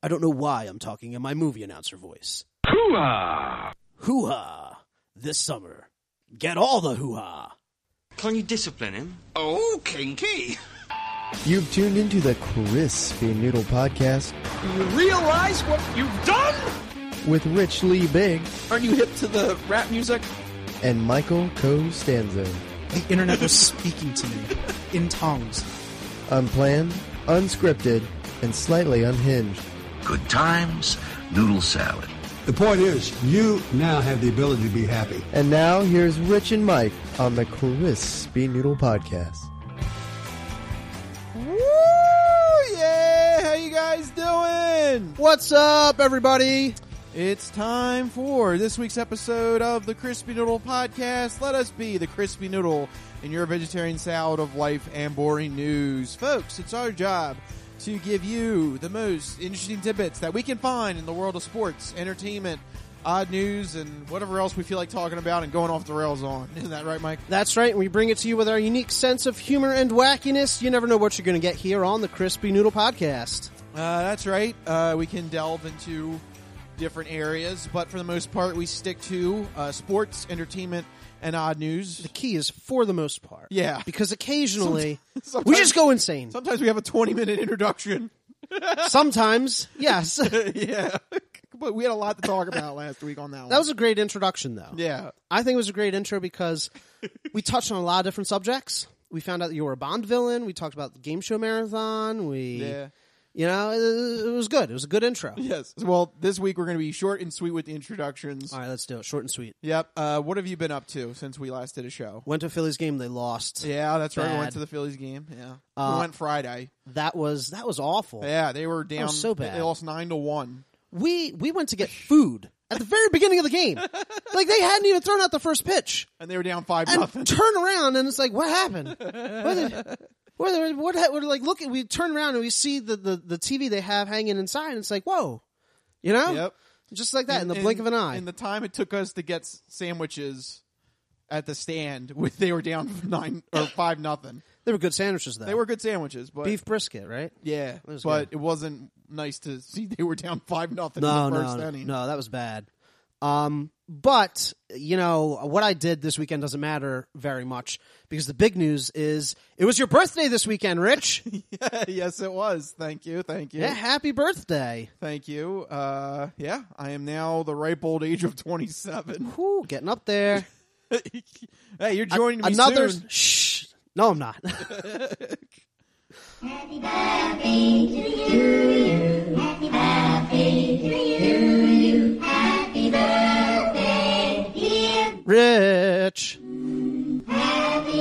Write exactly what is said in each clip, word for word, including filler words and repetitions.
I don't know why I'm talking in my movie announcer voice. Hoo-ha! Hoo-ha! This summer. Get all the hoo-ha! Can you discipline him? Oh, kinky! You've tuned into the Crispy Noodle Podcast. Do you realize what you've done? With Rich Lee Big. Aren't you hip to the rap music? And Michael Costanzo. The internet was speaking to me in tongues. Unplanned, unscripted, and slightly unhinged. Good times, noodle salad. The point is, you now have the ability to be happy. And now, here's Rich and Mike on the Crispy Noodle Podcast. Woo! Yeah! How you guys doing? What's up, everybody? It's time for this week's episode of the Crispy Noodle Podcast. Let us be the Crispy Noodle in your vegetarian salad of life and boring news. Folks, it's our job to give you the most interesting tidbits that we can find in the world of sports, entertainment, odd news, and whatever else we feel like talking about and going off the rails on. Isn't that right, Mike? That's right. We bring it to you with our unique sense of humor and wackiness. You never know what you're going to get here on the Crispy Noodle Podcast. Uh, that's right. Uh, we can delve into different areas, but for the most part, we stick to uh, sports, entertainment, and odd news. The key is for the most part. Yeah. Because occasionally, Sometimes, we just go insane. Sometimes we have a twenty-minute introduction. Sometimes, yes. Yeah. But we had a lot to talk about last week on that one. That was a great introduction, though. Yeah. I think it was a great intro because we touched on a lot of different subjects. We found out that you were a Bond villain. We talked about the game show marathon. We... Yeah. You know, it, it was good. It was a good intro. Yes. Well, this week we're going to be short and sweet with the introductions. All right, let's do it. Short and sweet. Yep. Uh, what have you been up to since we last did a show? Went to a Phillies game. They lost. Yeah, that's right. We Bad. went to the Phillies game. Yeah. Uh, we went Friday. That was that was awful. Yeah, they were down. so bad. They lost nine to one. We we went to get food at the very beginning of the game. Like they hadn't even thrown out the first pitch, And they were down five and nothing. turn around and it's like, what happened? What did, We're, what, we're like looking. We turn around and we see the, the, the T V they have hanging inside. And it's like, whoa, you know, Yep. just like that in, in the blink of an eye. In the time it took us to get s- sandwiches at the stand, with they were down nine or five nothing. They were good sandwiches, though. They were good sandwiches, but beef brisket, right? yeah, was but good. it wasn't nice to see they were down five nothing No, in the no, first no, inning. no, that was bad. Um, but you know what I did this weekend doesn't matter very much because the big news is it was your birthday this weekend, Rich. Yeah, yes, it was. Thank you, thank you, Yeah, happy birthday! thank you. Uh, yeah, I am now the ripe old age of twenty-seven. Whew, getting up there. Hey, you're joining me Another soon. shh. No, I'm not. Happy birthday to you. Happy birthday to you. Happy birthday, dear. Rich. Happy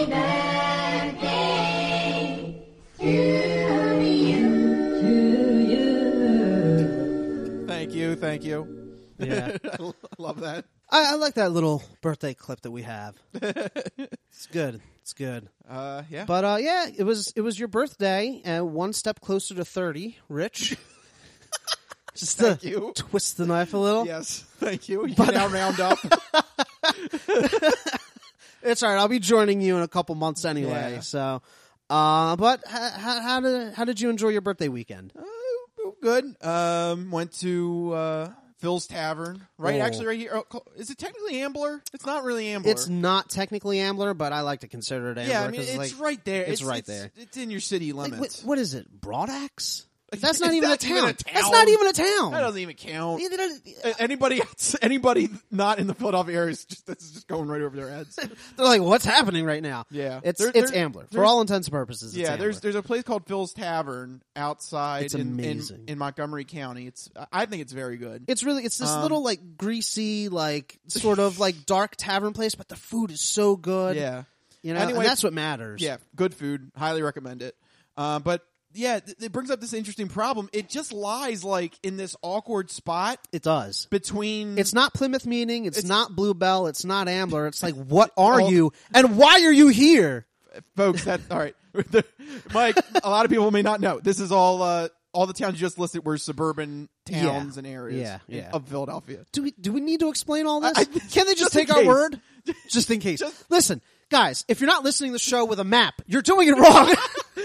birthday to you. To you. Thank you, thank you. Yeah, I love that. I, I like that little birthday clip that we have. It's good. It's good. Uh, yeah. But uh, yeah, it was it was your birthday, and one step closer to thirty, Rich. Just Thank to you. twist the knife a little. Yes, thank you. You can now round up. It's all right. I'll be joining you in a couple months anyway. Yeah. So, uh, but how, how, how did how did you enjoy your birthday weekend? Uh, good. Um, went to uh, Phil's Tavern. Right, Oh. actually, right here. Oh, is it technically Ambler? It's not really Ambler. It's not technically Ambler, but I like to consider it Ambler. yeah, I mean, 'cause, it's like, right there. It's, right there. It's in your city Like, limits. what, what is it? Broadax? That's not It's even, not a even town. a town. That's not even a town. That doesn't even count. Yeah, they don't- A- Anybody, anybody not in the Philadelphia area is just that's just going right over their heads. They're like, what's happening right now? Yeah. It's There- it's there- Ambler. For there's- all intents and purposes, it's Yeah, Ambler. there's there's a place called Phil's Tavern outside It's in, in amazing. in Montgomery County. It's I think it's very good. It's really, it's this Um, little, like, greasy, like, sort of, like, dark tavern place, but the food is so good. Yeah. You know, Anyway, and that's what matters. Yeah, good food. Highly recommend it. Uh, but yeah, th- it brings up this interesting problem. It just lies like in this awkward spot It does. between. It's not Plymouth Meeting. It's, It's- not Bluebell. It's not Ambler. It's like, what are All- you? And why are you here? folks. That all right, Mike. A lot of people may not know. This is all. Uh, all the towns you just listed were suburban towns Yeah. and areas Yeah, in- yeah. of Philadelphia. Do we do we need to explain all this? I- I- Can they just, just in take our case. word? Just in case. Just- Listen, guys, if you're not listening to the show with a map, you're doing it wrong.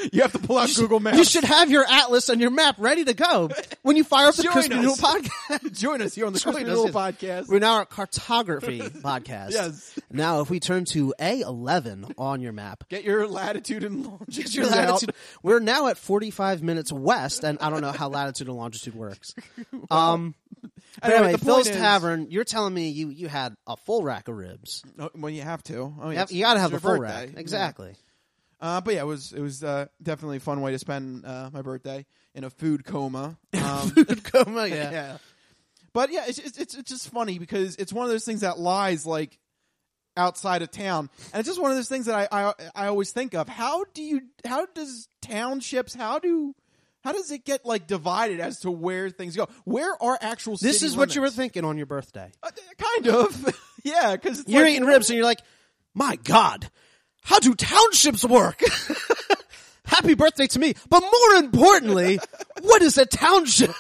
You have to pull out You Google should- Maps. You should have your atlas and your map ready to go when you fire up the Join Crispy Noodle us. podcast. Join us here on the Join Crispy us, Noodle yes. podcast. We're now at cartography podcast. Yes. Now, if we turn to A eleven on your map, Get your latitude and longitude Get your out. latitude. We're now at forty-five minutes west, and I don't know how latitude and longitude works. Um, but Anyway, anyway, the point Phil's is- Tavern. You're telling me you you had a full rack of ribs. Oh, well, you have to. Oh, You, yeah, have, you got to have a it's your full birthday. rack, exactly. Yeah. Uh, but yeah, it was it was uh, definitely a fun way to spend uh, my birthday in a food coma. Um, Food coma, yeah. yeah. But yeah, it's, it's it's it's just funny because it's one of those things that lies like outside of town, and it's just one of those things that I I, I always think of. How do you? How does townships? How do? How does it get like divided as to where things go? Where are actual? This city is what you were limits? thinking on your birthday. Uh, kind of, yeah. Because You're like, eating ribs, and you're like, "My God, how do townships work?" Happy birthday to me, but more importantly, what is a township?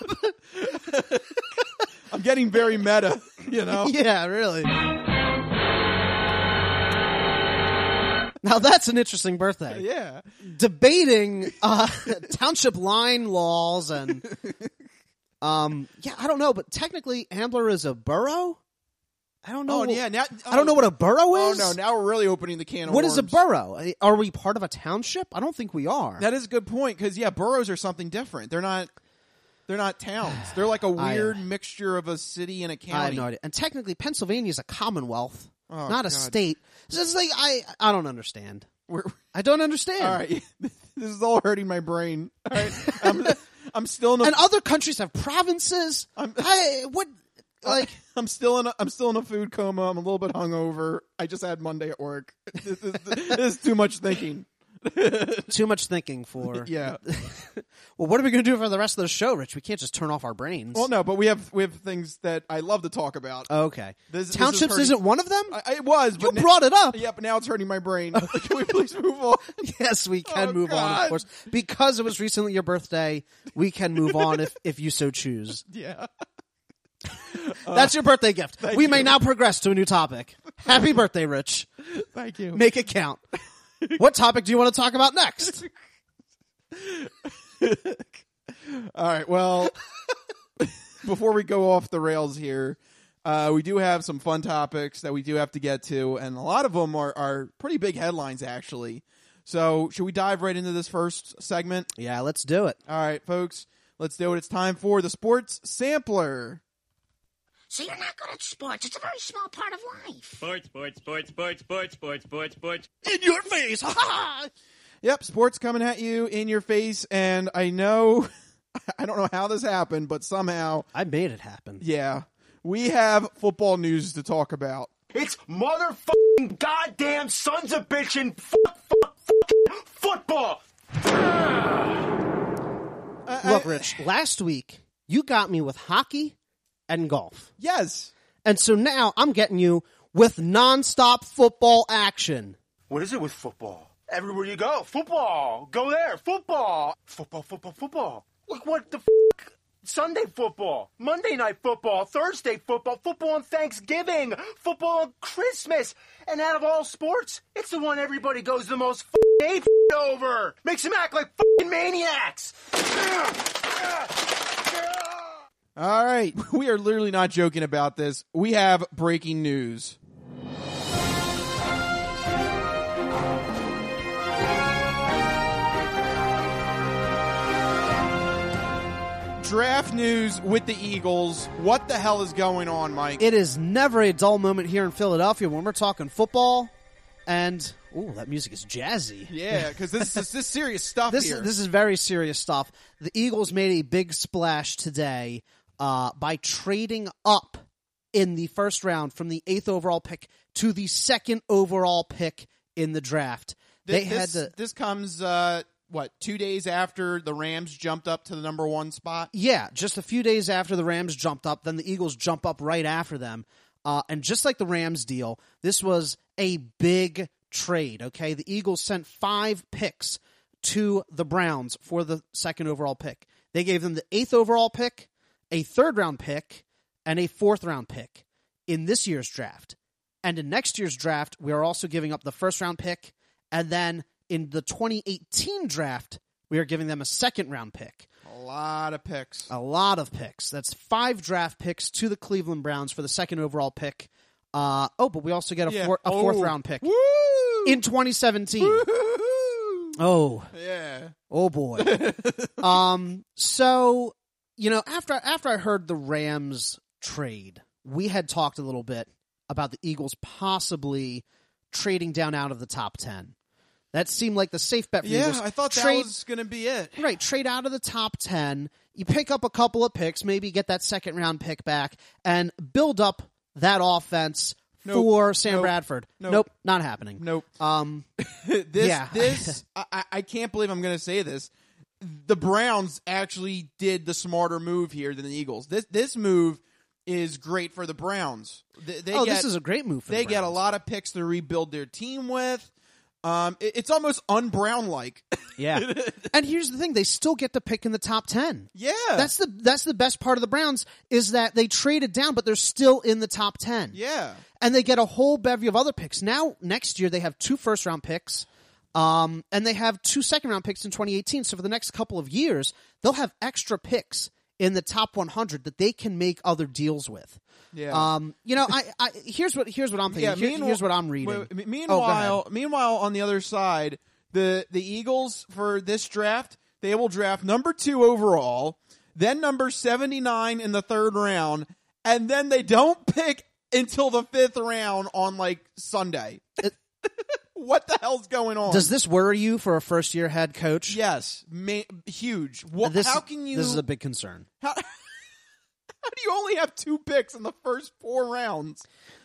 I'm getting very meta, you know. Yeah, really. Now that's an interesting birthday. Yeah. Debating uh, township line laws and, um, yeah, I don't know, but technically Ambler is a borough. I don't know. Oh yeah. Now I don't know what a borough Oh is. no! Now we're really opening the can of What worms. is a borough? Are we part of a township? I don't think we are. That is a good point because yeah, boroughs are something different. They're not. They're not towns. They're like a I, uh, weird mixture of a city and a county. I have no idea. And technically, Pennsylvania is a commonwealth, Oh, not a God. state. It's just like I, I don't understand. We're, I don't understand. all right, this is all hurting my brain. All right, I'm, I'm still in a. And other countries have provinces. I'm- I what like I'm still in. A, I'm still in a food coma. I'm a little bit hungover. I just had Monday at work. This is, this is too much thinking. too much thinking for. Yeah. Well, what are we going to do for the rest of the show, Rich? We can't just turn off our brains. Well, no, but we have we have things that I love to talk about. Okay. This- this is Townships hurting- isn't one of them? I, I it was. you But na- brought it up. Yeah, but now it's hurting my brain. Can we please move on? Yes, we can Oh, move on, God. of course. Because it was recently your birthday, we can move on if, if you so choose. Yeah. That's your birthday gift. We may you. now progress to a new topic. Happy birthday, Rich. Thank you. Make it count. What topic do you want to talk about next? All right. Well, before we go off the rails here, uh, we do have some fun topics that we do have to get to, and a lot of them are, are pretty big headlines, actually. So, should we dive right into this first segment? Yeah, let's do it. All right, folks, let's do it. It's time for the Sports Sampler. So you're not good at sports. It's a very small part of life. Sports, sports, sports, sports, sports, sports, sports, sports. In your face. Ha ha. Yep, sports coming at you in your face, and I know, I don't know how this happened, but somehow, I made it happen. yeah, we have football news to talk about. It's motherfucking goddamn sons of bitchin' fuck, fuck, fucking football. Look, Rich, last week you got me with hockey and golf. Yes. And so now I'm getting you with nonstop football action. What is it with football? Everywhere you go, football. Go there, football. Football, football, football. Like what the fuck? Sunday football, Monday night football, Thursday football, football on Thanksgiving, football on Christmas. And out of all sports, it's the one everybody goes the most f***ing ape over. Makes them act like f***ing maniacs. All right. We are literally not joking about this. We have breaking news. Draft news with the Eagles. What the hell is going on, Mike? It is never a dull moment here in Philadelphia when we're talking football. And, ooh, that music is jazzy. Yeah, because this is this serious stuff This here. is, this is very serious stuff. The Eagles made a big splash today uh, by trading up in the first round from the eighth overall pick to the second overall pick in the draft. They Th- this, had to, this comes, uh, what, two days after the Rams jumped up to the number one spot? yeah, just a few days after the Rams jumped up, then the Eagles jump up right after them. Uh, and just like the Rams deal, this was a big trade, okay? The Eagles sent five picks to the Browns for the second overall pick. They gave them the eighth overall pick, a third round pick, and a fourth round pick in this year's draft. And in next year's draft, we are also giving up the first round pick and then in the twenty eighteen draft, we are giving them a second round pick. A lot of picks. A lot of picks. That's five draft picks to the Cleveland Browns for the second overall pick. Uh, oh, but we also get a, Yeah. four, a Oh. fourth round pick Woo! in twenty seventeen. Woo-hoo-hoo! Oh, Yeah. oh boy. um, so, you know, after after I heard the Rams trade, we had talked a little bit about the Eagles possibly trading down out of the top ten. That seemed like the safe bet for the Yeah, Eagles. I thought that Trade- was going to be it. Right, trade out of the top ten. You pick up a couple of picks, maybe get that second round pick back, and build up that offense Nope. for Sam Nope. Bradford. Nope. Not happening. Nope. Um, this, Yeah. this, I, I can't believe I'm going to say this. The Browns actually did the smarter move here than the Eagles. This, this move is great for the Browns. They, they oh, get, this is a great move for They the get a Browns. lot of picks to rebuild their team with. Um, it, it's almost un-Brown like. Yeah. And here's the thing, they still get to pick in the top ten. Yeah. That's the that's the best part of the Browns is that they traded down, but they're still in the top ten. Yeah. And they get a whole bevy of other picks. Now, next year, they have two first-round picks, um, and they have two second-round picks in twenty eighteen. So for the next couple of years, they'll have extra picks in the top one hundred that they can make other deals with. Yeah. Um, you know, I, I here's what here's what I'm thinking. Yeah, Here- meanwhile- here's what I'm reading. wait, wait, Oh, go meanwhile, ahead. meanwhile, on the other side, the the Eagles for this draft, they will draft number two overall, then number seventy-nine in the third round, and then they don't pick until the fifth round on like Sunday. What the hell's going on? Does this worry you for a first-year head coach? Yes, ma- huge. What? This, how can you? This is a big concern. how, how do you only have two picks in the first four rounds?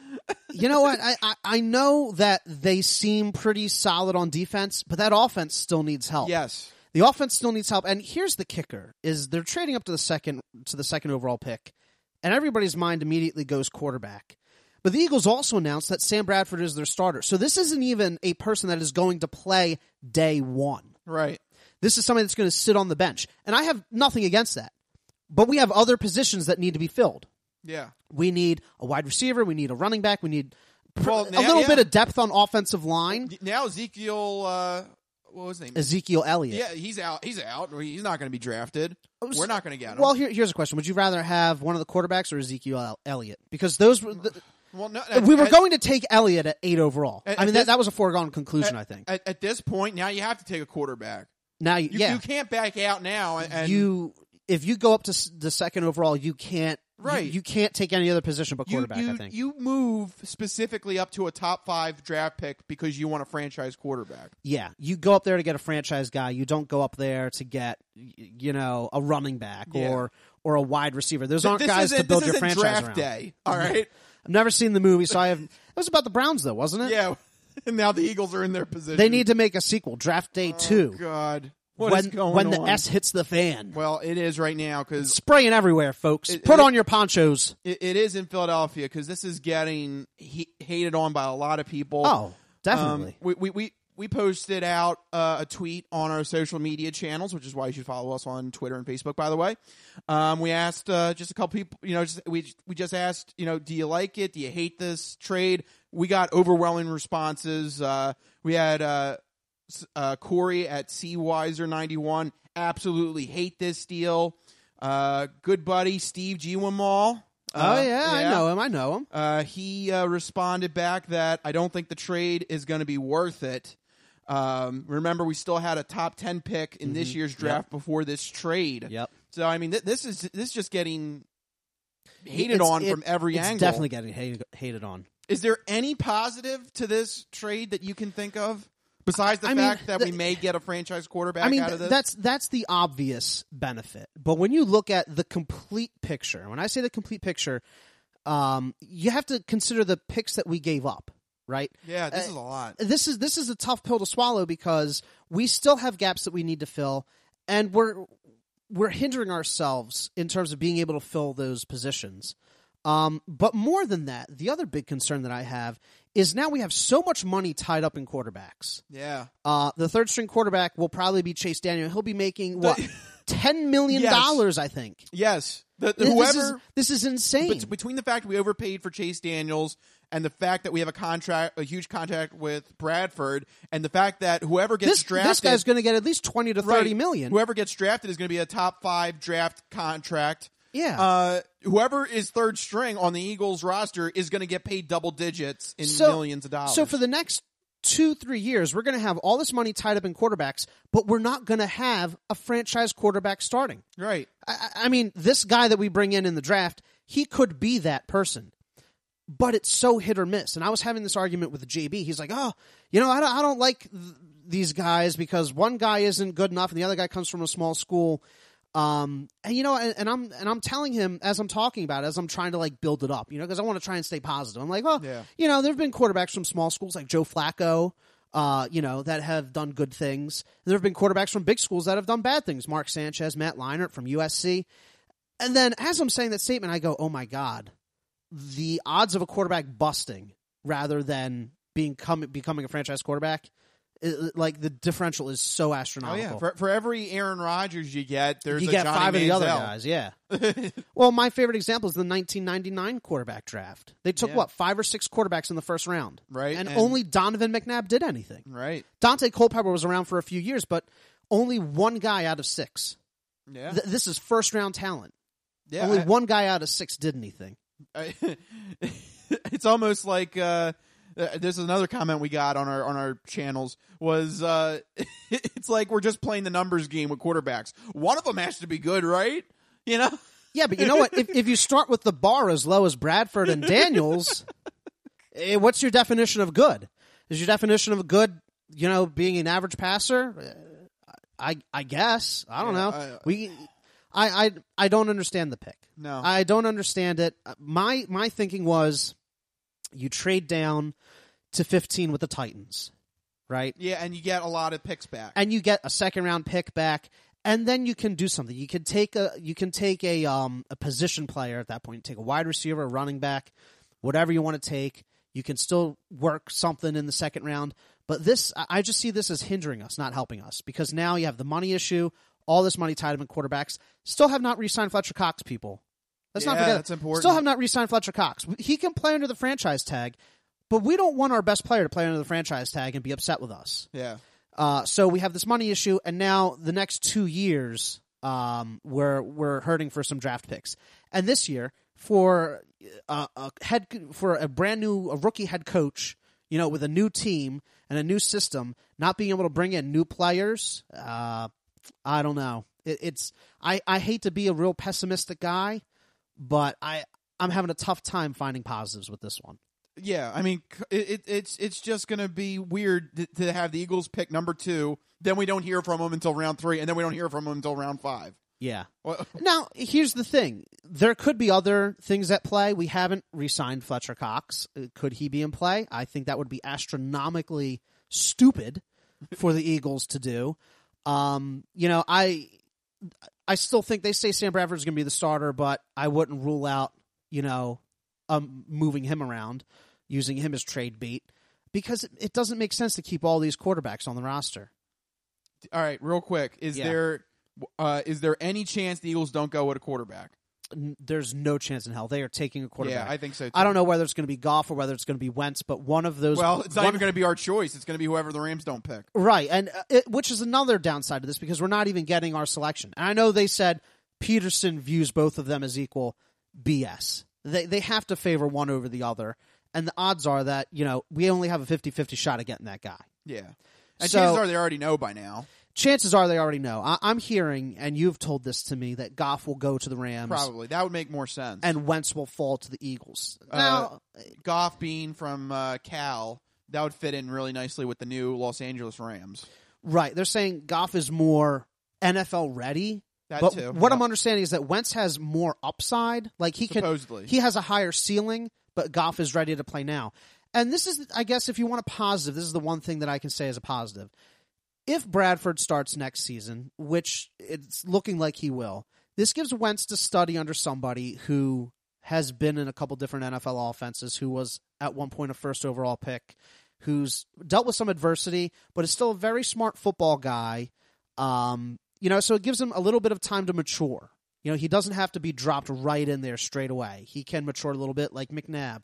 You know what? I, I I know that they seem pretty solid on defense, but that offense still needs help. Yes. The offense still needs help. And here's the kicker: is they're trading up to the second to the second overall pick, and everybody's mind immediately goes quarterback. But the Eagles also announced that Sam Bradford is their starter. So this isn't even a person that is going to play day one. Right. This is somebody that's going to sit on the bench. And I have nothing against that. But we have other positions that need to be filled. Yeah. We need a wide receiver. We need a running back. We need pr- Well, a now- little yeah. bit of depth on offensive line. Now Ezekiel, uh, what was his name? Ezekiel Elliott. Yeah, he's out. He's out. He's not going to be drafted. We're not going to get him. Well, here, here's a question. Would you rather have one of the quarterbacks or Ezekiel El- Elliott? Because those were the, well, no, we were at, going to take Elliott at eight overall. At- I mean, at that, this- that was a foregone conclusion, at, I think. At, at this point, now you have to take a quarterback. Now, you, You, yeah, you can't back out now. And, and you if you go up to s- the second overall, you can't Right. You, you can't take any other position but you, quarterback. you, I think. you move specifically up to a top five draft pick because you want a franchise quarterback. Yeah, you go up there to get a franchise guy. You don't go up there to get, y- you know, a running back Yeah. or or a wide receiver. Those Th- aren't this guys isn't- to build this your isn't franchise draft around. day. All right. I've never seen the movie, so I have. It was about the Browns, though, wasn't it? Yeah. And now the Eagles are in their position. They need to make a sequel, Draft Day Two. Oh, God. What when is going when on? the S hits the fan, Well, it is right now because spraying everywhere, folks. It- Put it- on your ponchos. it, it is in Philadelphia because this is getting he, hated on by a lot of people. Oh, definitely. Um, we, we we we posted out uh, a tweet on our social media channels, which is why you should follow us on Twitter and Facebook. By the way, um, we asked uh, just a couple people. You know, just, we we just asked. You know, do you like it? Do you hate this trade? We got overwhelming responses. Uh, we had uh, s- uh, Corey at C Wiser ninety-one. Absolutely hate this deal. Uh, good buddy Steve Giwamal. oh yeah, I know him. I know him. Uh, he uh, responded back that I don't think the trade is going to be worth it. Um, remember, we still had a top ten pick in this year's draft before this trade. Mm-hmm. Yep. So I mean, th- this is this is just getting hated It's- on it- from every it's angle. Definitely getting hated, hated on. Is there any positive to this trade that you can think of besides the I mean, fact that the- we may get a franchise quarterback I mean, out of this? that's that's the obvious benefit. But when you look at the complete picture, when I say the complete picture, um, you have to consider the picks that we gave up. Right? yeah, this uh, is a lot. This is this is a tough pill to swallow because we still have gaps that we need to fill, and we're we're hindering ourselves in terms of being able to fill those positions. Um, but more than that, the other big concern that I have is now we have so much money tied up in quarterbacks. Yeah. Uh, the third string quarterback will probably be Chase Daniel. He'll be making what ten million dollars, I think. Yes. The, the, This whoever is, this is insane. But between the fact we overpaid for Chase Daniels and the fact that we have a contract, a huge contract with Bradford, and the fact that whoever gets This, drafted, this guy's going to get at least twenty to thirty right, million. Whoever gets drafted is going to be a top five draft contract. Yeah. Uh, whoever is third string on the Eagles roster is going to get paid double digits in So- millions of dollars. So for the next two, three years, we're going to have all this money tied up in quarterbacks, but we're not going to have a franchise quarterback starting. right. I, I mean, this guy that we bring in in the draft, he could be that person, but it's so hit or miss. And I was having this argument with J B. He's like, oh, you know, I don't, I don't like th- these guys because one guy isn't good enough and the other guy comes from a small school. Um, and you know, and, and I'm, and I'm telling him as I'm talking about it, as I'm trying to like build it up, you know, cause I want to try and stay positive. I'm like, well, Yeah. you know, there've been quarterbacks from small schools like Joe Flacco, uh, you know, that have done good things. And there have been quarterbacks from big schools that have done bad things. Mark Sanchez, Matt Leinart from U S C. And then as I'm saying that statement, I go, oh my God, the odds of a quarterback busting rather than being come, becoming a franchise quarterback, it, like the differential is so Oh astronomical. yeah. For, for every Aaron Rodgers you get, there's you a get Johnny five of the other Manziel. guys, yeah. Well, my favorite example is the nineteen ninety-nine quarterback draft. They took, Yeah. what, five or six quarterbacks in the first round. Right, And, and- only Donovan McNabb did anything. Right. Dante Culpepper was around for a few years, but only one guy out of six. Yeah. Th- this is first-round talent. yeah. only I- one guy out of six did anything. I, it's almost like uh, uh, there's another comment we got on our on our channels was uh, it's like we're just playing the numbers game with quarterbacks. One of them has to be good, right? You know. Yeah, but you know what? If, if you start with the bar as low as Bradford and Daniels, eh, what's your definition of good? Is your definition of good, you know, being an average passer? Eh, I I guess I don't Yeah, know. I- we, I, I I don't understand the pick. No. I don't understand it. My my thinking was, you trade down to fifteen with the Titans, right? Yeah, and you get a lot of picks back. And you get a second round pick back, and then you can do something. You can take a you can take a um a position player at that point. Take a wide receiver, a running back, whatever you want to take. You can still work something in the second round. But this, I I just see this as hindering us, not helping us, because now you have the money issue, all this money tied up in quarterbacks. Still have not re-signed Fletcher Cox, people. Let's not Yeah, forget that's important. Still have not re-signed Fletcher Cox. He can play under the franchise tag, but we don't want our best player to play under the franchise tag and be upset with us. yeah. Uh, so we have this money issue, and now the next two years, um, we're we're hurting for some draft picks. And this year, for a, a head for a brand new a rookie head coach, you know, with a new team and a new system, not being able to bring in new players, uh, I don't know. It, it's I, I hate to be a real pessimistic guy, but I I'm having a tough time finding positives with this one. Yeah, I mean, c- it, it, it's it's just going to be weird th- to have the Eagles pick number two, then we don't hear from them until round three, and then we don't hear from them until round five. Yeah. Well, Now, here's the thing. There could be other things at play. We haven't re-signed Fletcher Cox. Uh, Could he be in play? I think that would be astronomically stupid for the Eagles to do. Um, you know, I I still think they say Sam Bradford's going to be the starter, but I wouldn't rule out, you know, um, moving him around, using him as trade bait, because it, it doesn't make sense to keep all these quarterbacks on the roster. all right, real quick, is Yeah. there uh, is there any chance the Eagles don't go with a quarterback? N- There's no chance in hell. They are taking a quarterback. Yeah, I think so, too. I don't know whether it's going to be Goff or whether it's going to be Wentz, but one of those. Well, it's not one- even going to be our choice. It's going to be whoever the Rams don't pick. Right, and uh, it, which is another downside to this because we're not even getting our selection. And I know they said Peterson views both of them as equal. B S. They they have to favor one over the other, and the odds are that, you know, we only have a fifty-fifty shot of getting that guy. Yeah, and So- chances are they already know by now. Chances are they already know. I, I'm hearing, and you've told this to me, that Goff will go to the Rams, Probably that would make more sense. and Wentz will fall to the Eagles. Uh, Now, Goff being from uh, Cal, that would fit in really nicely with the new Los Angeles Rams. right, they're saying Goff is more N F L ready. That But too. what Yeah. I'm understanding is that Wentz has more upside. Like he can, Supposedly. he has a higher ceiling, but Goff is ready to play now. And this is, I guess, if you want a positive, this is the one thing that I can say as a positive. If Bradford starts next season, which it's looking like he will, this gives Wentz to study under somebody who has been in a couple different N F L offenses, who was at one point a first overall pick, who's dealt with some adversity, but is still a very smart football guy. Um, you know, so it gives him a little bit of time to mature. You know, he doesn't have to be dropped right in there straight away. He can mature a little bit like McNabb,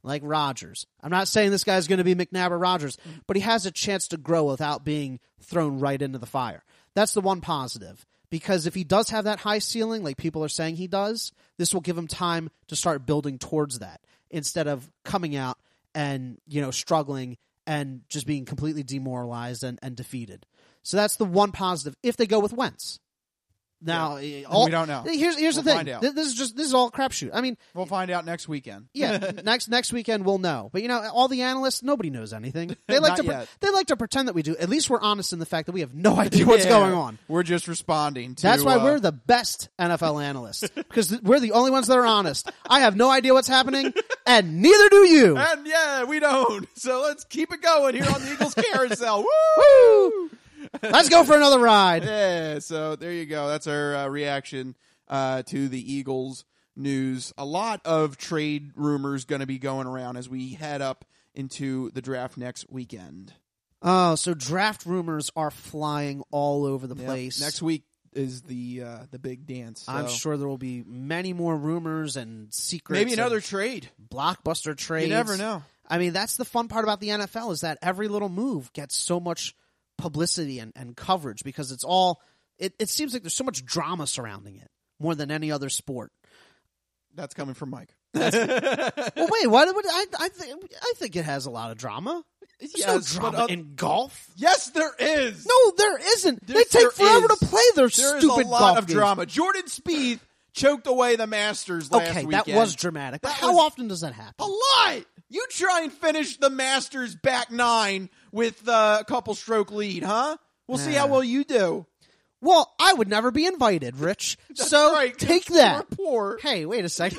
like Rodgers. I'm not saying this guy's going to be McNabb or Rodgers, but he has a chance to grow without being thrown right into the fire. That's the one positive. Because if he does have that high ceiling, like people are saying he does, this will give him time to start building towards that instead of coming out and, you know, struggling and just being completely demoralized and, and defeated. So that's the one positive if they go with Wentz. Now, Yeah. all, we don't know. Here's here's We'll the find thing. out. This is just this is all crapshoot. I mean, We'll find out next weekend. yeah, next next weekend we'll know. But you know, all the analysts, nobody knows anything. They like Not to pre- yet. they like to pretend that we do. At least we're honest in the fact that we have no idea what's Yeah. going on. We're just responding to That's why uh, we're the best N F L analysts because th- we're the only ones that are honest. I have no idea what's happening, and neither do you. And yeah, we don't. So let's keep it going here on the Eagles Carousel. Woo! Woo! Let's go for another ride. Yeah, so there you go. That's our uh, reaction uh, to the Eagles news. A lot of trade rumors going to be going around as we head up into the draft next weekend. Oh, so draft rumors are flying all over the Yep. place. Next week is the uh, the big dance. So. I'm sure there will be many more rumors and secrets. Maybe and another trade. blockbuster trades. You never know. I mean, that's the fun part about the N F L is that every little move gets so much publicity and, and coverage because it's all it, it seems like there's so much drama surrounding it more than any other sport. That's coming from Mike. Well, wait, what? what I I think I think it has a lot of drama. There's Yes, no but drama oth- in golf. Yes, there is. No, there isn't. Yes, they there take forever is. to play their There is stupid a lot golf of games. drama. Jordan Spieth choked away the Masters last Okay, weekend. that was dramatic. But That how was often does that happen? a lot. You try and finish the Masters back nine with uh, a couple stroke lead, huh? We'll see how Yeah. well you do. Well, I would never be invited, Rich. That's so right, 'cause take you're that. poor. Hey, wait a second.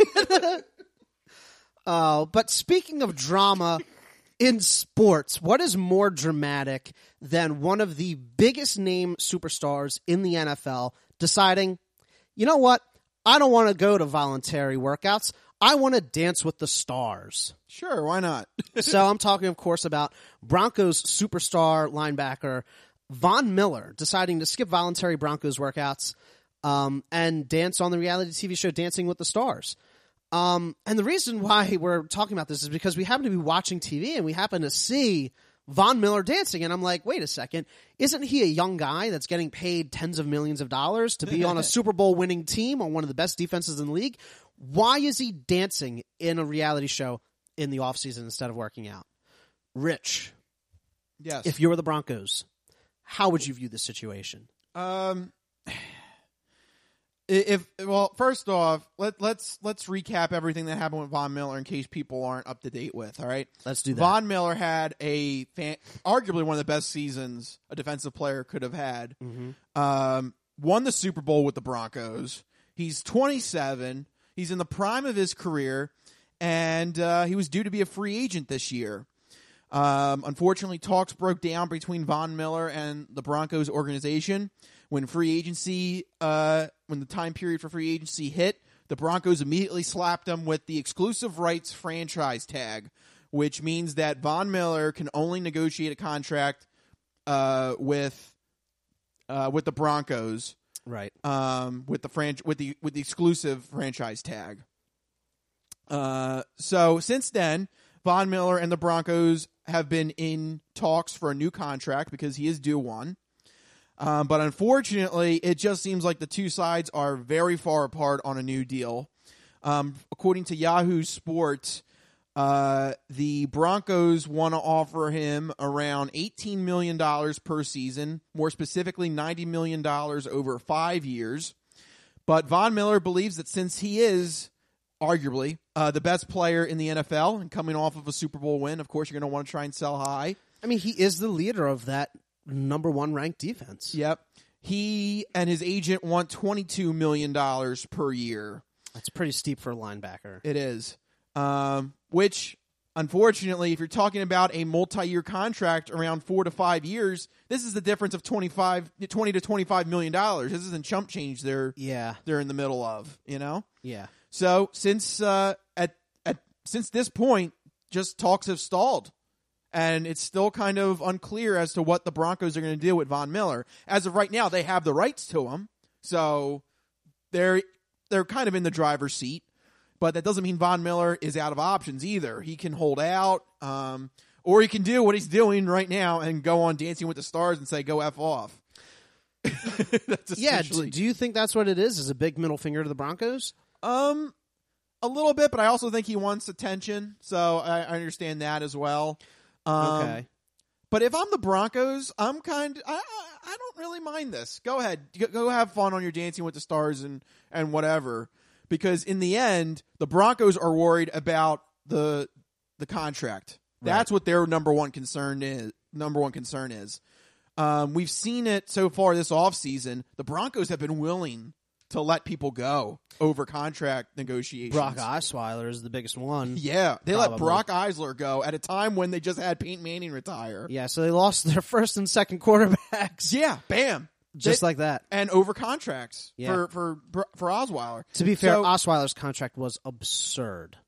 uh, but speaking of drama in sports, what is more dramatic than one of the biggest name superstars in the N F L deciding, you know what? I don't want to go to voluntary workouts. I want to dance with the stars. Sure, why not? So I'm talking, of course, about Broncos superstar linebacker Von Miller deciding to skip voluntary Broncos workouts um, and dance on the reality T V show Dancing with the Stars. Um, and the reason why we're talking about this is because we happen to be watching T V and we happen to see Von Miller dancing. And I'm like, wait a second. Isn't he a young guy that's getting paid tens of millions of dollars to be on a Super Bowl winning team on one of the best defenses in the league? Why is he dancing in a reality show in the offseason instead of working out? Rich, Yes. if you were the Broncos, how would you view this situation? Um, if well, first off, let let's let's recap everything that happened with Von Miller in case people aren't up to date with. All right, Let's do that. Von Miller had a fan, arguably one of the best seasons a defensive player could have had. Mm-hmm. Um, won the Super Bowl with the Broncos. He's twenty-seven. He's in the prime of his career, and uh, he was due to be a free agent this year. Um, unfortunately, talks broke down between Von Miller and the Broncos organization. When free agency, uh, when the time period for free agency hit, the Broncos immediately slapped him with the exclusive rights franchise tag, which means that Von Miller can only negotiate a contract uh, with uh, with the Broncos, Right. um, with the fran- with the with the exclusive franchise tag. Uh, so since then, Von Miller and the Broncos have been in talks for a new contract because he is due one. Um, but unfortunately, it just seems like the two sides are very far apart on a new deal. Um, according to Yahoo Sports, uh, the Broncos want to offer him around eighteen million dollars per season, more specifically ninety million dollars over five years. But Von Miller believes that since he is arguably uh, the best player in the N F L and coming off of a Super Bowl win, of course, you're going to want to try and sell high. I mean, he is the leader of that number one ranked defense. Yep. He and his agent want twenty-two million dollars per year. That's pretty steep for a linebacker. It is. Um, which, unfortunately, if you're talking about a multi-year contract around four to five years, this is the difference of twenty-five, twenty to twenty-five million dollars. This isn't chump change they're, Yeah. they're in the middle of, you know? Yeah. So since uh, at at since this point, just talks have stalled, and it's still kind of unclear as to what the Broncos are going to do with Von Miller. As of right now, they have the rights to him, so they're they're kind of in the driver's seat. but that doesn't mean Von Miller is out of options either. He can hold out, um, or he can do what he's doing right now and go on Dancing with the Stars and say, go F off. That's Yeah, essentially. d- do you think that's what it is? Is a big middle finger to the Broncos? Um, a little bit, but I also think he wants attention, so I, I understand that as well. Um, Okay. But if I'm the Broncos, I'm kind. I, I I don't really mind this. Go ahead, go, go have fun on your Dancing with the Stars and and whatever. Because in the end, the Broncos are worried about the the contract. That's what their number one concern is. Number one concern is. Um, we've seen it so far this offseason. The Broncos have been willing to let people go over contract negotiations. Brock Osweiler is the biggest one. Yeah, they let Probably. Brock Eisler go at a time when they just had Peyton Manning retire. Yeah, so they lost their first and second quarterbacks. Yeah, bam. Just They- like that. And over contracts Yeah. for, for for Osweiler. To be fair, So- Osweiler's contract was absurd.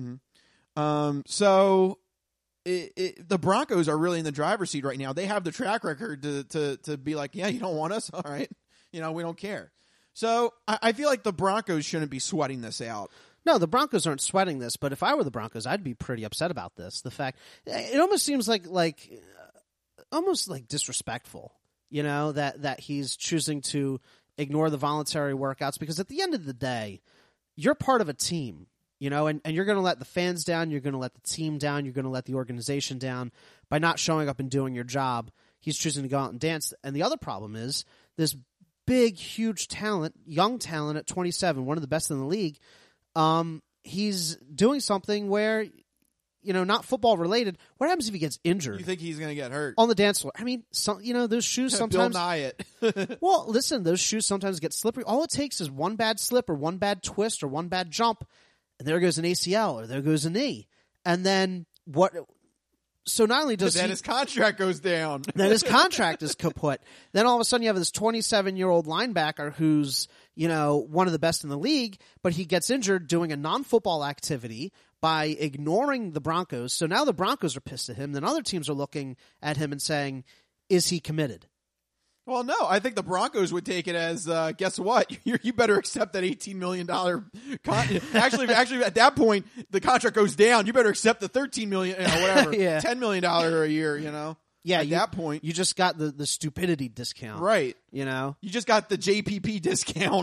Um, so it, it, the Broncos are really in the driver's seat right now. They have the track record to, to, to be like, yeah, you don't want us? All right. You know, we don't care. So I, I feel like the Broncos shouldn't be sweating this out. No, the Broncos aren't sweating this, but if I were the Broncos, I'd be pretty upset about this. The fact it almost seems like like uh, almost like disrespectful, you know, that that he's choosing to ignore the voluntary workouts because at the end of the day, you're part of a team, you know, and, and you're going to let the fans down, you're going to let the team down, you're going to let the organization down by not showing up and doing your job. He's choosing to go out and dance. And the other problem is this big, huge talent, young talent at twenty-seven, one of the best in the league. Um, he's doing something where, you know, not football related. What happens if he gets injured You think he's going to get hurt? on the dance floor? I mean, some, you know, those shoes sometimes. Bill Nye it. Well, listen, those shoes sometimes get slippery. All it takes is one bad slip or one bad twist or one bad jump, and there goes an A C L or there goes a knee. And then what? So not only does then he, his contract goes down. then his contract is kaput. Then all of a sudden you have this twenty-seven-year-old linebacker who's, you know, one of the best in the league, but he gets injured doing a non-football activity by ignoring the Broncos. So now the Broncos are pissed at him. Then other teams are looking at him and saying, is he committed? Well, no, I think the Broncos would take it as, uh, guess what? You, you better accept that eighteen million dollars con- actually, actually, at that point, the contract goes down. You better accept the thirteen million dollars, you know, whatever, Yeah. ten million dollars a year, you know? Yeah, At you, that point. you just got the, the stupidity discount. Right. You know? You just got the J P P discount.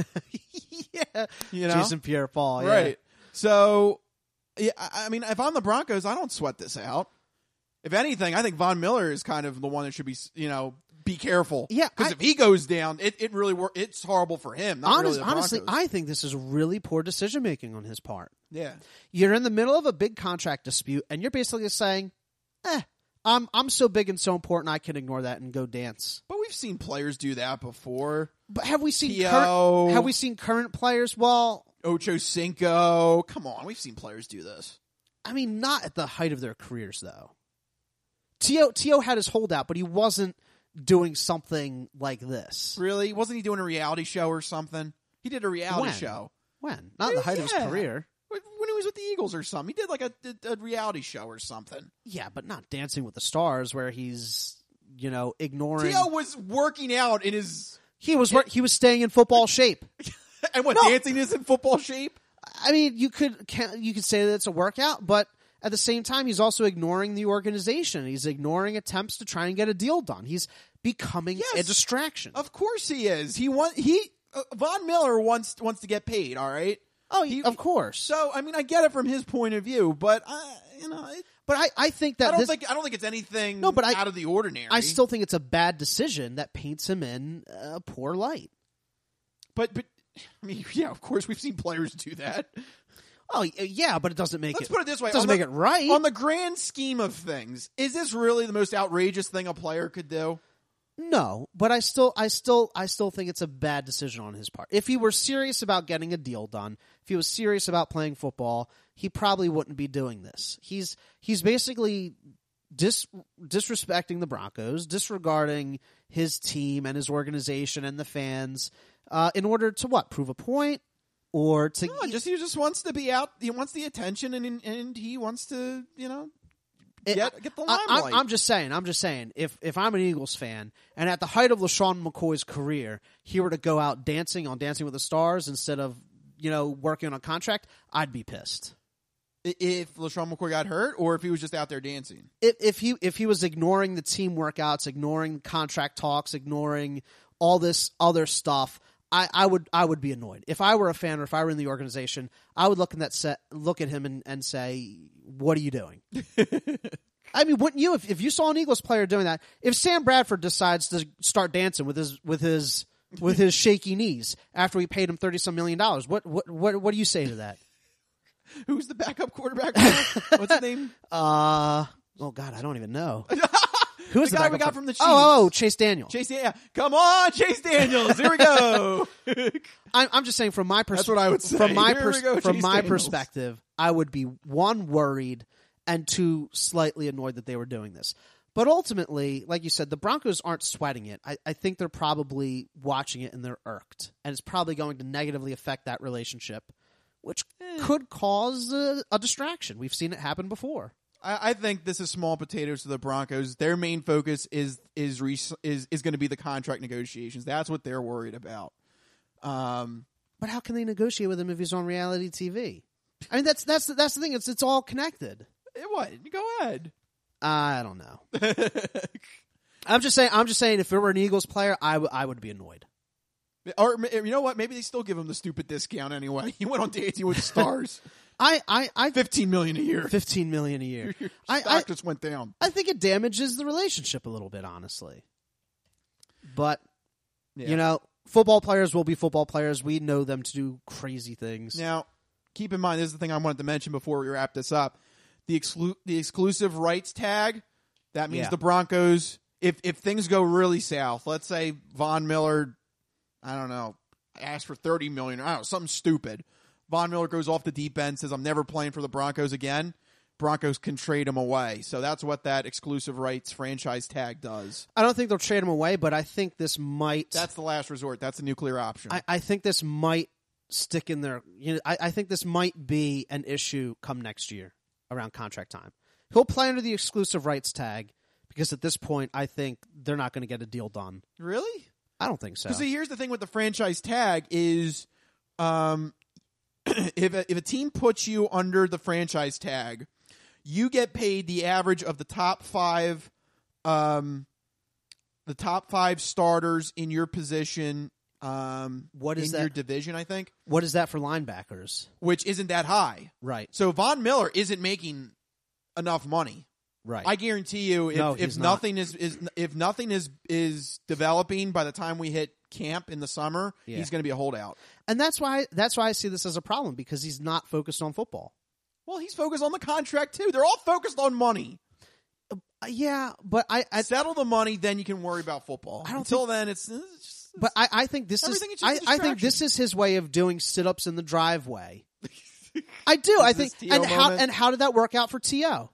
Yeah. You know? Jason Pierre-Paul. Yeah. Right. So, yeah, I I mean, if I'm the Broncos, I don't sweat this out. If anything, I think Von Miller is kind of the one that should be, you know, be careful. Yeah, Because I- if he goes down, it, it really wor- it's horrible for him. Not Honest, really the honestly, Broncos. I think this is really poor decision making on his part. Yeah. You're in the middle of a big contract dispute, and you're basically saying, "Eh, I'm I'm so big and so important, I can ignore that and go dance." But we've seen players do that before. But have we seen T O current, have we seen current players? Well, Ocho Cinco. Come on, we've seen players do this. I mean, not at the height of their careers, though. T O T O had his holdout, but he wasn't doing something like this. Really? Wasn't he doing a reality show or something? He did a reality When? show. When? Not at the height of his Yeah. career. When he was with the Eagles or something. He did like a, a, a reality show or something. Yeah, but not Dancing with the Stars, where he's, you know, ignoring. T O was working out in his... He was wor- he was staying in football shape. And what, No. dancing is in football shape? I mean, you could ca- you could say that it's a workout, but at the same time, he's also ignoring the organization. He's ignoring attempts to try and get a deal done. He's becoming Yes. a distraction. Of course he is. He want he uh, Von Miller wants wants to get paid. All right. oh, he- of course. So I mean, I get it from his point of view, but I, you know, it, but I, I think that I don't this, think I don't think it's anything No, but I- out of the ordinary. I still think it's a bad decision that paints him in a poor light. but but I mean, yeah, of course we've seen players do that. Oh y- yeah, but it doesn't make Let's it. put it this way: doesn't on make the- it right. On the grand scheme of things, is this really the most outrageous thing a player could do? No, but I still, I still, I still think it's a bad decision on his part. If he were serious about getting a deal done, if he was serious about playing football, he probably wouldn't be doing this. He's he's basically dis, disrespecting the Broncos, disregarding his team and his organization and the fans, uh, in order to what? Prove a point, or to No, just he just wants to be out. He wants the attention, and and he wants to, you know, It- get get the I- limelight. I'm, I'm just saying. I'm just saying. If if I'm an Eagles fan, and at the height of LaShawn McCoy's career, he were to go out dancing on Dancing with the Stars instead of you know, working on a contract, I'd be pissed. If LeSean McCoy got hurt, or if he was just out there dancing. If, if he if he was ignoring the team workouts, ignoring contract talks, ignoring all this other stuff, I, I would I would be annoyed. If I were a fan or if I were in the organization, I would look in that set, look at him and, and say, "What are you doing?" I mean, wouldn't you if, if you saw an Eagles player doing that? If Sam Bradford decides to start dancing with his with his with his shaky knees after we paid him thirty some million dollars, what what what what do you say to that? Who's the backup quarterback? What's his name? Uh oh God, I don't even know. Who's the, the guy we backup got for- from the Chiefs? Oh, oh, Chase Daniel. Chase, yeah, come on, Chase Daniels. Here we go. I'm, I'm just saying, from my perspective, That's what I would say. From my Here we pers- go, from Chase my Daniels. perspective, I would be one worried and two slightly annoyed that they were doing this. But ultimately, like you said, the Broncos aren't sweating it. I, I think they're probably watching it and they're irked, and it's probably going to negatively affect that relationship, which could cause a, a distraction. We've seen it happen before. I, I think this is small potatoes to the Broncos. Their main focus is is re- is is going to be the contract negotiations. That's what they're worried about. Um, But how can they negotiate with him if he's on reality T V? I mean, that's that's that's the thing. It's it's all connected. what? Go ahead. I don't know. I'm just saying. I'm just saying. If it were an Eagles player, I, w- I would be annoyed. Or you know what? Maybe they still give him the stupid discount anyway. He went on dating with stars. I, I, I Fifteen million a year. Fifteen million a year. Your I, stock I, just went down. I think it damages the relationship a little bit, honestly. But Yeah. you know, football players will be football players. We know them to do crazy things. Now, keep in mind, this is the thing I wanted to mention before we wrap this up. The exclu- the exclusive rights tag, that means Yeah. the Broncos, if if things go really south, let's say Von Miller, I don't know, asks for thirty million dollars, I don't know, something stupid. Von Miller goes off the deep end, says, I'm never playing for the Broncos again. Broncos can trade him away. So that's what that exclusive rights franchise tag does. I don't think they'll trade him away, but I think this might. That's the last resort. That's the nuclear option. I, I think this might stick in there. You know, I, I think this might be an issue come next year around contract time. He'll play under the exclusive rights tag because at this point, I think they're not going to get a deal done. Really? I don't think so. Because here's the thing with the franchise tag is, um, if a, if a team puts you under the franchise tag, you get paid the average of the top five, um, the top five starters in your position. Um, What is in that? your division? I think, What is that for linebackers? which isn't that high. Right. So Von Miller isn't making enough money. Right. I guarantee you, if, No, if he's not. nothing is, is if nothing is is developing by the time we hit camp in the summer, Yeah. he's going to be a holdout. And that's why that's why I see this as a problem because he's not focused on football. Well, he's focused on the contract too. They're all focused on money. Uh, yeah, but I, I Settle the money, then you can worry about football. I don't Until think- then, it's, it's just, but I, I think this is Everything is I, just a I think this distraction. is his way of doing sit-ups in the driveway. I do. I this think T O and how moment? and how did that work out for T O?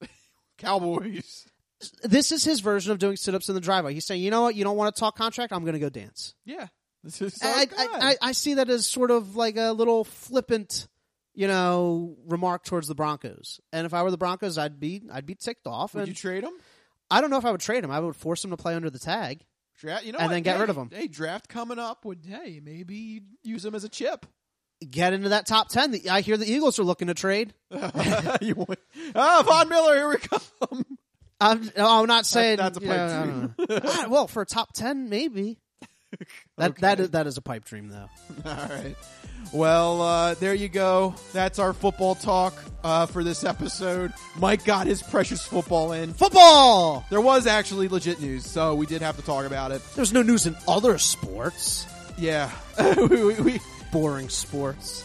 Cowboys. This is his version of doing sit-ups in the driveway. He's saying, "You know what? You don't want to talk contract? I'm going to go dance." Yeah, this is I, so I, good. I, I see that as sort of like a little flippant, you know, remark towards the Broncos. And if I were the Broncos, I'd be I'd be ticked off. Would and you trade him? I don't know if I would trade him. I would force him to play under the tag. Draft, you know, And what? then get Hey, rid of him. Hey, draft coming up. Would hey maybe use him as a chip? Get into that top ten. The- I hear the Eagles are looking to trade. you want, oh, Von Miller, here we come. I'm, no, I'm not saying that's a you pipe know, I dream. don't know. Ah, well, for a top ten, maybe. That Okay. that is that is a pipe dream, though. All right. Well, uh, there you go. That's our football talk uh, for this episode. Mike got his precious football in. Football. There was actually legit news, so we did have to talk about it. There's no news in other sports. Yeah. we, we, we, Boring sports.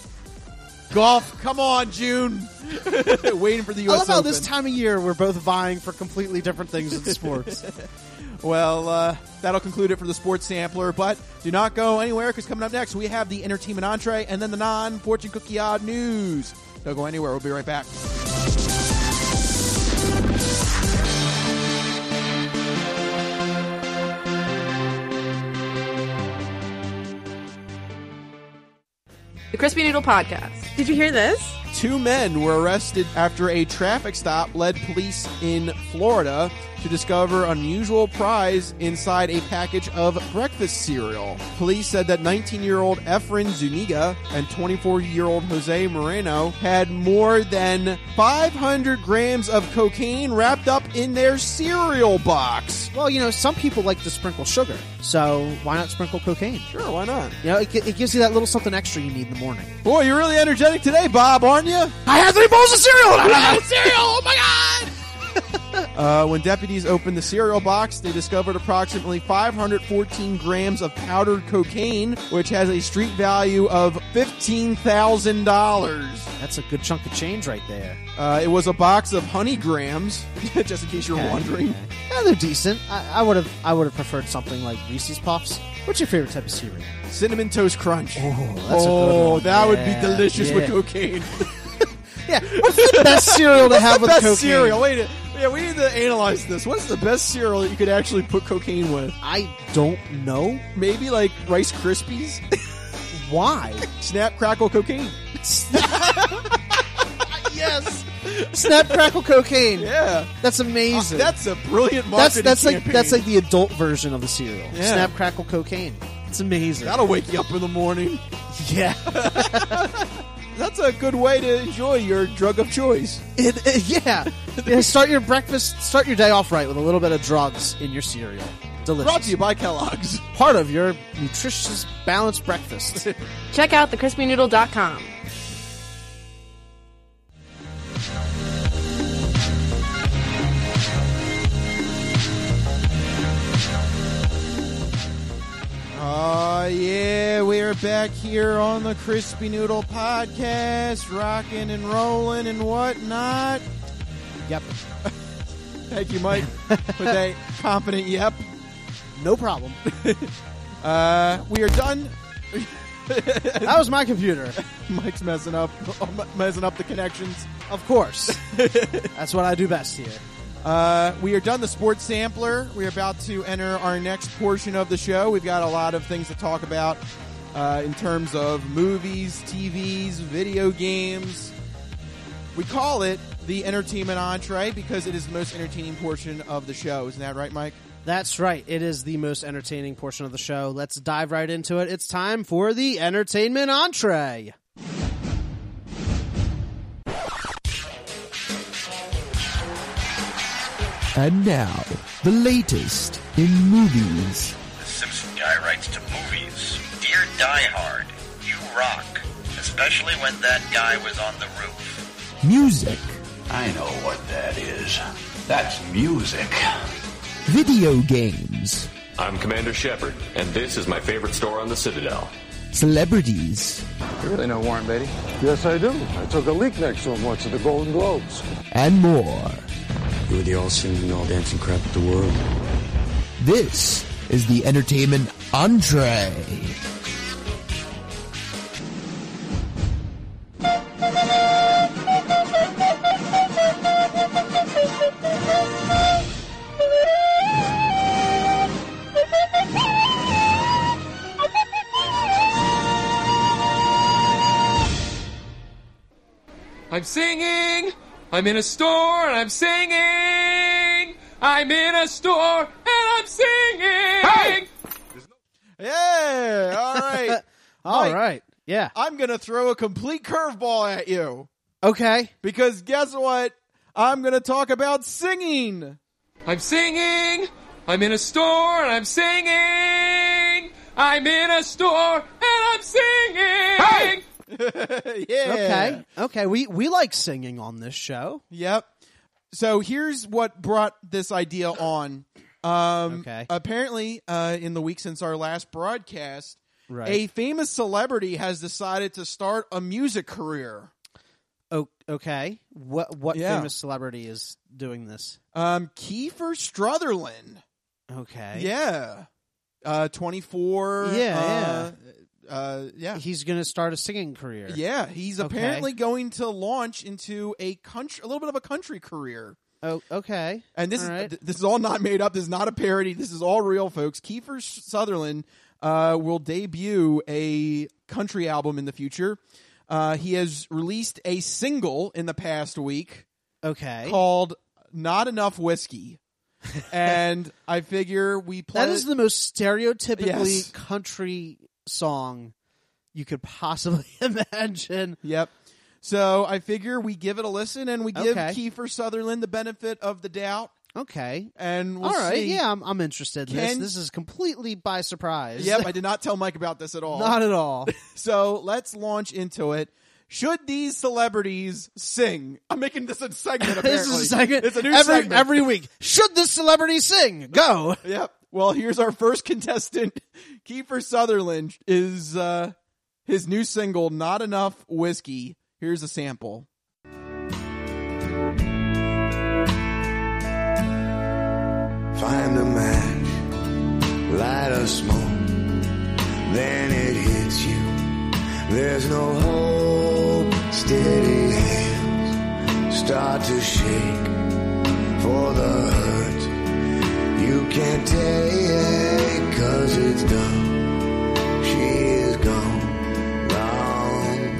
golf, come on, June. Waiting for the U I S love how Open. this time of year we're both vying for completely different things in sports. Well, uh, that'll conclude it for the Sports Sampler, but do not go anywhere because coming up next we have the entertainment entree and then the non-fortune cookie odd news. Don't go anywhere. We'll be right back. The Crispy Noodle Podcast. Did you hear this? Two men were arrested after a traffic stop led police in Florida to discover an unusual prize inside a package of breakfast cereal. Police said that nineteen-year-old Efren Zuniga and twenty-four-year-old Jose Moreno had more than five hundred grams of cocaine wrapped up in their cereal box. Well, you know, some people like to sprinkle sugar, so why not sprinkle cocaine? Sure, why not? You know, it, it gives you that little something extra you need in the morning. Boy, you're really energetic today, Bob, aren't you? I had three bowls of cereal! I had cereal! Oh my god! Uh, when deputies opened the cereal box, they discovered approximately five hundred fourteen grams of powdered cocaine, which has a street value of fifteen thousand dollars. That's a good chunk of change right there. Uh, it was a box of honey grams, just in case you're Okay, wondering. okay. Yeah, they're decent. I would have I would have preferred something like Reese's Puffs. What's your favorite type of cereal? Cinnamon Toast Crunch. Oh, that's oh, a good one. that would Yeah, be delicious yeah. with cocaine. Yeah, what's the best cereal to What's have the with best cocaine? cereal? Wait, a- yeah, we need to analyze this. What's the best cereal that you could actually put cocaine with? I don't know. Maybe like Rice Krispies? Why? Snap, crackle, cocaine. Yes. Snap, crackle, cocaine. Yeah. That's amazing. Uh, that's a brilliant that's marketing that's like campaign. that's like the adult version of the cereal. Yeah. Snap, crackle, cocaine. It's amazing. That'll wake you up in the morning. Yeah. That's a good way to enjoy your drug of choice. It, it- yeah. Yeah, start your breakfast, start your day off right with a little bit of drugs in your cereal. Delicious. Brought to you by Kellogg's. Part of your nutritious, balanced breakfast. Check out the crispy noodle dot com. Oh, yeah, we're back here on the Crispy Noodle Podcast, rocking and rolling and whatnot. Yep. Thank you, Mike, for that confident yep. No problem. Uh, we are done. That was my computer. Mike's messing up, messing up the connections. Of course. That's what I do best here. Uh, we are done the sports sampler. We're about to enter our next portion of the show. We've got a lot of things to talk about uh, in terms of movies, T Vs, video games. We call it the entertainment entree because it is the most entertaining portion of the show. Isn't that right, Mike? That's right. It is the most entertaining portion of the show. Let's dive right into it. It's time for the entertainment entree. And now, the latest in movies. The Simpson guy writes to movies. Dear Die Hard, you rock. Especially when that guy was on the roof. Music. I know what that is. That's music. Video games. I'm Commander Shepard, and this is my favorite store on the Citadel. Celebrities. You really know Warren Beatty? Yes, I do. I took a leak next to him once at the Golden Globes. And more. You were the all-singing, all-dancing crap of the world. This is the entertainment entree. I'm singing. I'm in a store and I'm singing. I'm in a store and I'm singing. Hey! Yeah, all right. All Mike, right. Yeah. I'm going to throw a complete curveball at you. Okay. Because guess what? I'm going to talk about singing. I'm singing. I'm in a store and I'm singing. I'm in a store and I'm singing. Hey! Yeah. Okay. Okay. We we like singing on this show. Yep. So here's what brought this idea on. Um, okay. Apparently, uh, in the week since our last broadcast, right. a famous celebrity has decided to start a music career. Oh, okay. What what Yeah. famous celebrity is doing this? Um, Kiefer Sutherland. Okay. Yeah. Uh, twenty-four. Yeah, uh, Uh, yeah. He's going to start a singing career. Yeah, he's Okay. apparently going to launch into a country, a little bit of a country career. Oh, okay. And this All is right. th- this is all not made up. This is not a parody. This is all real, folks. Kiefer Sutherland uh, will debut a country album in the future. Uh, he has released a single in the past week. Okay. Called "Not Enough Whiskey." and I figure we play. That is the most stereotypically Yes. country song you could possibly imagine. Yep. So I figure we give it a listen and we give Okay. Kiefer Sutherland the benefit of the doubt. Okay. And we'll all right. see. Yeah, I'm, I'm interested in this. Can- This is completely by surprise. Yep, I did not tell Mike about this at all. Not at all. So let's launch into it. Should these celebrities sing? I'm making this a segment, apparently. This is a segment. It's a new every, segment. every week. Should this celebrity sing? Go. Yep. Well, here's our first contestant. Kiefer Sutherland is uh, his new single, Not Enough Whiskey. Here's a sample. Find a match, light a smoke, then it hits you. There's no hope, steady hands start to shake for the hurt you can't take, 'cause it's done. She is gone, long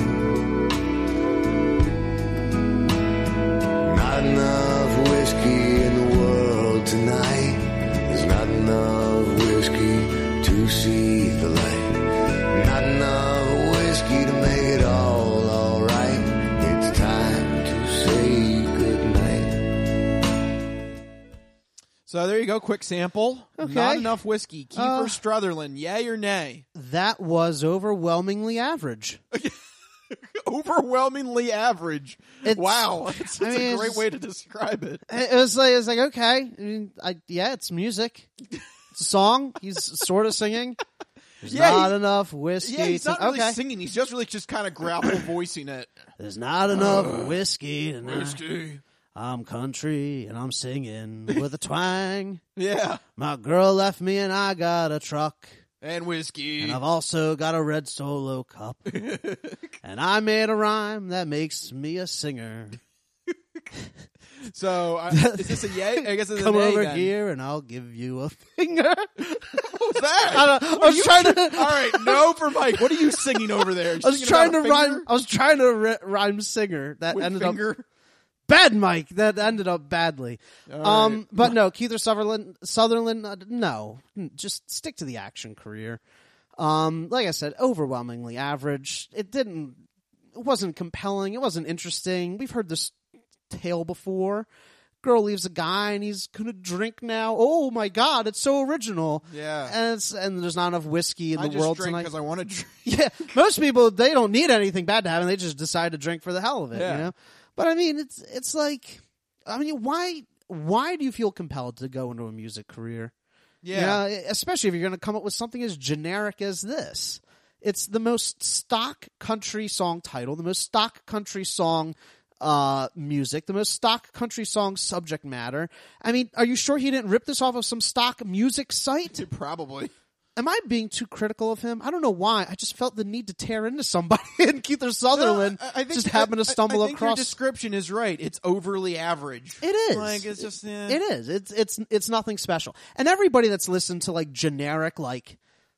gone. Not enough whiskey in the world tonight. There's not enough whiskey to see the light. Not enough whiskey to make it all alright. It's time to say goodnight. So there you go, quick sample. Okay. Not Enough Whiskey. Kiefer Uh, Sutherland, yay or nay? That was overwhelmingly average. Overwhelmingly average. It's- wow. That's, I that's mean, a great it's- way to describe it. It was like, it was like okay. I mean, I, yeah, it's music. It's a song. He's sort of singing. There's Yeah, not he- enough whiskey. Yeah, he's to- not really okay. singing. He's just really just kind of grapple voicing it. There's not enough Uh, whiskey tonight. Whiskey. I'm country and I'm singing with a twang. Yeah. My girl left me and I got a truck. And whiskey. And I've also got a red Solo cup. And I made a rhyme that makes me a singer. So, uh, is this a yay? I guess it's Come a nay over then. here and I'll give you a finger. What was that? I, don't, I What was are you- trying to. All right, no for Mike. What are you singing over there? I was Singing trying to about a rhyme. finger? I was trying to ri- rhyme singer. That With ended finger? up bad, Mike. That ended up badly. All Um, right. but no, Keith Sutherland. Sutherland, uh, no, just stick to the action career. Um, like I said, overwhelmingly average. It didn't. It wasn't compelling. It wasn't interesting. We've heard this tale before. Girl leaves a guy and he's gonna drink now. Oh my God, it's so original. Yeah. And it's, and there's not enough whiskey in I the just world drink tonight. because I want to drink. Yeah, most people, they don't need anything bad to happen. They just decide to drink for the hell of it, Yeah. you know? But I mean, it's it's like, I mean, why why do you feel compelled to go into a music career? Yeah. You know, especially if you're going to come up with something as generic as this. It's the most stock country song title, the most stock country song uh, music, the most stock country song subject matter. I mean, are you sure he didn't rip this off of some stock music site? Probably. Am I being too critical of him? I don't know why. I just felt the need to tear into somebody, and Keith Sutherland No, I- I think- just happened to I- stumble I think across. Your description is right. It's overly average. It is. Like it's just. eh. It is. It's it's it's nothing special. And everybody that's listened to like generic, like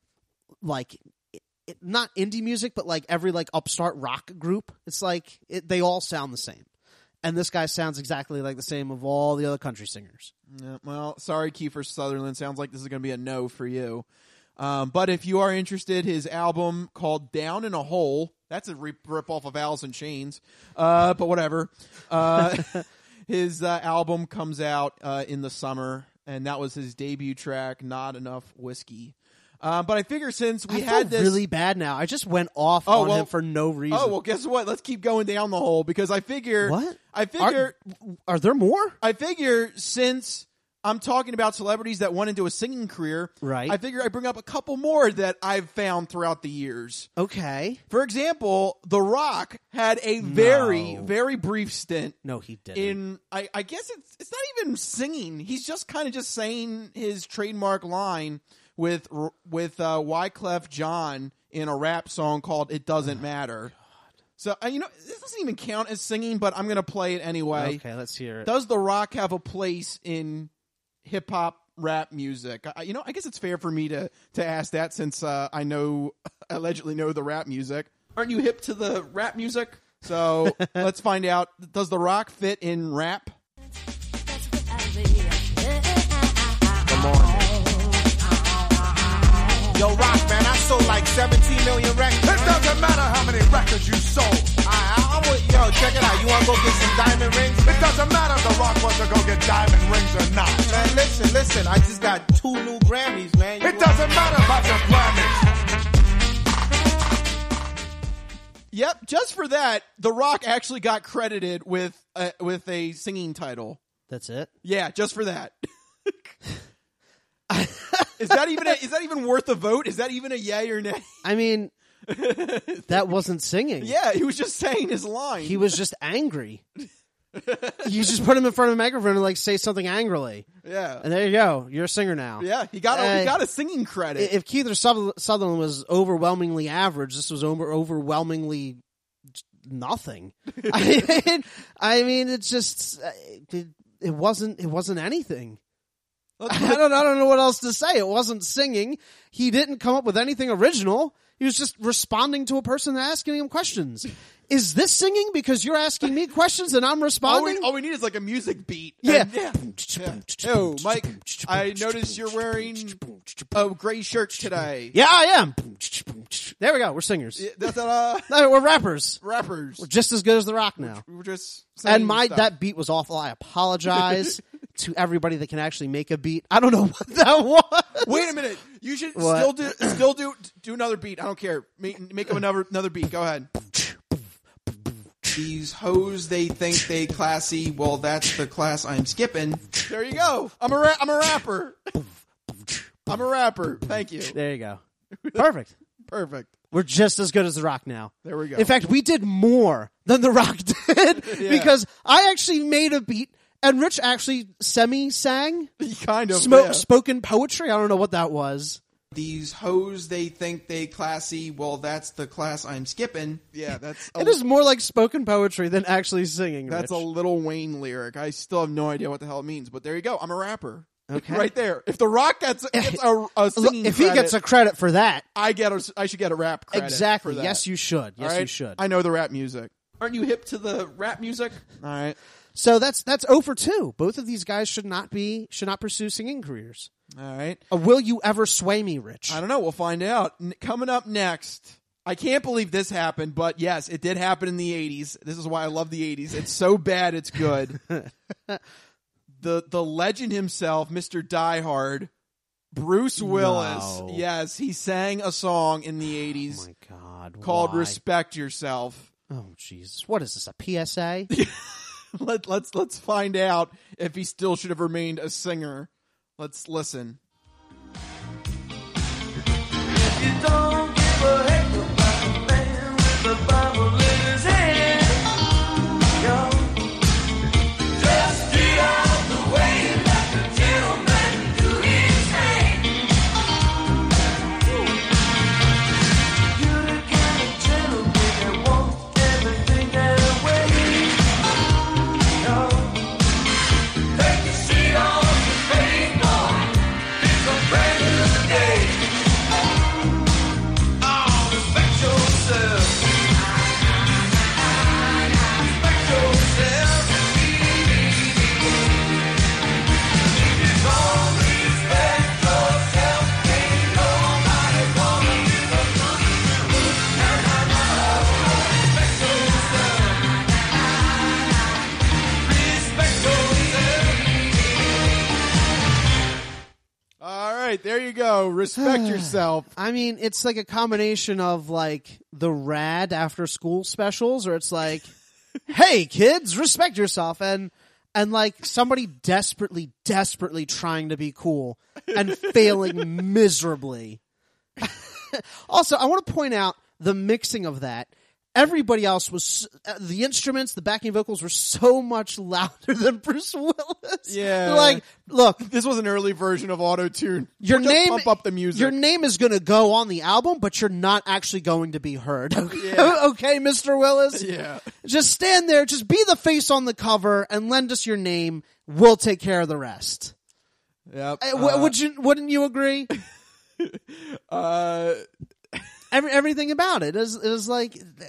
like it, not indie music, but like every like upstart rock group, it's like it, they all sound the same. And this guy sounds exactly like the same of all the other country singers. Yeah, well, sorry, Kiefer Sutherland. Sounds like this is going to be a no for you. Um, but if you are interested, his album called Down in a Hole, that's a rip, rip off of Alice in Chains. Uh, but whatever. Uh, his uh, album comes out uh, in the summer, and that was his debut track, Not Enough Whiskey. Um, but I figure since we I had feel this really bad now. I just went off Oh, on well- him for no reason. Oh, well, guess what? Let's keep going down the hole because I figure. What? I figure. Are, are there more? I figure since I'm talking about celebrities that went into a singing career, Right. I figure I bring up a couple more that I've found throughout the years. Okay. For example, The Rock had a very, very brief stint. No, he didn't. In I, I guess it's it's not even singing. He's just kind of just saying his trademark line with with uh, Wyclef Jean in a rap song called "It Doesn't Matter." So uh, you know this doesn't even count as singing, but I'm gonna play it anyway. Okay, let's hear it. Does The Rock have a place in hip hop rap music? I, you know, I guess it's fair for me to to ask that since uh, I know allegedly know the rap music. Aren't you hip to the rap music? So let's find out. Does The Rock fit in rap? Yo, Rock, man, I sold like seventeen million records. It doesn't matter how many records you sold. I, I, I would, yo, check it out. You want to go get some diamond rings? It doesn't matter if The Rock wants to go get diamond rings or not. Man, listen, listen. I just got two new Grammys, man. You it doesn't matter about your Grammys. Yep, just for that, The Rock actually got credited with uh, with a singing title. That's it? Yeah, just for that. Is that even a, is that even worth a vote? Is that even a yay or nay? I mean, that wasn't singing. Yeah, he was just saying his line. He was just angry. You just put him in front of a microphone and like say something angrily. Yeah. And there you go. You're a singer now. Yeah, he got a, uh, he got a singing credit. If Keith Sutherland was overwhelmingly average, this was over overwhelmingly nothing. I mean, I mean, it's just it, it wasn't it wasn't anything. I don't I don't know what else to say. It wasn't singing. He didn't come up with anything original. He was just responding to a person asking him questions. Is this singing because you're asking me questions and I'm responding? All we, all we need is like a music beat. Yeah. And, yeah. yeah. Oh, Mike, I noticed you're wearing a gray shirt today. Yeah, I am. There we go. We're singers. Yeah, that's, uh, no, we're rappers. Rappers. We're just as good as The Rock now. We're just and my stuff. that beat was awful. I apologize to everybody that can actually make a beat. I don't know what that was. Wait a minute. You should What? still do still do do another beat. I don't care. Make, make up another another beat. Go ahead. These hoes, they think they classy. Well, that's the class I'm skipping. There you go. I'm a ra- I'm a rapper. I'm a rapper. Thank you. There you go. Perfect. Perfect. We're just as good as The Rock now. There we go. In fact, we did more than The Rock did Yeah. because I actually made a beat and Rich actually semi-sang. Kind of. Smo- yeah. Spoken poetry. I don't know what that was. These hoes, they think they classy. Well, that's the class I'm skipping. Yeah, that's a, It is more like spoken poetry than actually singing. that's Rich. a Lil Wayne lyric. I still have no idea what the hell it means, but there you go. I'm a rapper. Okay. Right there. If The Rock gets, gets a, a singing If he credit, gets a credit for that, I get a, I should get a rap credit. exactly. For that. Yes, you should. Yes, All right? you should. I know the rap music. Aren't you hip to the rap music? All right. So that's that's zero for two. Both of these guys should not be should not pursue singing careers. All right. Uh, will you ever sway me, Rich? I don't know. We'll find out. N- coming up next, I can't believe this happened, but yes, it did happen in the eighties. This is why I love the eighties. It's so bad, it's good. the the legend himself, Mister Die Hard, Bruce Willis. No. Yes, he sang a song in the eighties. Oh my God! Called why? "Respect Yourself." Oh Jesus! What is this? A P S A? Let, let's let's find out if he still should have remained a singer. Let's listen. If you don't give a heck about a man with a Bible in his hand, yo, just get out the way and let the gentleman do his thing. You're the kind of gentleman that wants everything that way. Yo, take the seat off the face, boy. It's a brand new day. Oh, respect yourself. Respect yourself. If you don't respect yourself, ain't nobody gonna give a fuck. Na, na, na. Respect yourself. Respect yourself. All right, there you go. Respect yourself. I mean, it's like a combination of like the Rad after school specials, or it's like, "Hey kids, respect yourself," and and like somebody desperately, desperately trying to be cool and failing miserably. Also, I want to point out the mixing of that. Everybody else was uh, the instruments, the backing vocals were so much louder than Bruce Willis. Yeah. like, look, This was an early version of auto-tune. your We'll just name, pump up the music. your name is going to go on the album, but you're not actually going to be heard. Okay, okay, Mister Willis. Yeah. Just stand there, just be the face on the cover, and lend us your name. We'll take care of the rest. Yep. Uh, w- Uh, would you? Wouldn't you agree? uh, Every, everything about it is is like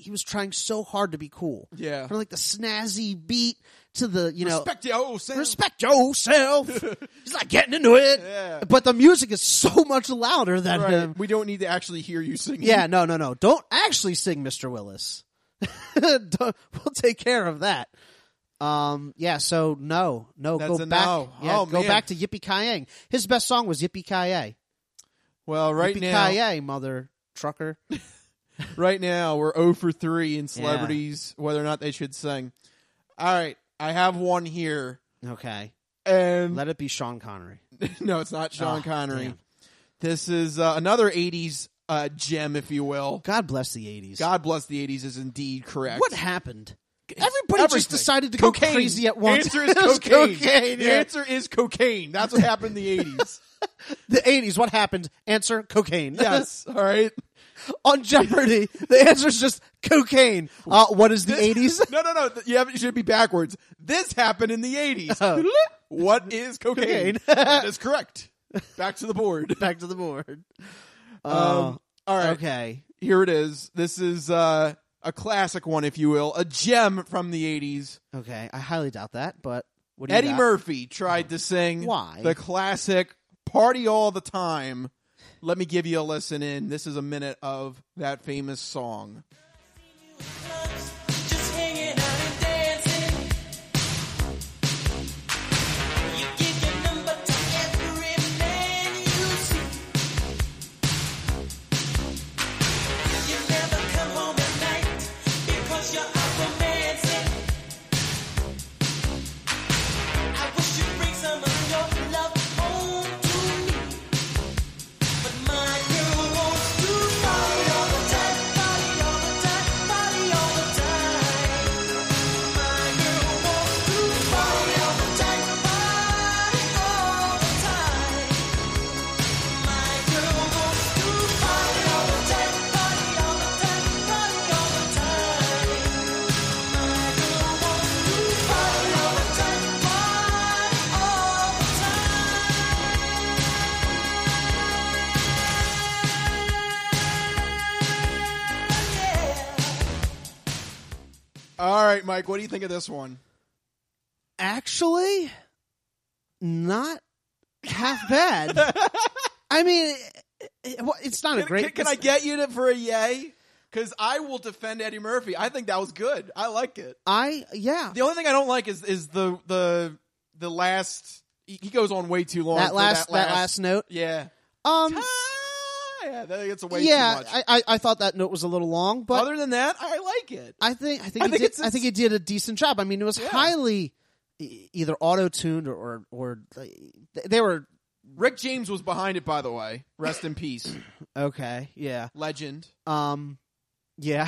he was trying so hard to be cool. Yeah. From like the snazzy beat to the, you know. Respect yourself. Respect yourself. He's like getting into it. Yeah. But the music is so much louder than Right. him. We don't need to actually hear you singing. Yeah, no, no, no. Don't actually sing, Mister Willis. Don't- we'll take care of that. Um, yeah, so no, no, That's go a back. no. Yeah, Oh, go man. back to Yippee-Ki-Yay. His best song was Yippee-Ki-Yay. Well, right now, Yippee-Ki-Yay, mother trucker. right now we're zero for three in celebrities, whether or not they should sing. All right, I have one here. Okay. And let it be Sean Connery. No, it's not Sean Oh, Connery. damn. This is uh, another eighties uh, gem, if you will. God bless the eighties. God bless the eighties is indeed correct. What happened? Everybody Everything. just decided to go Cocaine. crazy at once. Answer is It was cocaine. cocaine, The yeah. answer is cocaine. That's what happened in the eighties. The eighties, what happened? Answer, cocaine. Yes, all right. On Jeopardy, the answer is just cocaine. Uh, what is the eighties? No, no, no. th- You have, it should be backwards. This happened in the eighties. Oh. What is cocaine? Cocaine. That is correct. Back to the board. Back to the board. Um, Uh, all right. Okay. Here it is. This is uh, a classic one, if you will. A gem from the eighties. Okay. I highly doubt that, but what do you Eddie got? Murphy tried to sing Why? the classic Party All the Time. Let me give you a listen in. This is a minute of that famous song. Just hanging out and dancing. You give your number to every man you see. You never come home at night because you're out romancing. I wish you'd bring some of your love home to me. But my girl wants to party all the time, party all the time, party all the time. My girl wants to party all the time, party all the time. My girl wants to party all the time, party all the time, party all the time. My girl wants to party all the time, party all the All right, Mike, what do you think of this one? Actually, not half bad. I mean, it, it- well, it's not a Can, great. can, can I get you to, for a yay? Because I will defend Eddie Murphy. I think that was good. I like it. I yeah. The only thing I don't like is is the the the last. He he goes on way too long. That for last that that last, last note. Yeah. Um. Yeah, that gets way yeah, too much. I, I I thought that note was a little long, but Other than that, I like it. I think I think I he think did. it's- I think he did a decent job. I mean, it was Yeah. highly e- either auto tuned or or, or they were Rick James was behind it, by the way. Rest in peace. okay. Yeah. Legend. Um. Yeah.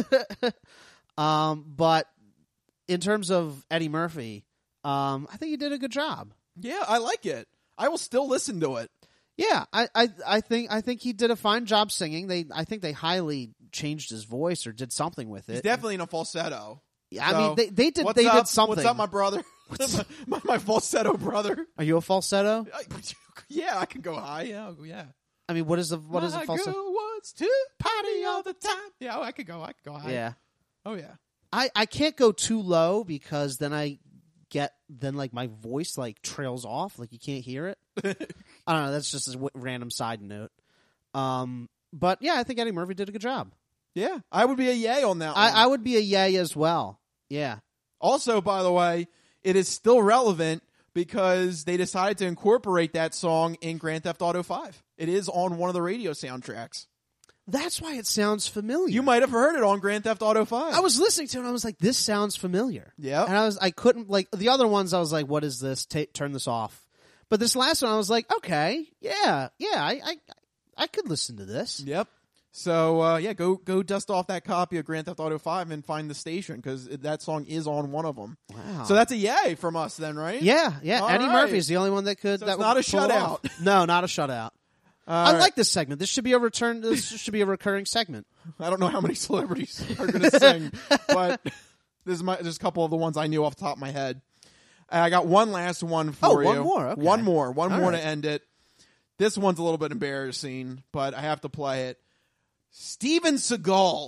um. But in terms of Eddie Murphy, um, I think he did a good job. Yeah, I like it. I will still listen to it. Yeah, I, I, I think I think he did a fine job singing. They I think they highly changed his voice or did something with it. He's definitely in a falsetto. Yeah, I So, mean they they did what's they up? did something. What's up, my brother? my, my, my falsetto brother. Are you a falsetto? I- yeah, I can go high. Yeah, I'll go- yeah. I mean, what is a what is my a falsetto? girl wants to party all the time. Yeah, oh, I could go. I could go high. Yeah, Oh yeah. I I can't go too low because then I get then like my voice like trails off, like you can't hear it. I don't know. That's just a w- random side note. Um, but yeah, I think Eddie Murphy did a good job. Yeah, I would be a yay on that one. I, I would be a yay as well. Yeah. Also, by the way, it is still relevant because they decided to incorporate that song in Grand Theft Auto five. It is on one of the radio soundtracks. That's why it sounds familiar. You might have heard it on Grand Theft Auto five. I was listening to it and I was like, this sounds familiar. Yeah. And I was, I couldn't, like, the other ones I was like, what is this? Ta turn this off. But this last one I was like, okay, yeah, yeah, I, I, I could listen to this. Yep. So, uh, yeah, go go dust off that copy of Grand Theft Auto five and find the station because that song is on one of them. Wow. So that's a yay from us then, right? Yeah, yeah. All Eddie right. Murphy is the only one that could. So that it's not would a pull it shutout. off. No, not a shutout. All I right. like this segment. This should be a return. This should be a recurring segment. I don't know how many celebrities are going to sing, but this is my, there's a couple of the ones I knew off the top of my head. And I got one last one for Oh, you. one more, okay. One more. One All more right. to end it. This one's a little bit embarrassing, but I have to play it. Steven Seagal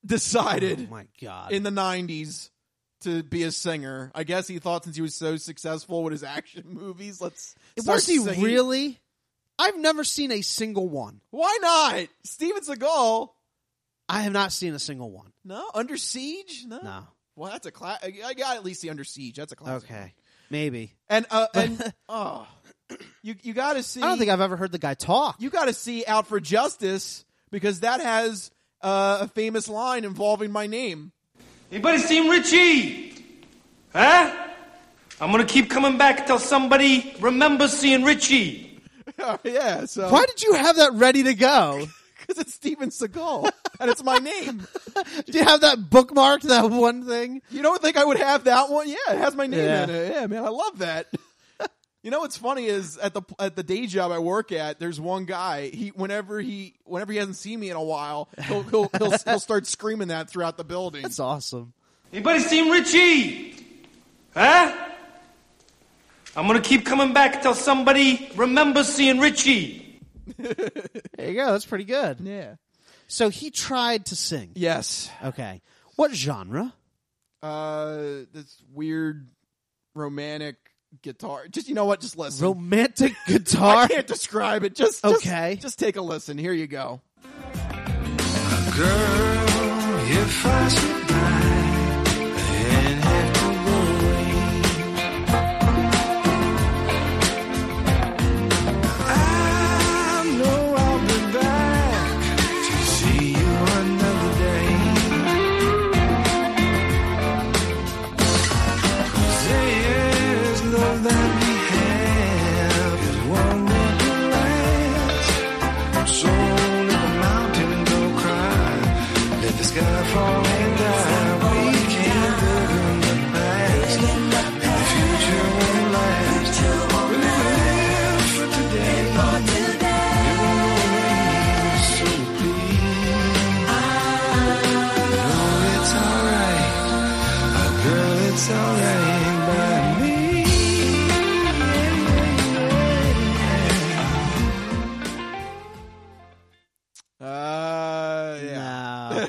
decided Oh my God. in the nineties to be a singer. I guess he thought since he was so successful with his action movies, let's start Was he singing. really? I've never seen a single one. Why not? Steven Seagal. I have not seen a single one. No? Under Siege? No. No. Well, that's a class. I got at least the Under Siege. That's a classic. Okay. Maybe. And, uh, and, oh, you, you gotta see. I don't think I've ever heard the guy talk. You gotta see Out for Justice because that has uh, a famous line involving my name. Anybody seen Richie? Huh? I'm gonna keep coming back until somebody remembers seeing Richie. Oh, yeah, so. Why did you have that ready to go? Because it's Steven Seagal, and it's my name. Do you have that bookmarked, that one thing? You don't think I would have that one? Yeah, it has my name Yeah. in it. Yeah, man, I love that. You know what's funny is at the at the day job I work at, there's one guy. He whenever he whenever he hasn't seen me in a while, he'll he'll he'll, he'll start screaming that throughout the building. That's awesome. Anybody seen Richie? Huh? I'm gonna keep coming back until somebody remembers seeing Richie. There you go. That's pretty good. Yeah. So he tried to sing. Yes. Okay. What genre? Uh, this weird romantic guitar. Just you know what? Just listen. Romantic guitar? I can't describe it. Just Okay. Just, just take a listen. Here you go. Girl, if I sit by and have to go away, I know I'll be back to see you another day. 'Cause there's love that we have is one that can last. So let the mountain go cry, let the sky fall and die. We can't live in the past, and the future won't last. We live for today, living always, so please. No, it's alright, uh, girl, it's alright by me. Uh, yeah. No.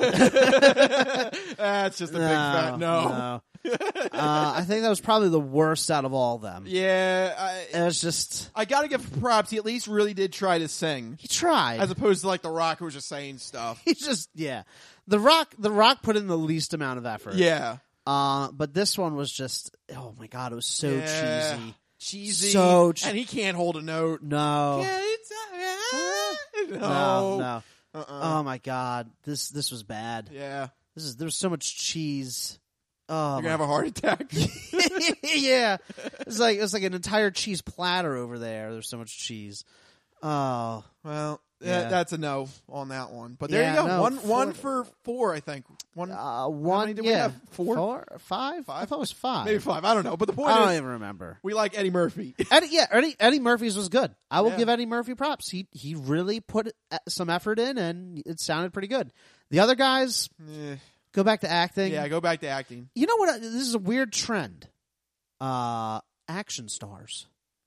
That's just a big fat no. no. uh, I think that was probably the worst out of all of them. Yeah, I, It was just, I gotta give props. He at least really did try to sing, he tried. as opposed to like The Rock, who was just saying stuff. He just, yeah. The Rock, The Rock put in the least amount of effort. Yeah, Uh, but this one was just, oh my God, it was so Yeah. cheesy. cheesy, So che- and he can't hold a note. No. Yeah, it's alright. No, No, no. Uh-uh. Oh my God, this this was bad. Yeah, This is there's so much cheese. Oh, you're gonna have a heart attack. yeah, it's like it's like an entire cheese platter over there. There's so much cheese. Oh, Well, Yeah. yeah, that's a no on that one. But there Yeah, you go. no, one four- one for four, I think. One, uh, how one. many did we yeah, have? Four? five, I thought it was five. maybe five. I don't know. But the point I don't is, even remember. we like Eddie Murphy. Eddie, yeah, Eddie, Eddie Murphy's was good. I will Yeah. give Eddie Murphy props. He he really put uh, some effort in, and it sounded pretty good. The other guys Eh, go back to acting. yeah, go back to acting. You know what? This is a weird trend. Uh, action stars.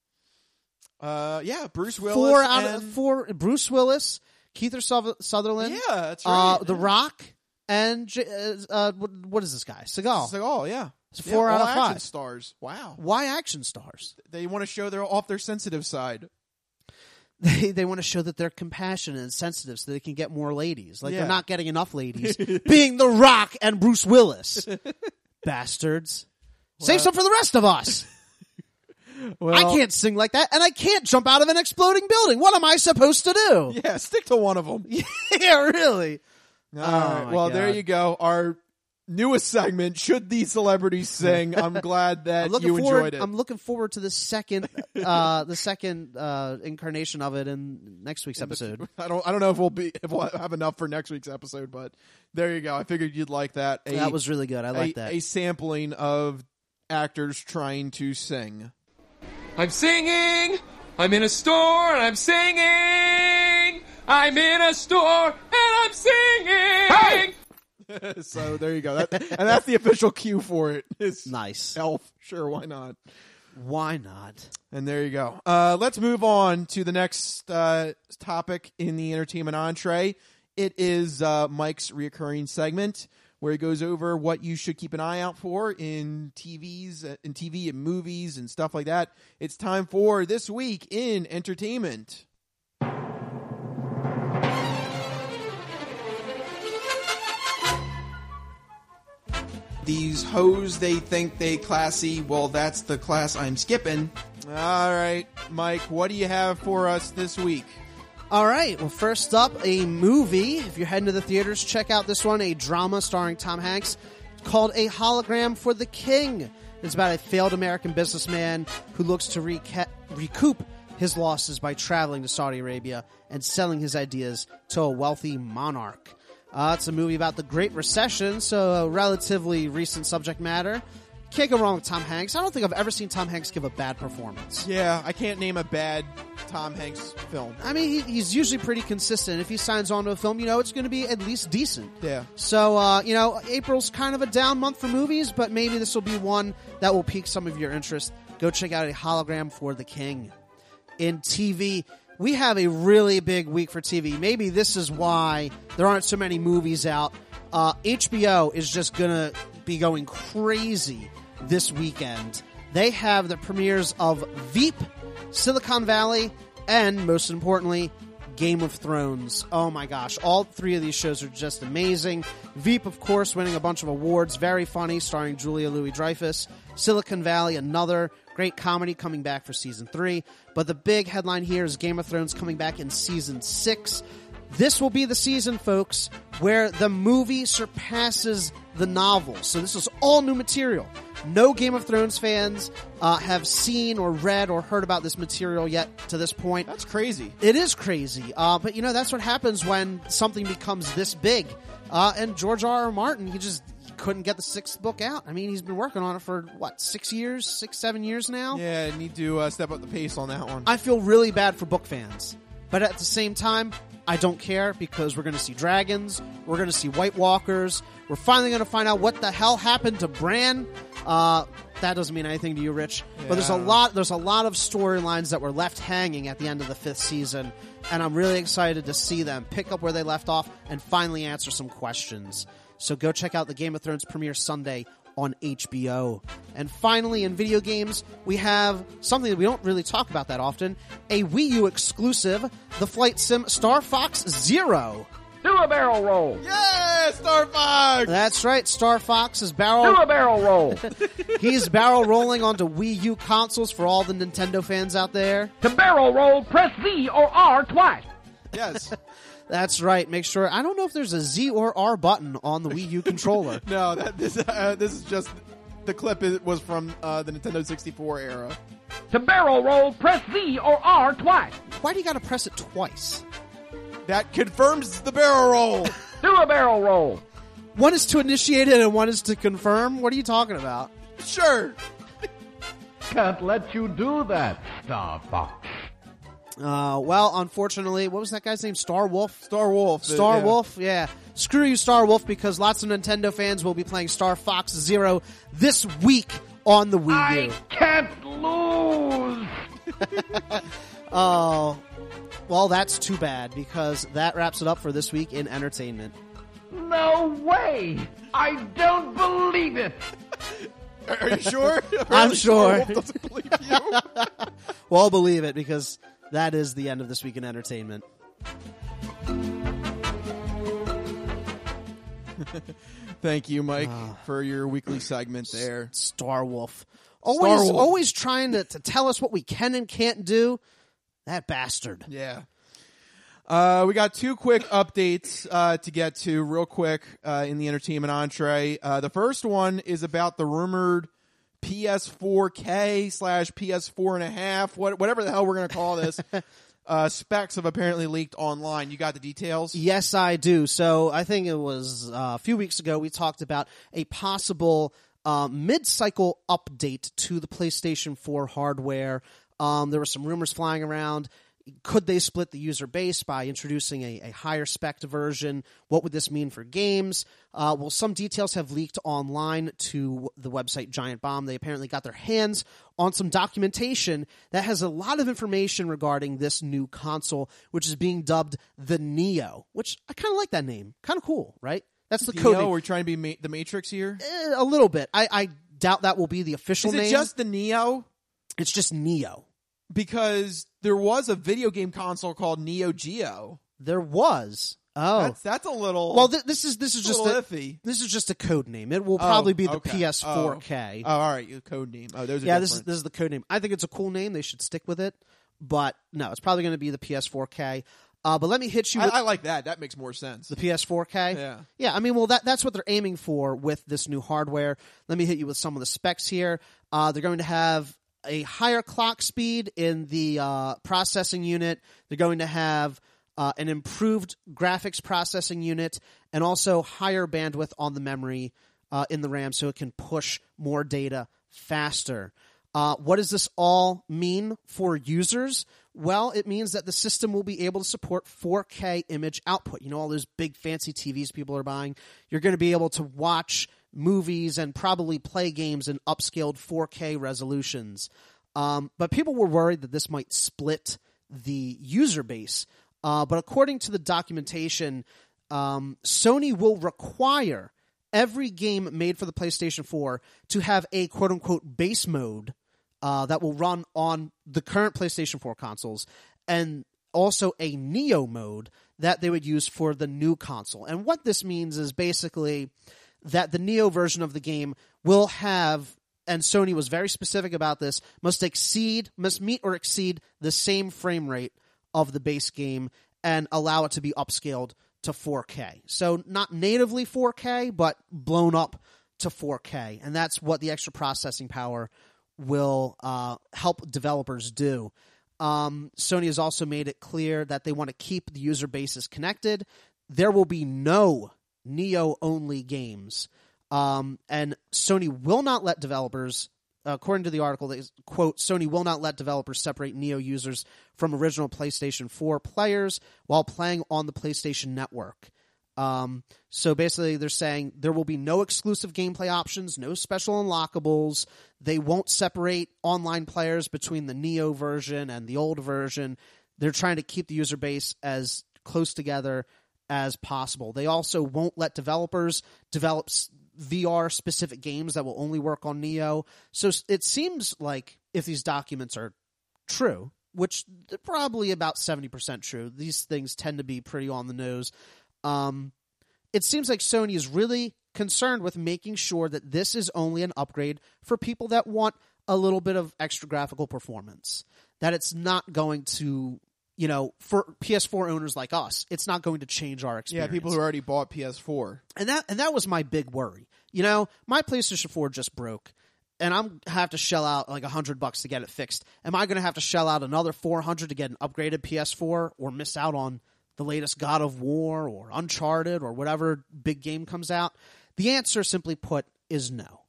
Uh, yeah, Bruce Willis. Four out of and- four. Bruce Willis, Kiefer Suther- Sutherland. Yeah, that's right. Uh, The Rock, and J- uh, uh, what, what is this guy? Seagal. Seagal, yeah. It's Yeah, four out all of action five. stars. Wow. Why action stars? They want to show they're off their sensitive side. They they want to show that they're compassionate and sensitive, so they can get more ladies. Like Yeah. they're not getting enough ladies. Being The Rock and Bruce Willis, bastards. Save Well- some for the rest of us. Well, I can't sing like that, and I can't jump out of an exploding building. What am I supposed to do? Yeah, stick to one of them. Yeah, really. All Oh, right. my Well, there God. you go. Our newest segment, Should These Celebrities Sing? I'm glad that I'm looking you forward. enjoyed it. I'm looking forward to the second, uh, the second uh, incarnation of it in next week's episode. I don't. I don't know if we'll be if we'll have enough for next week's episode, but there you go. I figured you'd like that. A, That was really good. I like a, that. A sampling of actors trying to sing. I'm singing. I'm in a store and I'm singing. I'm in a store and I'm singing. So there you go. That, and that's the official cue for it. It's Nice. Elf. Sure, why not? Why not? And there you go. Uh, let's move on to the next uh, topic in the entertainment entree. It is uh, Mike's reoccurring segment where he goes over what you should keep an eye out for in T Vs, uh, in T V and movies and stuff like that. It's time for This Week in Entertainment. These hoes, they think they classy. Well, that's the class I'm skipping. All right, Mike, what do you have for us this week? All right. Well, first up, a movie. If you're heading to the theaters, check out this one, a drama starring Tom Hanks called A Hologram for the King. It's about a failed American businessman who looks to reca- recoup his losses by traveling to Saudi Arabia and selling his ideas to a wealthy monarch. Uh, it's a movie about the Great Recession, so a relatively recent subject matter. Can't go wrong with Tom Hanks. I don't think I've ever seen Tom Hanks give a bad performance. Yeah, I can't name a bad Tom Hanks film. I mean, he, he's usually pretty consistent. If he signs on to a film, you know, it's going to be at least decent. Yeah. So, uh, you know, April's kind of a down month for movies, but maybe this will be one that will pique some of your interest. Go check out A Hologram for the King. In T V, we have a really big week for T V. Maybe this is why there aren't so many movies out. Uh, H B O is just going to be going crazy this weekend. They have the premieres of Veep, Silicon Valley, and most importantly, Game of Thrones. Oh my gosh, all three of these shows are just amazing. Veep, of course, winning a bunch of awards. Very funny, starring Julia Louis-Dreyfus. Silicon Valley, another great comedy coming back for season three. But the big headline here is Game of Thrones coming back in season six. This will be the season, folks, where the movie surpasses the novel. So this is all new material. No Game of Thrones fans uh, have seen or read or heard about this material yet to this point. That's crazy. It is crazy. Uh, but, you know, that's what happens when something becomes this big. Uh, and George R. R. Martin, he just couldn't get the sixth book out. I mean, he's been working on it for, what, six years? Six, seven years now? Yeah, need to uh, step up the pace on that one. I feel really bad for book fans. But at the same time, I don't care because we're going to see dragons. We're going to see White Walkers. We're finally going to find out what the hell happened to Bran. Uh, that doesn't mean anything to you, Rich. Yeah. But there's a lot. There's a lot of storylines that were left hanging at the end of the fifth season, and I'm really excited to see them pick up where they left off and finally answer some questions. So go check out the Game of Thrones premiere Sunday on H B O. And finally, in video games, we have something that we don't really talk about that often, a Wii U exclusive, the flight sim Star Fox Zero. Do a barrel roll. Yeah, Star Fox! That's right, Star Fox is barrel... Do a barrel roll. He's barrel rolling onto Wii U consoles for all the Nintendo fans out there. To barrel roll, press Z or R twice. Yes. That's right. Make sure. I don't know if there's a Z or R button on the Wii U controller. No, that this uh, this is just the clip is, was from uh, the Nintendo sixty-four era. To barrel roll, press Z or R twice. Why do you got to press it twice? That confirms the barrel roll. Do a barrel roll. One is to initiate it and one is to confirm. What are you talking about? Sure. Can't let you do that, Star Fox. Uh, well, unfortunately, what was that guy's name? Star Wolf? Star Wolf. Star yeah. Wolf, yeah. Screw you, Star Wolf, because lots of Nintendo fans will be playing Star Fox Zero this week on the Wii U. I can't lose. Oh, well, that's too bad, because that wraps it up for this week in entertainment. No way! I don't believe it! Are you sure? I'm sure. Star Wolf doesn't believe you. Well, I'll believe it, because that is the end of this week in entertainment. Thank you, Mike, uh, for your weekly segment there. Star Wolf. Always, Star Wolf. always trying to, to tell us what we can and can't do. That bastard. Yeah. Uh, we got two quick updates uh, to get to real quick uh, in the entertainment entree. Uh, the first one is about the rumored P S four K slash P S four and a half, what, whatever the hell we're going to call this. uh, specs have apparently leaked online. You got the details? Yes, I do. So I think it was uh, a few weeks ago we talked about a possible uh, mid-cycle update to the PlayStation four hardware. Um, there were some rumors flying around Could they split the user base by introducing a, a higher spec version? What would this mean for games? Uh, well, some details have leaked online to the website Giant Bomb. They apparently got their hands on some documentation that has a lot of information regarding this new console, which is being dubbed the Neo, which I kind of like that name. Kind of cool, right? That's the code. Neo, we're trying to be ma- the Matrix here? Eh, a little bit. I, I doubt that will be the official Is it name. just the Neo? It's just Neo. Because there was a video game console called Neo Geo. There was. Oh, that's, that's a little. Well, th- this is this is a just little a, iffy. This is just a code name. It will Oh, probably be the okay. P S four K. Oh. oh, all right, your code name. Oh, those are yeah. different. This is this is the code name. I think it's a cool name. They should stick with it. But no, it's probably going to be the P S four K. Uh, but let me hit you. I, with I like that. That makes more sense. The P S four K. Yeah. Yeah. I mean, well, that that's what they're aiming for with this new hardware. Let me hit you with some of the specs here. Uh, they're going to have a higher clock speed in the uh, processing unit. They're going to have uh, an improved graphics processing unit and also higher bandwidth on the memory uh, in the RAM so it can push more data faster. Uh, what does this all mean for users? Well, it means that the system will be able to support four K image output. You know, all those big fancy T Vs people are buying. You're going to be able to watch movies and probably play games in upscaled four K resolutions. Um, but people were worried that this might split the user base. Uh, but according to the documentation, um, Sony will require every game made for the PlayStation four to have a quote-unquote base mode uh, that will run on the current PlayStation four consoles, and also a Neo mode that they would use for the new console. And what this means is basically that the Neo version of the game will have, and Sony was very specific about this, must exceed, must meet or exceed the same frame rate of the base game and allow it to be upscaled to four K. So not natively four K, but blown up to four K. And that's what the extra processing power will uh, help developers do. Um, Sony has also made it clear that they want to keep the user bases connected. There will be no Neo-only games. Um, and Sony will not let developers, according to the article, they quote, Sony will not let developers separate Neo users from original PlayStation four players while playing on the PlayStation Network. Um, so basically they're saying there will be no exclusive gameplay options, no special unlockables. They won't separate online players between the Neo version and the old version. They're trying to keep the user base as close together as possible. They also won't let developers develop V R-specific games that will only work on Neo. So it seems like if these documents are true, which they're probably about seventy percent true, these things tend to be pretty on the nose, um, it seems like Sony is really concerned with making sure that this is only an upgrade for people that want a little bit of extra graphical performance. That it's not going to, you know, for P S four owners like us, it's not going to change our experience. Yeah, people who already bought P S four. And that and that was my big worry. You know, my PlayStation four just broke, and I'm have to shell out like a hundred bucks to get it fixed. Am I going to have to shell out another four hundred to get an upgraded P S four, or miss out on the latest God of War or Uncharted or whatever big game comes out? The answer, simply put, is no.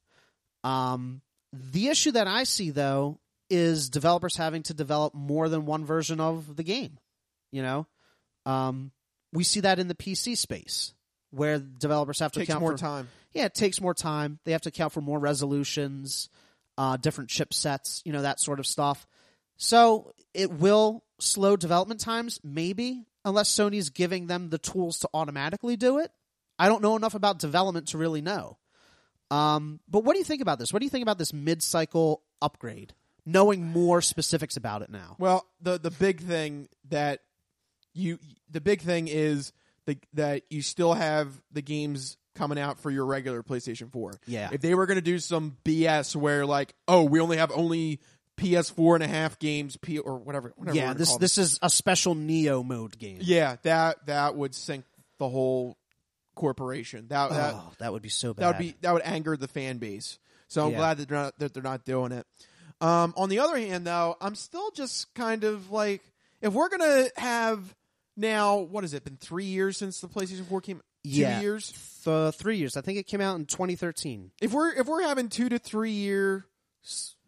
Um, the issue that I see, though, is developers having to develop more than one version of the game. You know, um, we see that in the P C space, where developers have to Takes account more for time. Yeah, it takes more time. They have to account for more resolutions, uh, different chipsets, you know, that sort of stuff. So it will slow development times, maybe, unless Sony's giving them the tools to automatically do it. I don't know enough about development to really know. Um, but what do you think about this? What do you think about this mid-cycle upgrade, knowing more specifics about it now? Well, the the big thing that you the big thing is the, that you still have the games coming out for your regular PlayStation four. Yeah. If they were going to do some B S where like, oh, we only have only P S four and a half games, P or whatever. whatever yeah, this this is a special Neo mode game. Yeah, that that would sink the whole corporation. That that, oh, that would be so bad. That would be that would anger the fan base. So I'm Yeah. glad that they're not that they're not doing it. Um, on the other hand, though, I'm still just kind of like, if we're gonna have now, what has it been three years since the PlayStation four came? Two yeah, years, Th- three years. I think it came out in twenty thirteen. If we're if we're having two to three year s-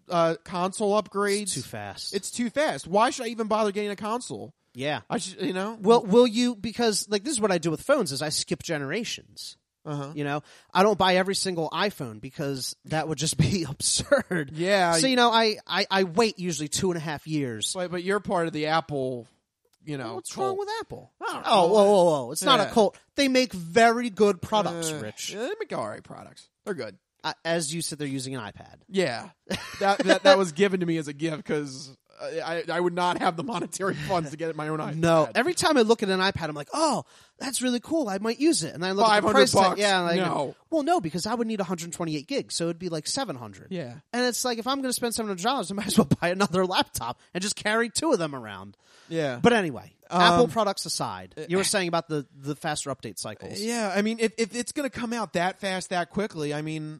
uh, console upgrades. It's too fast. It's too fast. Why should I even bother getting a console? Yeah. I should, you know. Well, will you? Because like this is what I do with phones: is I skip generations. Uh-huh. You know, I don't buy every single iPhone because that would just be absurd. Yeah. So you know, I, I, I wait usually two and a half years. But, but you're part of the Apple. You know, well, what's cult. wrong with Apple? I don't know. Oh, whoa, whoa, whoa! It's not Yeah. a cult. They make very good products, Uh, Rich. Yeah, they make all right products. They're good. Uh, as you said, they're using an iPad. Yeah, that that, that was given to me as a gift because I I would not have the monetary funds to get my own iPad. No, every time I look at an iPad, I'm like, oh, that's really cool. I might use it. And then I look at the five hundred price tag. bucks? Yeah, like, No. well, no, because I would need one hundred twenty-eight gigs, so it'd be like seven hundred. Yeah. And it's like, if I'm going to spend seven hundred dollars, I might as well buy another laptop and just carry two of them around. Yeah. But anyway, Um, Apple products aside, you were saying about the, the faster update cycles. Yeah, I mean, if if it's going to come out that fast, that quickly, I mean,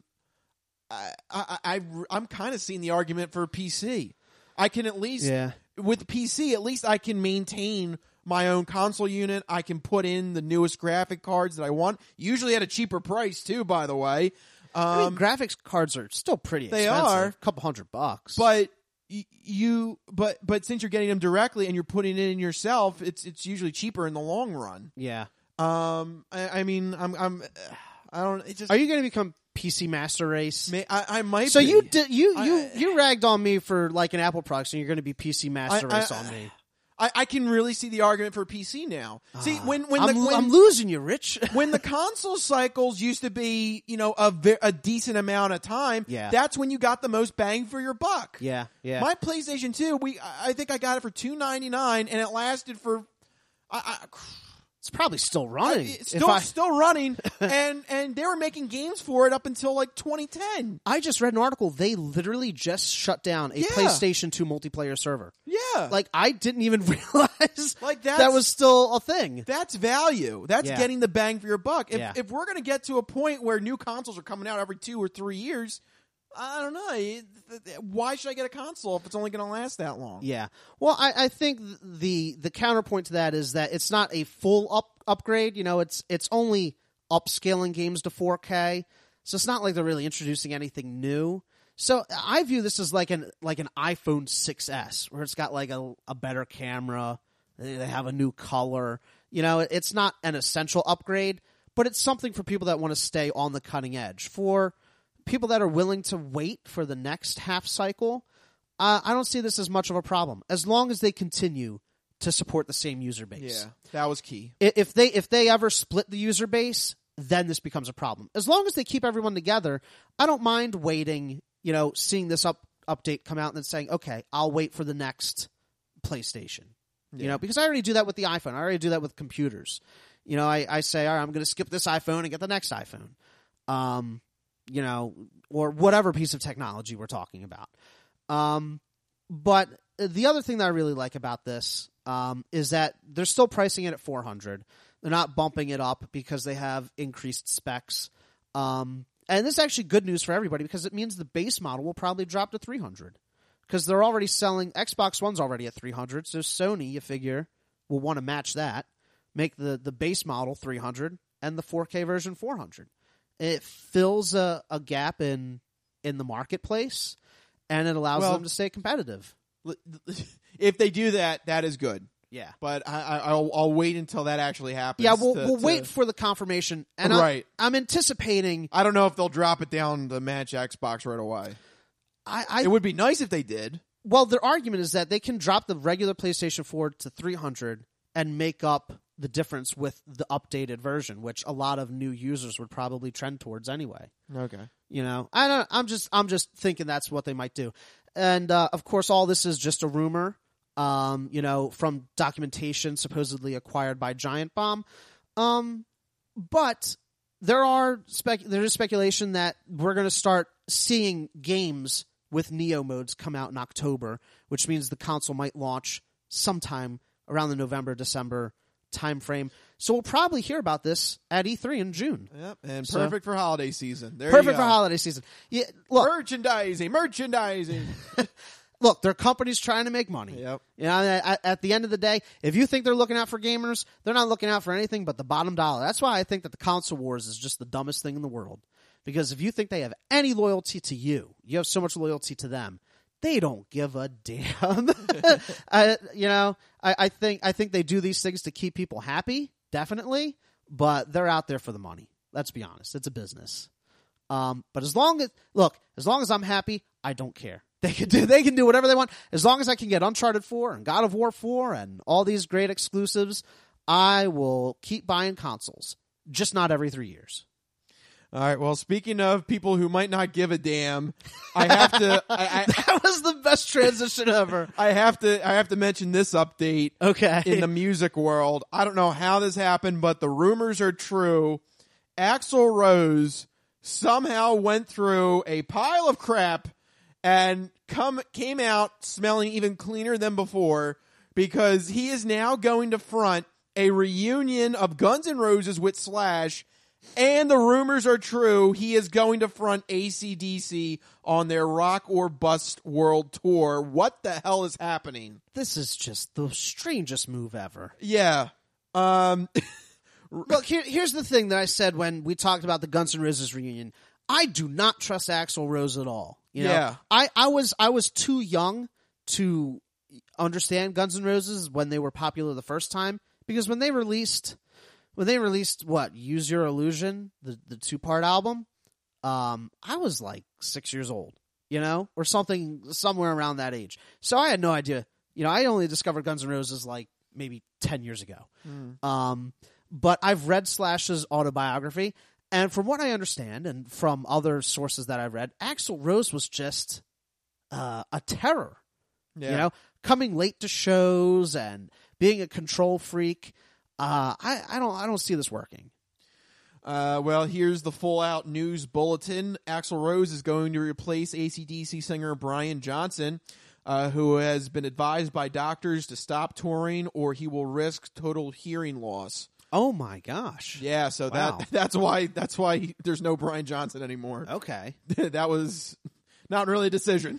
I I, I I'm kind of seeing the argument for P C. I can at least Yeah. with P C, at least I can maintain my own console unit. I can put in the newest graphic cards that I want, usually at a cheaper price too. By the way, um, I mean, graphics cards are still pretty they expensive. are. A couple hundred bucks. but y- you but but since you're getting them directly and you're putting it in yourself, it's it's usually cheaper in the long run. yeah. Um, I, I mean, I'm I'm I don't. It just Are you going to become P C Master Race? May, I, I might. So be. you did you I- you I- you ragged on me for like an Apple product, and you're going to be P C Master I- Race I- on me. I, I can really see the argument for P C now. See, when when I'm, the when, I'm losing you, Rich. when the console cycles used to be, you know, a ve- a decent amount of time, Yeah. that's when you got the most bang for your buck. yeah, yeah. My PlayStation two, we I think I got it for two ninety-nine, and it lasted for. I, I, it's probably still running. It's If still I, still running, and and they were making games for it up until like twenty ten. I just read an article. They literally just shut down a Yeah. PlayStation two multiplayer server. Yeah, Like I didn't even realize Like, that's- that was still a thing. that's value. That's Yeah. getting the bang for your buck. If Yeah. if we're gonna get to a point where new consoles are coming out every two or three years, I don't know. It- Why should I get a console if it's only going to last that long? Yeah. Well, I, I think th- the the counterpoint to that is that it's not a full up upgrade. You know, it's it's only upscaling games to four K, so it's not like they're really introducing anything new. So I view this as like an like an iPhone six S, where it's got like a, a better camera, they they have a new color. You know, it's not an essential upgrade, but it's something for people that want to stay on the cutting edge. For people that are willing to wait for the next half cycle, uh, I don't see this as much of a problem, as long as they continue to support the same user base. Yeah, that was key. I- If they if they ever split the user base, then this becomes a problem. As long as they keep everyone together, I don't mind waiting. You know, seeing this up update come out and then saying, "Okay, I'll wait for the next PlayStation." You Yeah. know, because I already do that with the iPhone. I already do that with computers. You know, I, I say, all right, I'm going to skip this iPhone and get the next iPhone. Um, you know, or whatever piece of technology we're talking about. Um, but the other thing that I really like about this um, is that they're still pricing it at four hundred. They're not bumping it up because they have increased specs. Um, and this is actually good news for everybody because it means the base model will probably drop to three hundred. Because they're already selling, Xbox One's already at three hundred, so Sony, you figure, will want to match that. Make the, the base model three hundred and the four K version four hundred. It fills a, a gap in in the marketplace, and it allows Well, them to stay competitive. If they do that, that is good. Yeah. But I, I, I'll, I'll wait until that actually happens. Yeah, we'll, to- we'll to- wait for the confirmation. And Right. I'm, I'm anticipating... I don't know if they'll drop it down to match Xbox right away. I, I It would be nice if they did. Well, their argument is that they can drop the regular PlayStation four to three hundred and make up the difference with the updated version, which a lot of new users would probably trend towards anyway. Okay. You know, I don't. I'm just. I'm just thinking that's what they might do, and uh, of course, all this is just a rumor. Um, you know, from documentation supposedly acquired by Giant Bomb. Um, but there are spec. There is speculation that we're going to start seeing games with Neo modes come out in October, which means the console might launch sometime around the November December time frame. So we'll probably hear about this at E three in June. Yep, and So- perfect for holiday season. There Perfect you for go. holiday season. Yeah, look, Merchandising, merchandising. look, their company's trying to make money. Yep. You know, at, at the end of the day, if you think they're looking out for gamers, they're not looking out for anything but the bottom dollar. That's why I think that the console wars is just the dumbest thing in the world. Because if you think they have any loyalty to you, you have so much loyalty to them, they don't give a damn. I, you know, I, I think I think they do these things to keep people happy, definitely, but they're out there for the money. Let's be honest. It's a business. Um, but as long as, look, as long as I'm happy, I don't care. They can do, they can do whatever they want. As long as I can get Uncharted four and God of War four and all these great exclusives, I will keep buying consoles. Just not every three years. All right. Well, speaking of people who might not give a damn, I have to. I, I, that was the best transition ever. I have to. I have to mention this update. Okay. In the music world, I don't know how this happened, but the rumors are true. Axl Rose somehow went through a pile of crap and come came out smelling even cleaner than before, because he is now going to front a reunion of Guns N' Roses with Slash. And the rumors are true. He is going to front A C D C on their Rock or Bust World Tour. What the hell is happening? This is just the strangest move ever. Yeah. Um, Look, here, here's the thing that I said when we talked about the Guns N' Roses reunion. I do not trust Axl Rose at all. You know? Yeah. I, I was I was too young to understand Guns N' Roses when they were popular the first time, because when they released... When they released, what, Use Your Illusion, the, the two-part album, um, I was like six years old, you know, or something, somewhere around that age. So I had no idea. You know, I only discovered Guns N' Roses like maybe ten years ago. Mm. Um, but I've read Slash's autobiography, and from what I understand, and from other sources that I've read, Axl Rose was just uh, a terror. Yeah. You know, coming late to shows and being a control freak. Uh, I, I don't I don't see this working. Uh, well, here's the full-out news bulletin. Axl Rose is going to replace A C D C singer Brian Johnson, uh, who has been advised by doctors to stop touring or he will risk total hearing loss. Oh my gosh! Yeah, so wow. that that's why that's why he, there's no Brian Johnson anymore. Okay, that was not really a decision.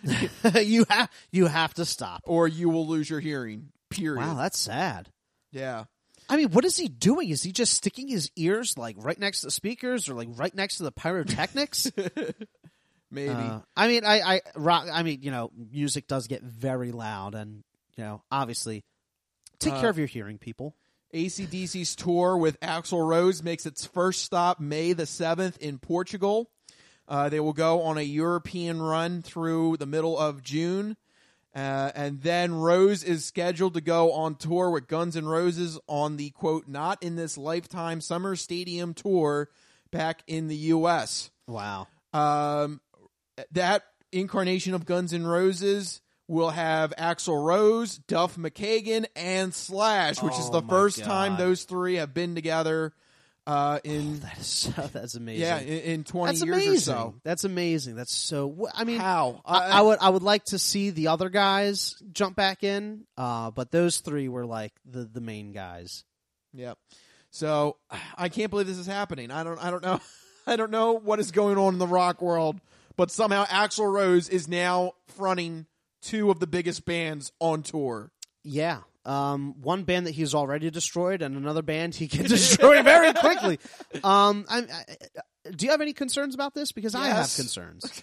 you have you have to stop, or you will lose your hearing. Period. Wow, that's sad. Yeah. I mean, what is he doing? Is he just sticking his ears like right next to the speakers, or like right next to the pyrotechnics? Maybe. Uh, I mean, I, I rock. I mean, you know, music does get very loud, and you know, obviously, take uh, care of your hearing, people. A C D C's tour with Axl Rose makes its first stop May the seventh in Portugal. Uh, they will go on a European run through the middle of June. Uh, and then Rose is scheduled to go on tour with Guns N' Roses on the, quote, Not in This Lifetime Summer Stadium tour back in the U S. Wow. Um, that incarnation of Guns N' Roses will have Axl Rose, Duff McKagan, and Slash, which oh is the first God. time those three have been together. Uh, in oh, that is so, that's amazing. Yeah, in, in twenty that's years amazing. or so. That's amazing. That's so. I mean, how I, I would I would like to see the other guys jump back in, uh, but those three were like the, the main guys. Yep. So I can't believe this is happening. I don't I don't know I don't know what is going on in the rock world, but somehow Axl Rose is now fronting two of the biggest bands on tour. Yeah. Um, one band that he's already destroyed, and another band he can destroy very quickly. Um, I, I, do you have any concerns about this? Because yes. I have concerns.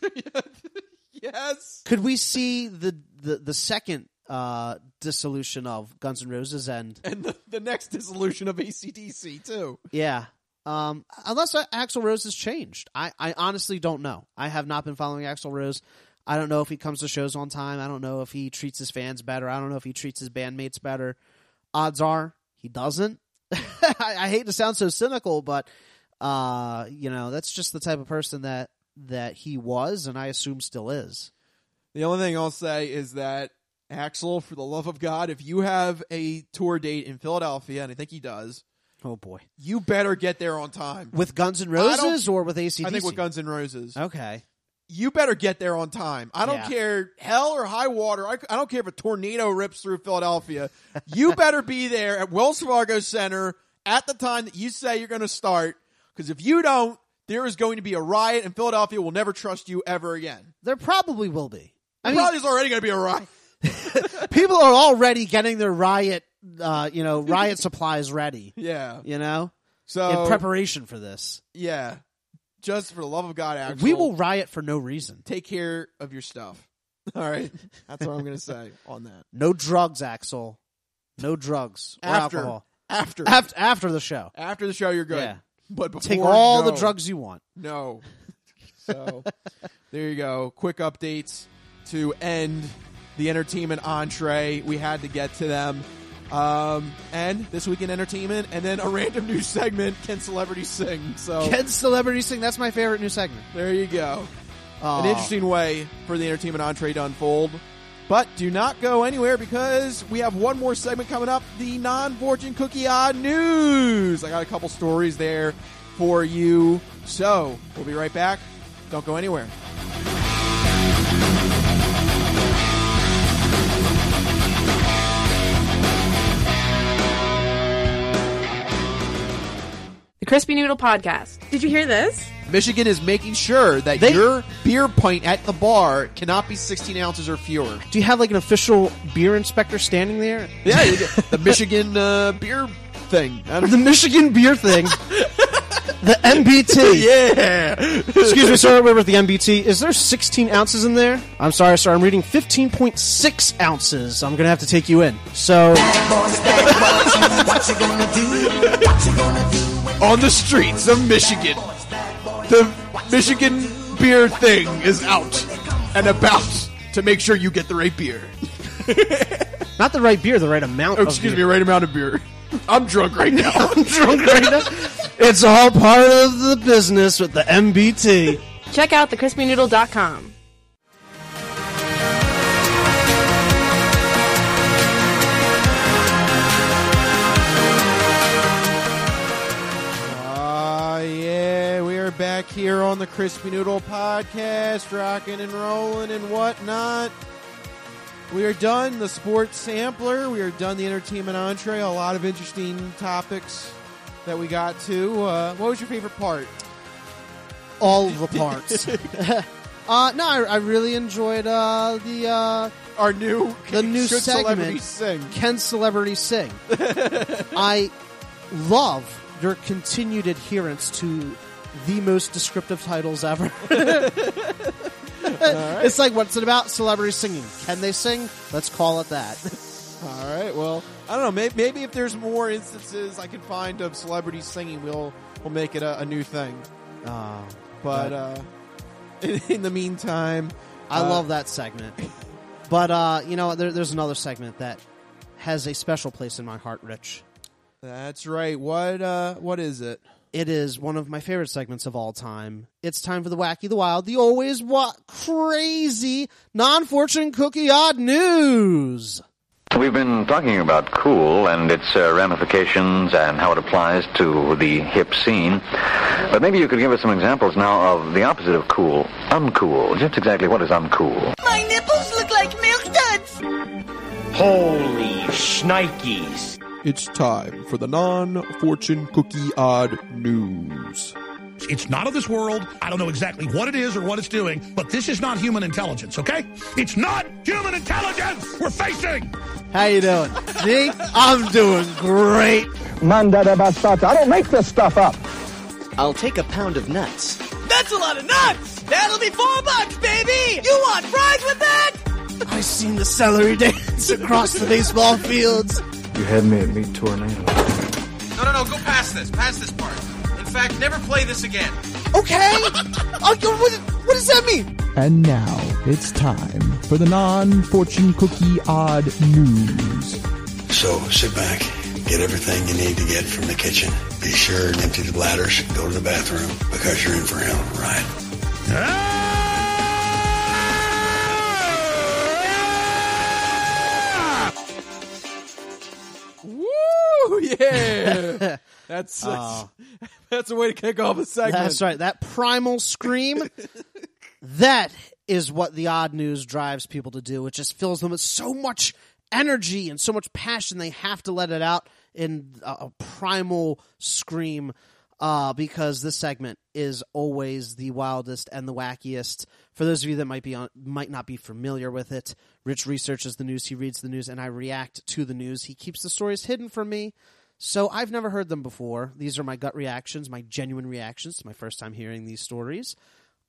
Yes. Could we see the the, the second uh, dissolution of Guns N' Roses and and the, the next dissolution of A C D C too? Yeah. Um, unless Axl Rose has changed, I, I honestly don't know. I have not been following Axl Rose. I don't know if he comes to shows on time. I don't know if he treats his fans better. I don't know if he treats his bandmates better. Odds are he doesn't. I, I hate to sound so cynical, but uh, you know, that's just the type of person that that he was, and I assume still is. The only thing I'll say is that Axl, for the love of God, if you have a tour date in Philadelphia, and I think he does, oh boy, you better get there on time. With Guns N' Roses or with A C D C? I think with Guns N' Roses. Okay. You better get there on time. I don't yeah. care, hell or high water. I, I don't care if a tornado rips through Philadelphia. You better be there at Wells Fargo Center at the time that you say you're going to start, because if you don't, there is going to be a riot, and Philadelphia will never trust you ever again. There probably will be. I mean, probably is already going to be a riot. People are already getting their riot, uh, you know, riot supplies ready. Yeah. You know? So in preparation for this. Yeah. Just for the love of God, Axl. We will riot for no reason. Take care of your stuff. All right. That's what I'm going to say on that. No drugs, Axel. No drugs or After. alcohol. After. After after the show. After the show, you're good. Yeah. But before, Take all no. the drugs you want. No. So, there you go. Quick updates to end the entertainment entree. We had to get to them. Um, and this week in entertainment, and then a random news segment, Can Celebrities Sing? So Can Celebrities Sing? That's my favorite new segment. There you go. Aww. An interesting way for the entertainment entree to unfold. But do not go anywhere because we have one more segment coming up, the non-fortune cookie odd news. I got a couple stories there for you. So we'll be right back. Don't go anywhere. The Crispy Noodle Podcast. Did you hear this? Michigan is making sure that They- your beer pint at the bar cannot be sixteen ounces or fewer. Do you have like an official beer inspector standing there? Yeah, you get the Michigan uh, beer thing. I don't The Michigan beer thing. The M B T. Yeah. Excuse me, sir. We're with the M B T. Is there sixteen ounces in there? I'm sorry, sir. I'm reading fifteen point six ounces. I'm going to have to take you in. So. On the streets of Michigan, the Michigan beer thing is out and about to make sure you get the right beer. Not the right beer, the right amount Oh, of excuse beer. me, right amount of beer. I'm drunk right now. I'm drunk right now. It's all part of the business with the M B T. Check out the crispy noodle dot com. Ah, yeah, we are back here on the Crispy Noodle Podcast, rocking and rolling and whatnot. We are done the sports sampler. We are done the entertainment entree. A lot of interesting topics that we got to. Uh, what was your favorite part? All the parts. uh, no, I, I really enjoyed uh, the uh, Our new the new Should segment. Celebrities Sing? Can Celebrities Sing? I love your continued adherence to the most descriptive titles ever. It's like, what's it about? Celebrities singing. Can they sing? Let's call it that. All right. Well, I don't know. Maybe, maybe if there's more instances I can find of celebrities singing, we'll we'll make it a, a new thing. Uh, But uh, in, in the meantime, I uh, love that segment. But, uh, you know, there, there's another segment that has a special place in my heart, Rich. That's right. What uh, what is it? It is one of my favorite segments of all time. It's time for the Wacky, the Wild, the always what crazy non-fortune cookie odd news. We've been talking about cool and its uh, ramifications and how it applies to the hip scene. But maybe you could give us some examples now of the opposite of cool, uncool. Just exactly what is uncool? My nipples look like milk duds. Holy shnikes. It's time for the non-fortune cookie odd news. It's not of this world. I don't know exactly what it is or what it's doing, but this is not human intelligence, okay? It's not human intelligence we're facing! How you doing? Me? I'm doing great. Mandada bastata. I don't make this stuff up. I'll take a pound of nuts. That's a lot of nuts. That'll be four bucks, baby. You want fries with that? I seen the celery dance across the baseball fields. You had me at meat tornado. No, no, no, go past this. Past this part. In fact, never play this again. Okay. Oh, what, what does that mean? And now it's time for the non-fortune cookie odd news. So sit back, get everything you need to get from the kitchen. Be sure and empty the bladders, go to the bathroom, because you're in for a hell of a ride. Woo! Yeah! That's that's, Oh. that's a way to kick off a segment. That's right. That primal scream. That is what the odd news drives people to do. It just fills them with so much energy and so much passion. They have to let it out in a, a primal scream. Uh, because this segment is always the wildest and the wackiest. For those of you that might be on, might not be familiar with it, Rich researches the news, he reads the news, and I react to the news. He keeps the stories hidden from me, so I've never heard them before. These are my gut reactions, my genuine reactions. It's my first time hearing these stories.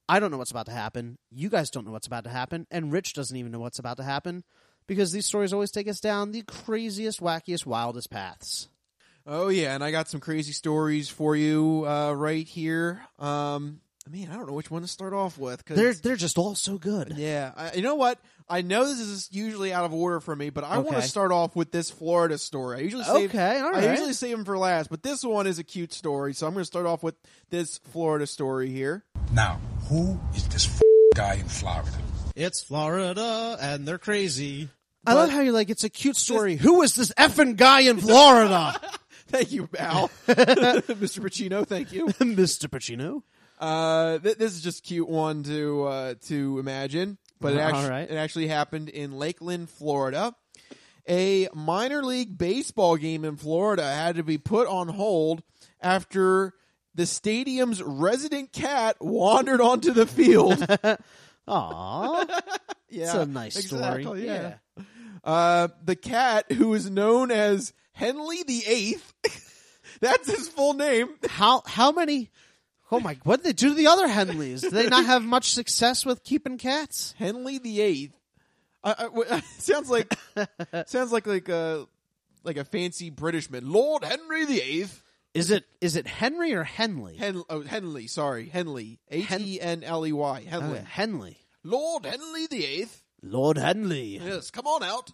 I don't know what's about to happen. You guys don't know what's about to happen. And Rich doesn't even know what's about to happen because these stories always take us down the craziest, wackiest, wildest paths. Oh, yeah, and I got some crazy stories for you uh, right here. Um, I mean, I don't know which one to start off with. Cause, they're they're just all so good. Yeah. I, you know what? I know this is usually out of order for me, but I Okay. want to start off with this Florida story. I usually save, Okay, all I right. usually save them for last, but this one is a cute story, so I'm going to start off with this Florida story here. Now, who is this f- guy in Florida? It's Florida, and they're crazy. I love how you're like, it's a cute story. Who is this effing guy in Florida? Thank you, Al. Mister Pacino, thank you. Mister Pacino. Uh, th- this is just a cute one to uh, to imagine, but it, All actu- right. it actually happened in Lakeland, Florida. A minor league baseball game in Florida had to be put on hold after the stadium's resident cat wandered onto the field. Aww. Yeah, It's a nice story. exactly, yeah. Uh, the cat, who is known as Henley the Eighth, that's his full name. How how many? Oh my! What did they do to the other Henleys? Did they not have much success with keeping cats? Henley the Eighth. I, I, w- sounds like sounds like like a like a fancy Britishman. Lord Henry the Eighth. Is it is it Henry or Henley? Hen- oh, Henley. Sorry, Henley. H E N L E Y. Henley. Uh, Henley. Lord Henley the Eighth. Lord Henley. Yes, come on out.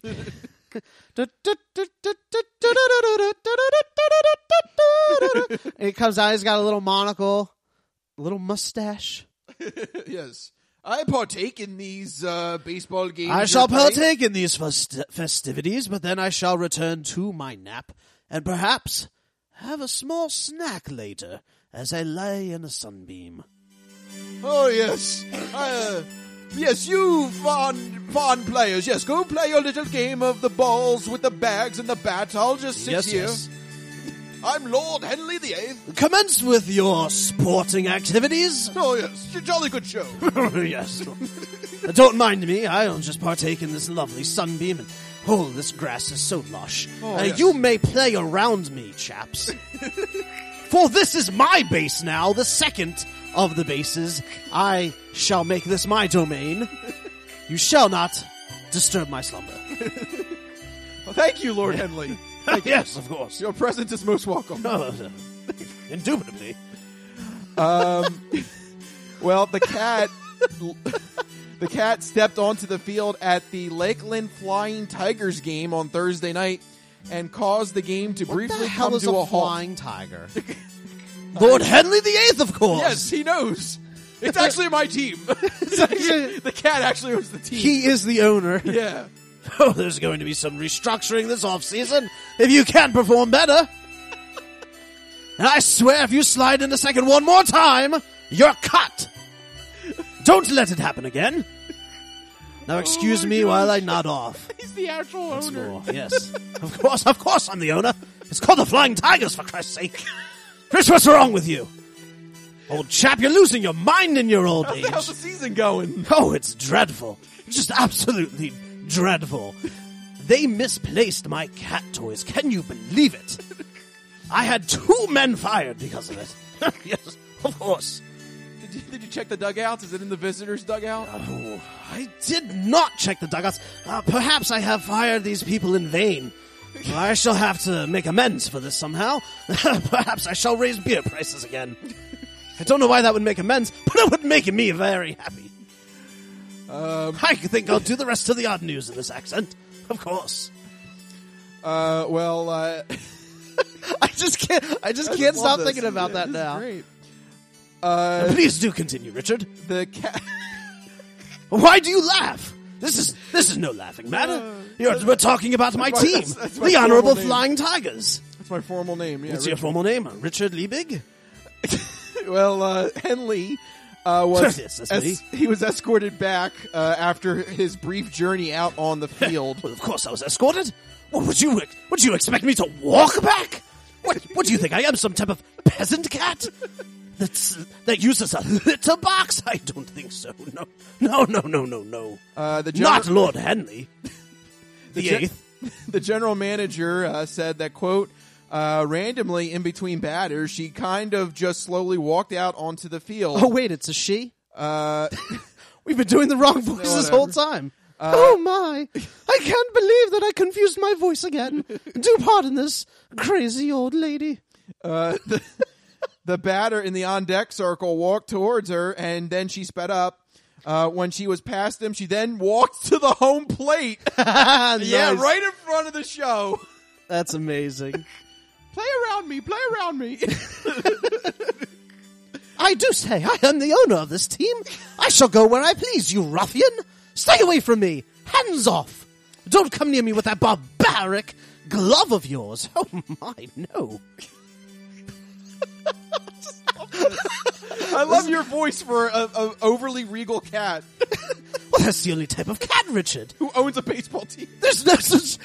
And he comes out. He's got a little monocle, a little mustache. Yes, I partake in these uh, baseball games. I you're shall playing. partake in these festi- festivities, but then I shall return to my nap and perhaps have a small snack later as I lie in a sunbeam. Oh yes, uh, yes, you fond fond players. Yes, go play your little game of the balls with the bags and the bat. I'll just sit Yes, here. yes. I'm Lord Henley the Eighth. Commence with your sporting activities. Oh yes, it's a jolly good show. Yes. Don't mind me. I'll just partake in this lovely sunbeam. And oh, this grass is so lush. Oh, Uh, yes. You may play around me, chaps. For this is my base now, the second of the bases. I shall make this my domain. You shall not disturb my slumber. Well, thank you, Lord Henley. Thank you. Yes, of course. Your presence is most welcome. Oh, indubitably. Um, well, the cat, the cat stepped onto the field at the Lakeland Flying Tigers game on Thursday night and caused the game to What briefly the hell come is to a a, halt. flying tiger? Lord Henley the Eighth, of course. Yes, he knows. It's actually my team. It's actually, the cat actually owns the team. He is the owner. Yeah. Oh, there's going to be some restructuring this off-season if you can't perform better. And I swear if you slide into second one more time, you're cut. Don't let it happen again. Now excuse Oh my me gosh. while I nod off. He's the actual Once owner. more. Yes. Of course, of course I'm the owner. It's called the Flying Tigers, for Christ's sake. Rich, what's wrong with you? Old chap, you're losing your mind in your old How's, age. how's the season going? Oh, it's dreadful. Just absolutely dreadful. They misplaced my cat toys. Can you believe it? I had two men fired because of it. Yes, of course. Did you, did you check the dugouts? Is it in the visitors' dugout? Oh, I did not check the dugouts. Uh, perhaps I have fired these people in vain. I shall have to make amends for this somehow. Perhaps I shall raise beer prices again. I don't know why that would make amends, but it would make me very happy. Um, I think I'll do the rest of the odd news in this accent. Of course. Uh, well, uh, I just can't. I just I can't just stop love this. thinking about Yeah, that this is now. great. Uh, Please do continue, Richard. The cat. Why do you laugh? This is this is no laughing matter. You're, we're talking about my my- team, that's- that's my the Honorable formal name. Flying Tigers. That's my formal name. Yeah, What's your Richard. formal name? Richard Liebig? Well, uh, Henley uh, was Yes, that's es- me. he was escorted back uh, after his brief journey out on the field. Well, of course I was escorted. What would you would you expect me to walk back? What what do you think I am? Some type of peasant cat that's that uses a litter box? I don't think so. No, no, no, no, no, no. Uh, the gener- Not Lord Henley, the, gen- eighth. The general manager uh, said that, quote, uh, randomly in between batters, she kind of just slowly walked out onto the field. Oh wait, it's a she. Uh, We've been doing the wrong voice No, this whole whatever. time. Uh, oh my! I can't believe that I confused my voice again. Do pardon this crazy old lady. Uh, the, the batter in the on-deck circle walked towards her, and then she sped up. Uh, when she was past him, she then walked to the home plate. Yeah, Nice. right in front of the show. That's amazing. Play around me, play around me. I do say I am the owner of this team. I shall go where I please, you ruffian. Stay away from me. Hands off. Don't come near me with that barbaric glove of yours. Oh my, no. I love your voice for a, a overly regal cat Well, that's the only type of cat, Richard. who owns a baseball team. There's no such...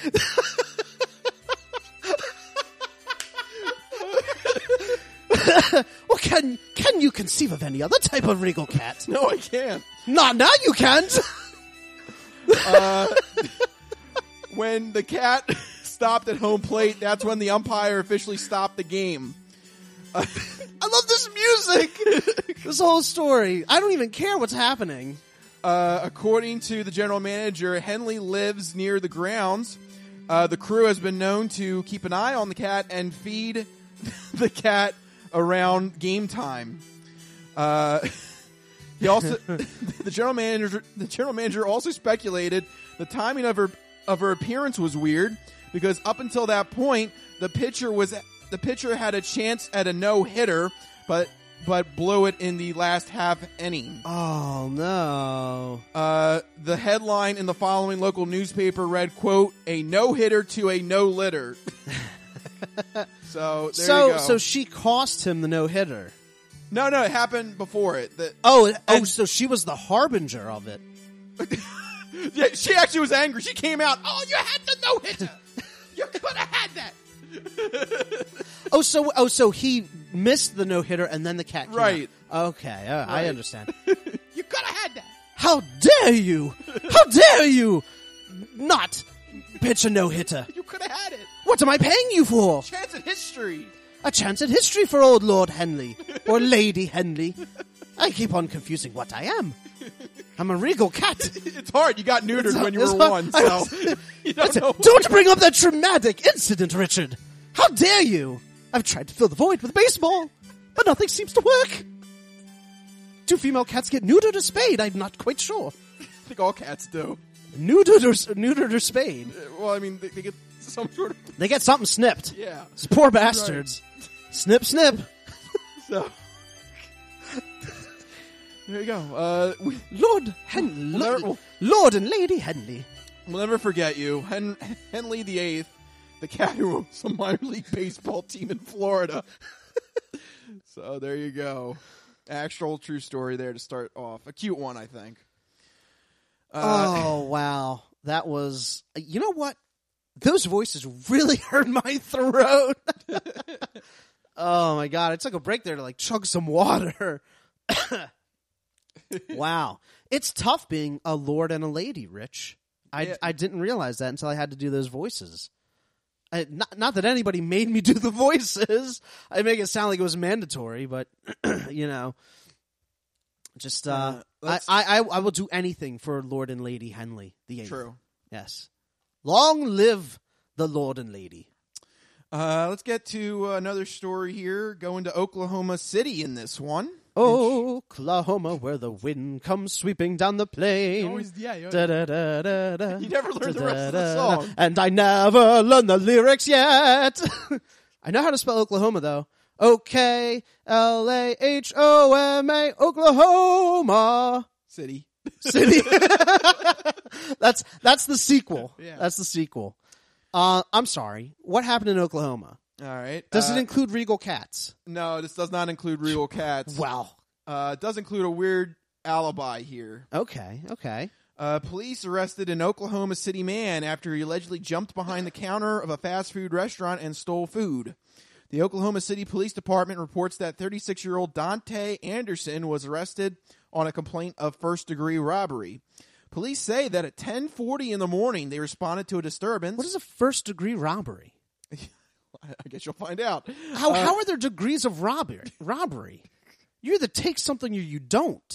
well, can can you conceive of any other type of regal cat? No, I can't. Not now you can't. Uh, when the cat stopped at home plate, that's when the umpire officially stopped the game. Uh, I love this music. This whole story. I don't even care what's happening. Uh, according to the general manager, Henley lives near the grounds. Uh, the crew has been known to keep an eye on the cat and feed the cat around game time. Uh, he also, the general manager, the general manager also speculated the timing of her of her appearance was weird because up until that point, the pitcher was the pitcher had a chance at a no hitter, but but blew it in the last half inning. Oh no! Uh, the headline in the following local newspaper read, "Quote: A no hitter to a no litter." So there so you go. so she cost him the no hitter. No, no, it happened before it. The, Oh, oh, and- so she was the harbinger of it. yeah, she actually was angry. She came out. Oh, you had the no hitter. You could have had that. Oh, so oh, so he missed the no hitter, and then the cat came Right. out. Okay, uh, I Right. understand. You could have had that. How dare you? How dare you not pitch a no hitter? You could have had it. What am I paying you for? Chance at history. A chance at history for old Lord Henley or Lady Henley. I keep on confusing what I am. I'm a regal cat. It's hard. You got neutered It's- when you it's were hard. one. I So was- you don't know. Don't bring up that traumatic incident, Richard. How dare you? I've tried to fill the void with baseball, but nothing seems to work. Do female cats get neutered or spayed? I'm not quite sure. I think all cats do. Neutered or, neutered or spayed? Well, I mean, they, they get some sort of. They get something snipped. Yeah. These poor bastards. Snip, snip. So there you go. Uh, we, Lord Henley. We'll never- we'll- Lord and Lady Henley. we'll never forget you, Hen- Henley the Eighth, the cat who owns a minor league baseball team in Florida. So there you go. Actual true story there to start off. A cute one, I think. Uh, Oh, wow. That was... You know what? Those voices really hurt my throat. Oh, my God. I took a break there to, like, chug some water. Wow. It's tough being a lord and a lady, Rich. I, Yeah. I didn't realize that until I had to do those voices. I, not, not that anybody made me do the voices. I make it sound like it was mandatory, but, you know... Just, uh, Uh, I, let's- I, I, I will do anything for Lord and Lady Henley the Eighth. True. Yes. Long live the Lord and Lady. Uh, let's get to uh, another story here. Going to Oklahoma City in this one. Oklahoma, where the wind comes sweeping down the plain. always- yeah, you- Da, da, da, da, da. You never learned the rest of the Da, da, da. song. And I never learned the lyrics yet. I know how to spell Oklahoma, though. O K L A H O M A, Oklahoma City. City. that's that's the sequel. Yeah. That's the sequel. Uh, I'm sorry. What happened in Oklahoma? All right. Does Uh, it include regal cats? No, this does not include real cats. Wow. Uh, it does include a weird alibi here. Okay. Okay. Uh, police arrested an Oklahoma City man after he allegedly jumped behind the counter of a fast food restaurant and stole food. The Oklahoma City Police Department reports that thirty-six-year-old Dante Anderson was arrested on a complaint of first-degree robbery. Police say that at ten forty in the morning, they responded to a disturbance. What is a first degree robbery? I guess you'll find out. How Uh, how are there degrees of robbery? Robbery. You either take something or you don't.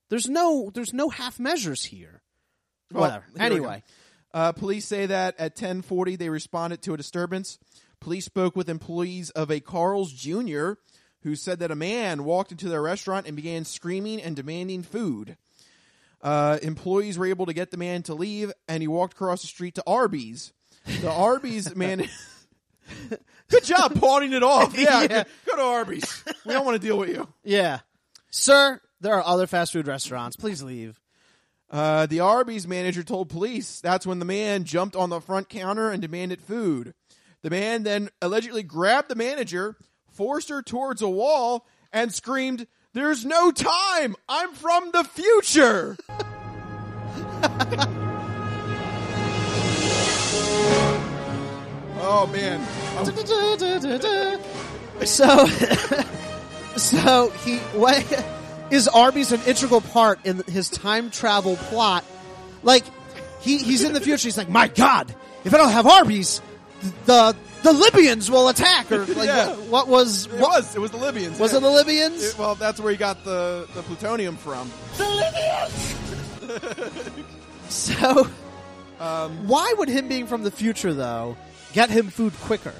There's no there's no half measures here. Well, Whatever. here we go. Anyway, Uh, police say that at ten forty they responded to a disturbance. Police spoke with employees of a Carl's Junior who said that a man walked into their restaurant and began screaming and demanding food. Uh, employees were able to get the man to leave, and he walked across the street to Arby's. The Arby's man... Good job pawning it off. Yeah, Yeah. Go, go to Arby's. We don't want to deal with you. yeah, sir, there are other fast food restaurants. Please leave. Uh, the Arby's manager told police that's when the man jumped on the front counter and demanded food. The man then allegedly grabbed the manager, forced her towards a wall, and screamed, "There's no time! I'm from the future!" Oh, man. So, so he what is Arby's an integral part in his time travel plot? Like he he's in the future. He's like, my God, if I don't have Arby's, the the Libyans will attack. Or like, Yeah. what, what was It what was. It was the Libyans. was yeah. it? The Libyans? It- well, that's where he got the, the plutonium from. So, Um, why would him being from the future though get him food quicker?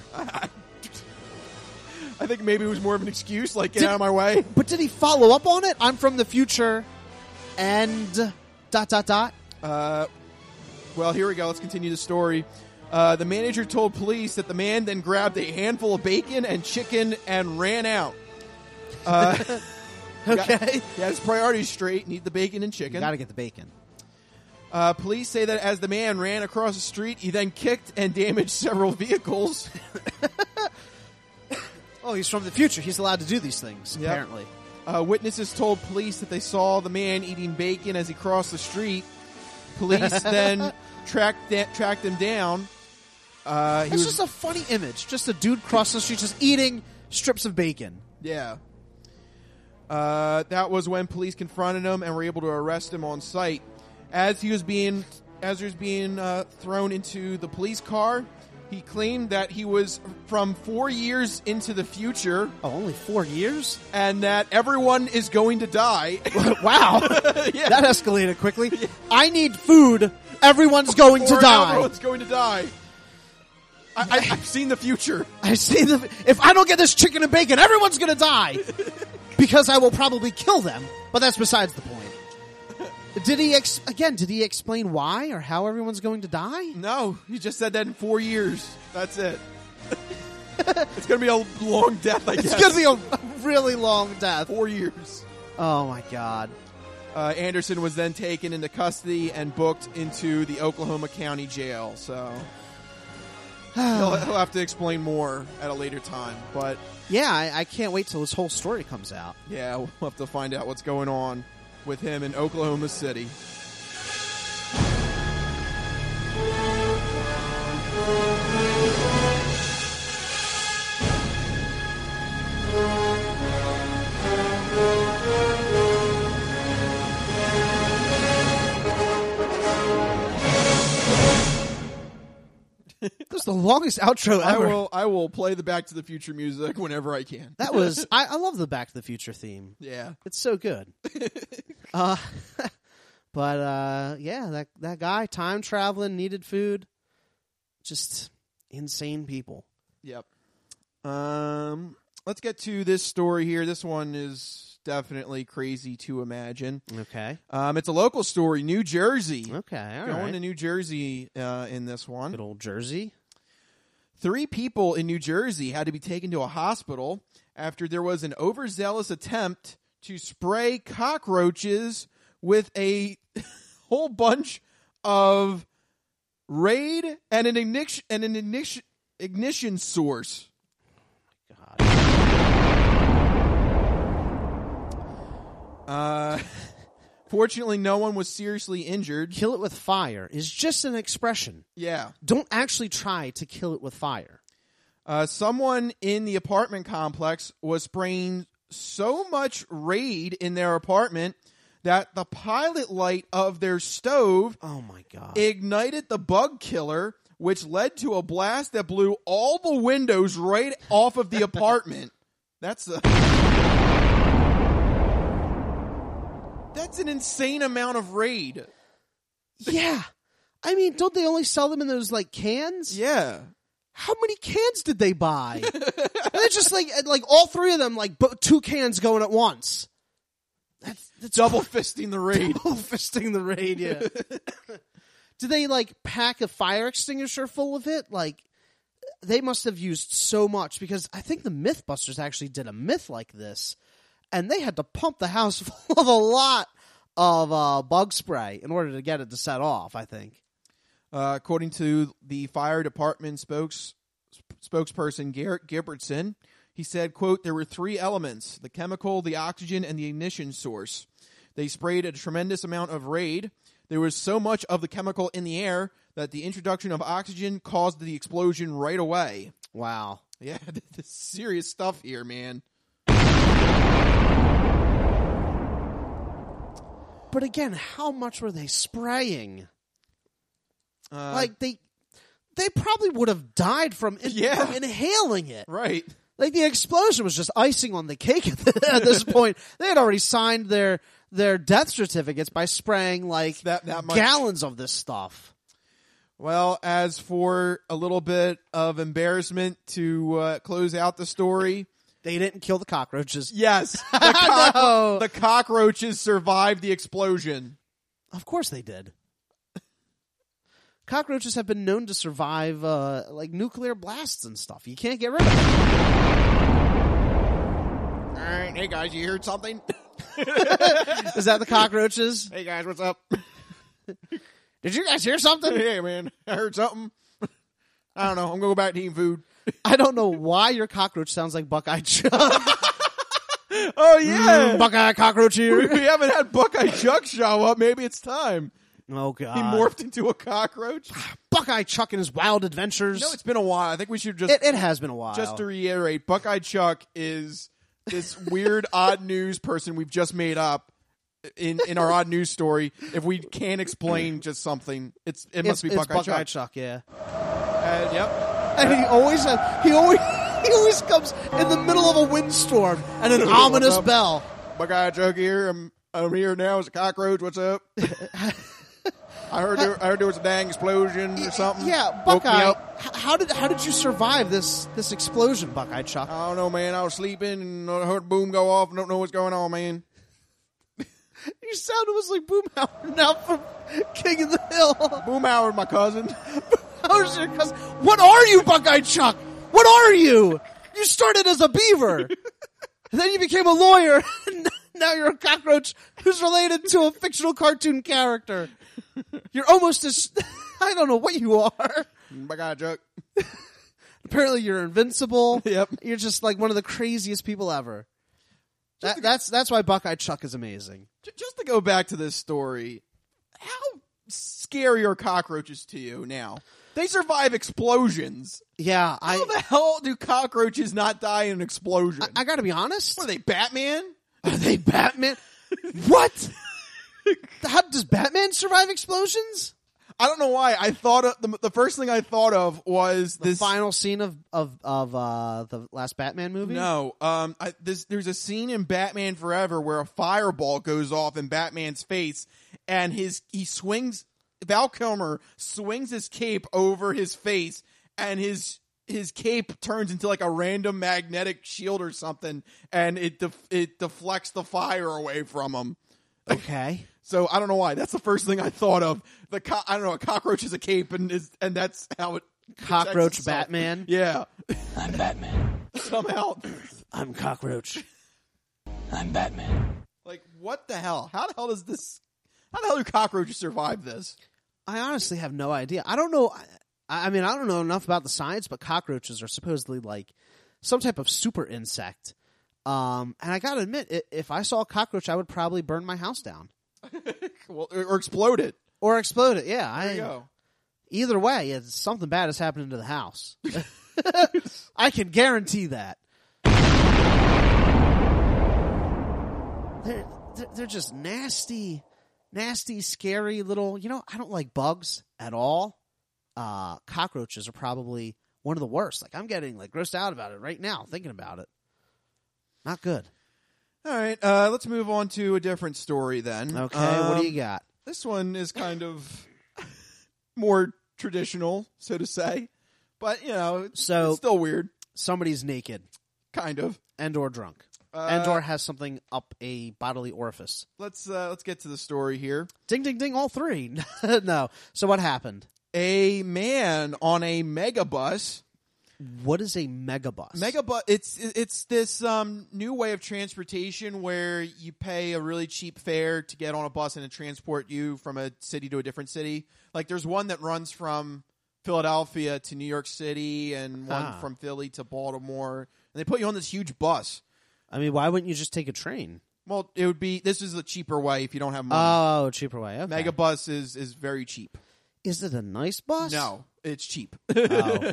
I think maybe it was more of an excuse, like, get Did- out of my way. But did he follow up on it? I'm from the future, and dot dot dot. Uh, well, here we go. Let's continue the story. Uh, the manager told police that the man then grabbed a handful of bacon and chicken and ran out. Uh, Okay. He had his priorities straight. Need the bacon and chicken. You got to get the bacon. Uh, police say that as the man ran across the street, he then kicked and damaged several vehicles. Oh, he's from the future. He's allowed to do these things, Yep. apparently. Uh, witnesses told police that they saw the man eating bacon as he crossed the street. Police then tracked da- tracked him down. Uh, he It's was just a funny image. Just a dude crossing the street just eating strips of bacon. yeah. Uh, that was when police confronted him and were able to arrest him on site. As he was being as he was being uh, thrown into the police car, he claimed that he was from four years into the future. Oh, only four years? And that everyone is going to die. Wow. Yeah. That escalated quickly. I need food. Everyone's going to Or die. Everyone's going to die. I, I, I've seen the future. I see the. If I don't get this chicken and bacon, everyone's going to die. Because I will probably kill them. But that's besides the point. Did he, ex- again, did he explain why or how everyone's going to die? No, he just said that in four years. That's it. It's going to be a long death, I guess. It's going to be a really long death. Four years. Oh, my God. Uh, Anderson was then taken into custody and booked into the Oklahoma County Jail. So he'll, he'll have to explain more at a later time. But Yeah, I, I can't wait till this whole story comes out. yeah, we'll have to find out what's going on with him in Oklahoma City. This is the longest outro I ever. will I will play the Back to the Future music whenever I can. That was I, I love the Back to the Future theme. Yeah. It's so good. uh, but uh, yeah, that that guy time traveling, needed food, just insane people. Yep. Um, let's get to this story here. This one is definitely crazy to imagine. Okay. Um, it's a local story, New Jersey. Okay, all Going right. to New Jersey uh, in this one. Good old Jersey. Three people in New Jersey had to be taken to a hospital after there was an overzealous attempt to spray cockroaches with a whole bunch of Raid and an ignition and an ignition ignition source. Uh, fortunately, no one was seriously injured. Kill it with fire is just an expression. Yeah. Don't actually try to kill it with fire. Uh, someone in the apartment complex was spraying so much Raid in their apartment that the pilot light of their stove oh my god ignited the bug killer, which led to a blast that blew all the windows right off of the apartment. That's a... That That's an insane amount of Raid. Yeah. I mean, don't they only sell them in those, like, cans? Yeah. How many cans did they buy? And it's just like, like all three of them, like, bo- two cans going at once. That's, that's double fisting the Raid. Double fisting the Raid, yeah. Do they, like, pack a fire extinguisher full of it? Like, they must have used so much, because I think the Mythbusters actually did a myth like this, and they had to pump the house full of a lot of uh, bug spray in order to get it to set off, I think. Uh, according to the fire department spokes, spokesperson Garrett Gibbertson, he said, quote, there were three elements, the chemical, the oxygen, and the ignition source. They sprayed a tremendous amount of Raid. There was so much of the chemical in the air that the introduction of oxygen caused the explosion right away. Wow. Yeah, this is serious stuff here, man. But again, how much were they spraying? Uh, like, they they probably would have died from, in, yeah. from inhaling it. Right. Like, the explosion was just icing on the cake at, the, at this point. They had already signed their their death certificates by spraying, like, that, that much. gallons of this stuff. Well, as for a little bit of embarrassment to uh, close out the story, they didn't kill the cockroaches. Yes. The, cock- No. the cockroaches survived the explosion. Of course they did. Cockroaches have been known to survive, uh, like, nuclear blasts and stuff. You can't get rid of them. All right. Hey, guys, you heard something? Is that the cockroaches? Hey, guys, what's up? Did you guys hear something? Hey, man, I heard something. I don't know. I'm going to go back to eating food. I don't know why your cockroach sounds like Buckeye Chuck. Oh, yeah. Mm, Buckeye cockroach here. We haven't had Buckeye Chuck show up. Maybe it's time. Oh, God. He morphed into a cockroach. Buckeye Chuck and his wild adventures. No, it's been a while. I think we should just... It, it has been a while. Just to reiterate, Buckeye Chuck is this weird odd news person we've just made up in, in our odd news story. If we can't explain just something, it's it must it's, be Buckeye, it's Buckeye Chuck. Chuck, yeah. Uh, yep. And he always has, he always he always comes in the middle of a windstorm and an ominous up? bell. Buckeye Chuck here. I'm I'm here now as a cockroach. What's up? I heard there, I heard there was a dang explosion or something. Yeah, Woke me Buckeye. up. h- How did how did you survive this this explosion, Buckeye Chuck? I don't know, man. I was sleeping and I heard boom go off. I don't know what's going on, man. You sounded almost like Boomhauer now from King of the Hill. Boomhauer, my cousin. How's your cousin? What are you, Buckeye Chuck? What are you? You started as a beaver, and then you became a lawyer. And now you're a cockroach who's related to a fictional cartoon character. You're almost as I don't know what you are. Buckeye Chuck. Apparently, you're invincible. Yep. You're just like one of the craziest people ever. That, that's that's why Buckeye Chuck is amazing. Just to go back to this story, how scary are cockroaches to you now? They survive explosions. Yeah, I. How the hell do cockroaches not die in an explosion? I, I got to be honest. What are they, Batman? Are they Batman? What? How does Batman survive explosions? I don't know why. I thought of, the, the first thing I thought of was The this final scene of of of uh, the last Batman movie. No, um, I, this, there's a scene in Batman Forever where a fireball goes off in Batman's face, and his he swings. Val Kilmer swings his cape over his face, and his his cape turns into like a random magnetic shield or something, and it def- it deflects the fire away from him. Okay. So I don't know why. That's the first thing I thought of. The co- I don't know. A cockroach is a cape, and is and that's how it. Cockroach itself. Batman. Yeah. I'm Batman. Somehow. I'm Cockroach. I'm Batman. Like, what the hell? How the hell does this? How the hell do cockroaches survive this? I honestly have no idea. I don't know. I, I mean, I don't know enough about the science, but cockroaches are supposedly like some type of super insect. Um, and I gotta admit, i- if I saw a cockroach, I would probably burn my house down. Well, or, or explode it. Or explode it. Yeah. There I, you go. Either way, it's something bad has happened to the house. I can guarantee that. They're, they're they're just nasty, nasty, scary little. You know, I don't like bugs at all. Uh, cockroaches are probably one of the worst. Like I'm getting like grossed out about it right now, thinking about it. Not good. All right, uh, let's move on to a different story then. Okay, Um, what do you got? This one is kind of more traditional, so to say. But, you know, it's, So- it's still weird. Somebody's naked Kind of. and or drunk. Uh, and or has something up a bodily orifice. Let's uh, let's get to the story here. Ding, ding, ding, all three. No. So what happened? A man on a megabus. What is a megabus? Megabus. It's it's this um, new way of transportation where you pay a really cheap fare to get on a bus and it transport you from a city to a different city. Like there's one that runs from Philadelphia to New York City and one Ah. from Philly to Baltimore. And they put you on this huge bus. I mean, why wouldn't you just take a train? Well, it would be. This is a cheaper way if you don't have money. Oh, cheaper way. Okay. Megabus is is very cheap. Is it a nice bus? No, it's cheap. Oh.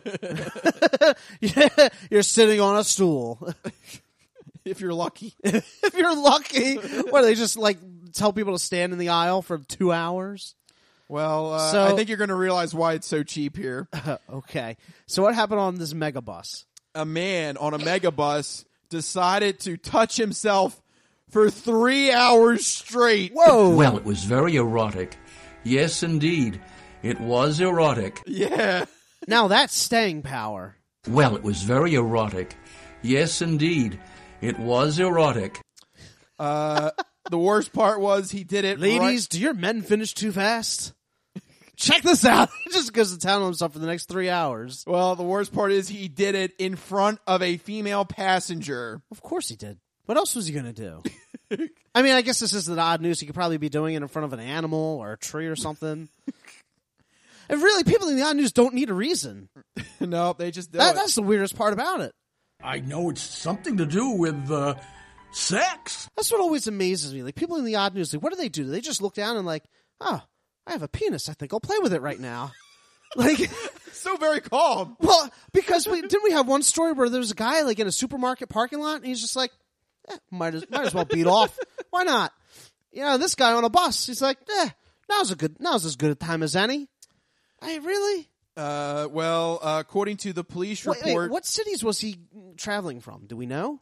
You're sitting on a stool. If you're lucky. If you're lucky. What, do they just like tell people to stand in the aisle for two hours? Well, uh, So- I think you're going to realize why it's so cheap here. Okay. So what happened on this megabus? A man on a megabus decided to touch himself for three hours straight. Whoa. Well, it was very erotic. Yes, indeed. It was erotic. Yeah. Now that's staying power. Well, it was very erotic. Yes, indeed. It was erotic. Uh, the worst part was he did it Ladies, right- do your men finish too fast? Check this out. He just goes to town on himself for the next three hours. Well, the worst part is he did it in front of a female passenger. Of course he did. What else was he going to do? I mean, I guess this is the odd news. He could probably be doing it in front of an animal or a tree or something. And really, people in the odd news don't need a reason. No, they just do That, it. that's the weirdest part about it. I know it's something to do with uh, sex. That's what always amazes me. Like, people in the odd news, like, what do they do? Do they just look down and like, oh, I have a penis. I think I'll play with it right now. Like, so very calm. Well, because we didn't we have one story where there was a guy like in a supermarket parking lot and he's just like, eh, might as might as well beat off. Why not? You know, this guy on a bus, he's like, eh, now's a good now's as good a time as any. I really. Uh, well, uh, according to the police Wait, report, wait, what cities was he traveling from? Do we know?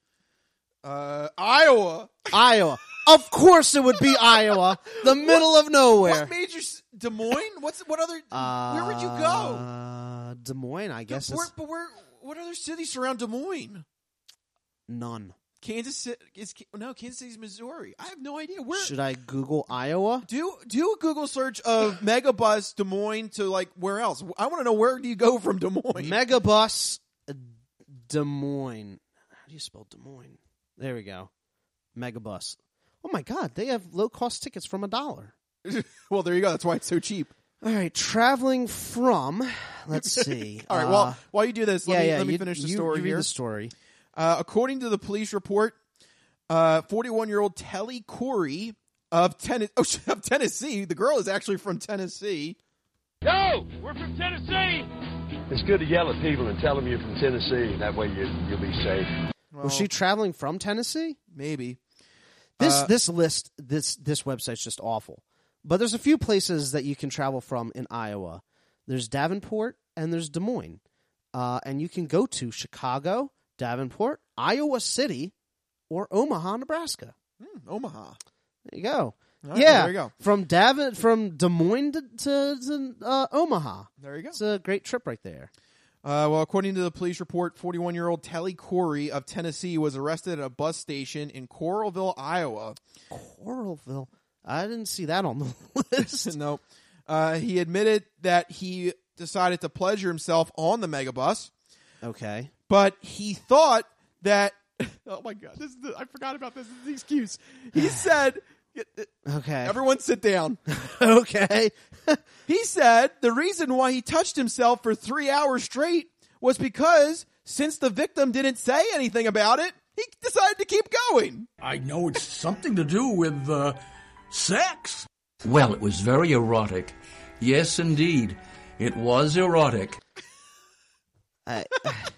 uh, Iowa. Iowa. Of course, it would be Iowa, the middle of nowhere. What major s- Des Moines? What's what other? Uh, where would you go? Uh, Des Moines, I guess. Where, It's but where? What other cities surround Des Moines? none. Kansas City is no Kansas City's Missouri. I have no idea where. Should I Google Iowa? Do do a Google search of Megabus Des Moines to like where else? I want to know where do you go from Des Moines? Megabus Des Moines. How do you spell Des Moines? There we go. Megabus. Oh my God, they have low cost tickets from a dollar. Well, there you go. That's why it's so cheap. All right, traveling from. Let's see. All right. Uh, well, while you do this, let yeah, me yeah, let me you- finish the you- story you read here. the story. Uh, according to the police report, uh, forty-one-year-old Telly Corey of, Ten- oh, of Tennessee. The girl is actually from Tennessee. Yo, we're from Tennessee. It's good to yell at people and tell them you're from Tennessee. That way you, you'll be safe. Was she traveling from Tennessee? Maybe. This Uh, this list this this website's just awful. But there's a few places that you can travel from in Iowa. There's Davenport and there's Des Moines, uh, and you can go to Chicago, Davenport, Iowa City, or Omaha, Nebraska. Hmm, Omaha. There you go. All right, yeah, there you go. from Davin from Des Moines to, to, to uh, Omaha. There you go. It's a great trip right there. Uh, well, according to the police report, forty-one-year-old Telly Corey of Tennessee was arrested at a bus station in Coralville, Iowa. Coralville. I didn't see that on the list. No. Uh, he admitted that he decided to pleasure himself on the megabus, Okay. but he thought that. Oh my God! This is the, I forgot about this. This is the excuse. He said, Okay. "Everyone, sit down." Okay. He said the reason why he touched himself for three hours straight was because since the victim didn't say anything about it, he decided to keep going. I know it's something to do with uh, sex. Well, it was very erotic. Yes, indeed. It was erotic. I,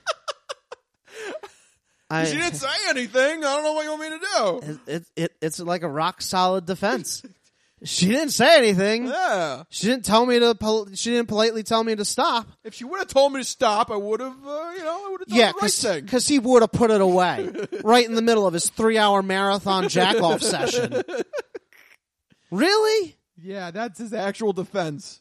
I, she didn't say anything. I don't know what you want me to do. It, it, it it's like a rock solid defense. She didn't say anything. Yeah. She didn't tell me to. Pol- she didn't politely tell me to stop. If she would have told me to stop, I would have, uh, you know, I would have done Yeah, the right thing. because he would have put it away right in the middle of his three-hour marathon jack-off session. Really? Yeah, that's his actual defense.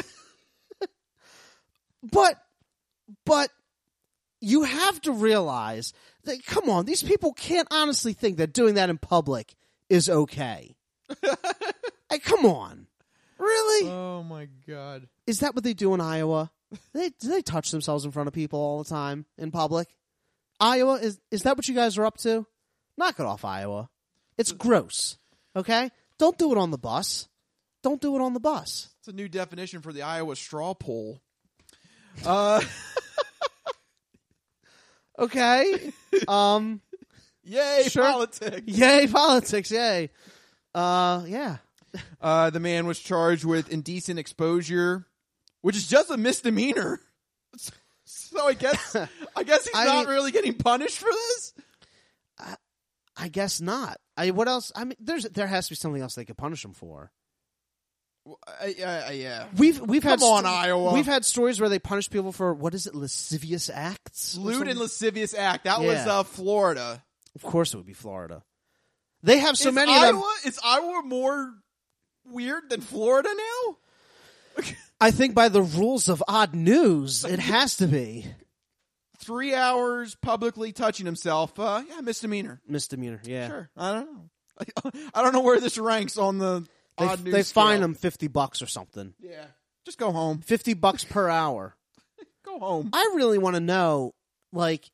But, but you have to realize that, come on, these people can't honestly think that doing that in public is okay. Hey, come on. Really? Oh, my God. Is that what they do in Iowa? They, do they touch themselves in front of people all the time in public? Iowa, is is that what you guys are up to? Knock it off, Iowa. It's gross. Okay? Don't do it on the bus. Don't do it on the bus. It's a new definition for the Iowa straw poll. Uh, okay. Um, yay, sure. politics. Yay, politics. Yay. Uh, yeah. Uh, the man was charged with indecent exposure, which is just a misdemeanor. So I guess I guess he's I not mean- really getting punished for this. I, I guess not. I what else? I mean, there's there has to be something else they could punish him for. Uh, yeah, yeah. We've we've Come had on, sto- Iowa. We've had stories where they punish people for what is it, lascivious acts, or Lewd and something? lascivious act. That was Yeah. uh, Florida. Of course, it would be Florida. They have so is many Iowa, of them. Is Iowa more weird than Florida now? I think by the rules of odd news, it has to be Three hours publicly touching himself. Uh, yeah, misdemeanor. misdemeanor. Yeah, Sure. I don't know. I don't know where this ranks on the they, odd news they fine scale. him fifty bucks or something. Yeah. Just go home. Fifty bucks per hour. Go home. I really want to know, like,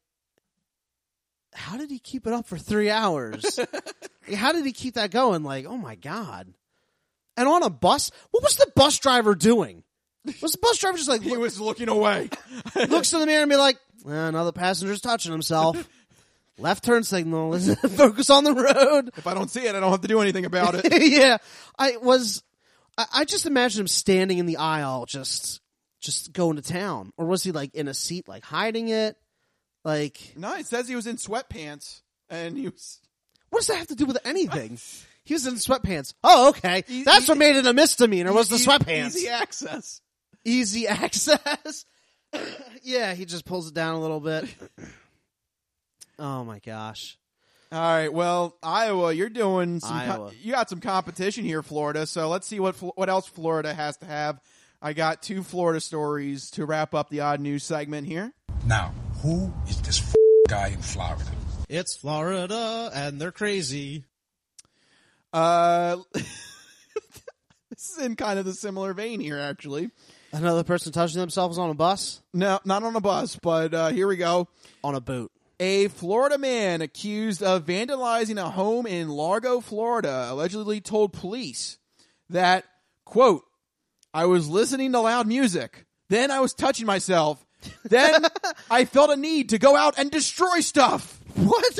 how did he keep it up for three hours? Like, how did he keep that going? Like, oh my God. And on a bus? What was the bus driver doing? Was the bus driver just like, He was looking away. looks in the mirror and be like, well, another passenger's touching himself. Left turn signal. Focus on the road. If I don't see it, I don't have to do anything about it. Yeah. I was, I, I just imagine him standing in the aisle, just, just going to town. Or was he like in a seat, like hiding it? Like, No, it says he was in sweatpants. And he was... what does that have to do with anything? He was in sweatpants. Oh, okay. Easy- That's what made it a misdemeanor, was the Easy- sweatpants. Easy access. Easy access. Yeah, he just pulls it down a little bit. Oh my gosh. All right, well, Iowa, you're doing some. Co- Iowa. you got some competition here, Florida. So let's see what Fl- what else Florida has to have. I got two Florida stories to wrap up the odd news segment here. Now, who is this f- guy in Florida? It's Florida, and they're crazy. Uh, this is in kind of the similar vein here, actually. Another person touching themselves on a bus? No, not on a bus, but uh, here we go. On a boat. A Florida man accused of vandalizing a home in Largo, Florida, allegedly told police that, quote, I was listening to loud music. Then I was touching myself. Then I felt a need to go out and destroy stuff. What?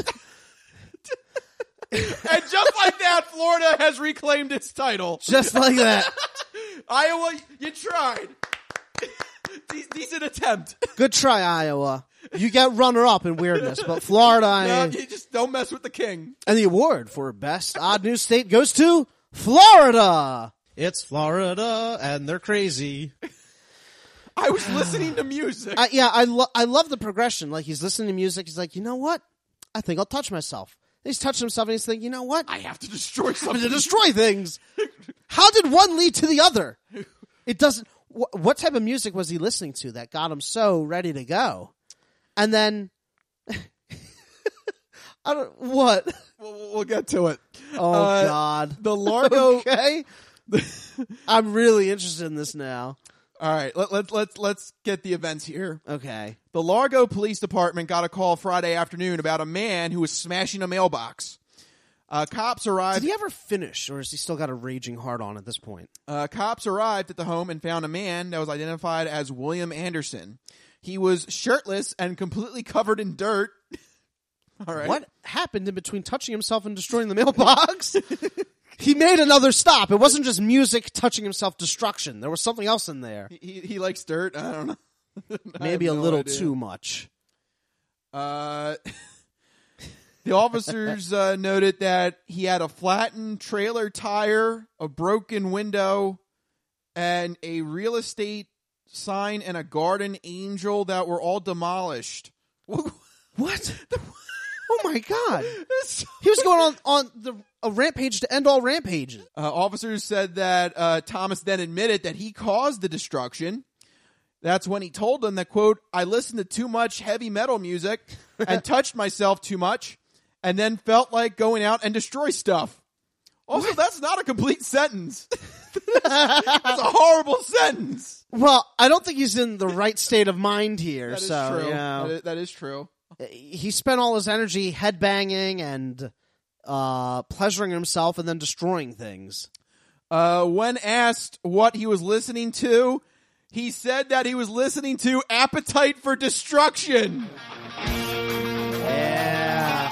And just like that, Florida has reclaimed its title. Just like that. Iowa, you tried. De- decent attempt. Good try, Iowa. You get runner-up in weirdness, but Florida... I No, mean, you just don't mess with the king. and the award for best odd news state goes to Florida. It's Florida, and they're crazy. I was listening to music. I, yeah, I, lo- I love the progression. Like, he's listening to music. He's like, you know what? I think I'll touch myself. And he's touching himself, and he's thinking, you know what? I have to destroy I'm something. to destroy things. How did one lead to the other? It doesn't... Wh- what type of music was he listening to that got him so ready to go? And then... I don't... What? We'll, we'll get to it. Oh, Uh, God. The Largo... Okay. I'm really interested in this now. All right, let, let, let's let's get the events here. Okay. The Largo Police Department got a call Friday afternoon about a man who was smashing a mailbox. Uh, cops arrived. Did he ever finish, or has he still got a raging heart on at this point? Uh, cops arrived at the home and found a man that was identified as William Anderson. He was shirtless and completely covered in dirt. All right. What happened in between touching himself and destroying the mailbox? He made another stop. It wasn't just music, touching himself, destruction. There was something else in there. He he likes dirt. I don't know. I Maybe a have no little idea. too much. Uh, The officers uh, noted that he had a flattened trailer tire, a broken window, and a real estate sign and a garden angel that were all demolished. What? Oh my God! He was going on on the a rampage to end all rampages. Uh, officers said that uh, Thomas then admitted that he caused the destruction. That's when he told them that, quote, I listened to too much heavy metal music and touched myself too much and then felt like going out and destroy stuff. Also, what? That's not a complete sentence. That's a horrible sentence. Well, I don't think he's in the right state of mind here. That is so, true. You know, that, is, that is true. He spent all his energy headbanging and uh, pleasuring himself and then destroying things. Uh, when asked what he was listening to, he said that he was listening to Appetite for Destruction. Yeah.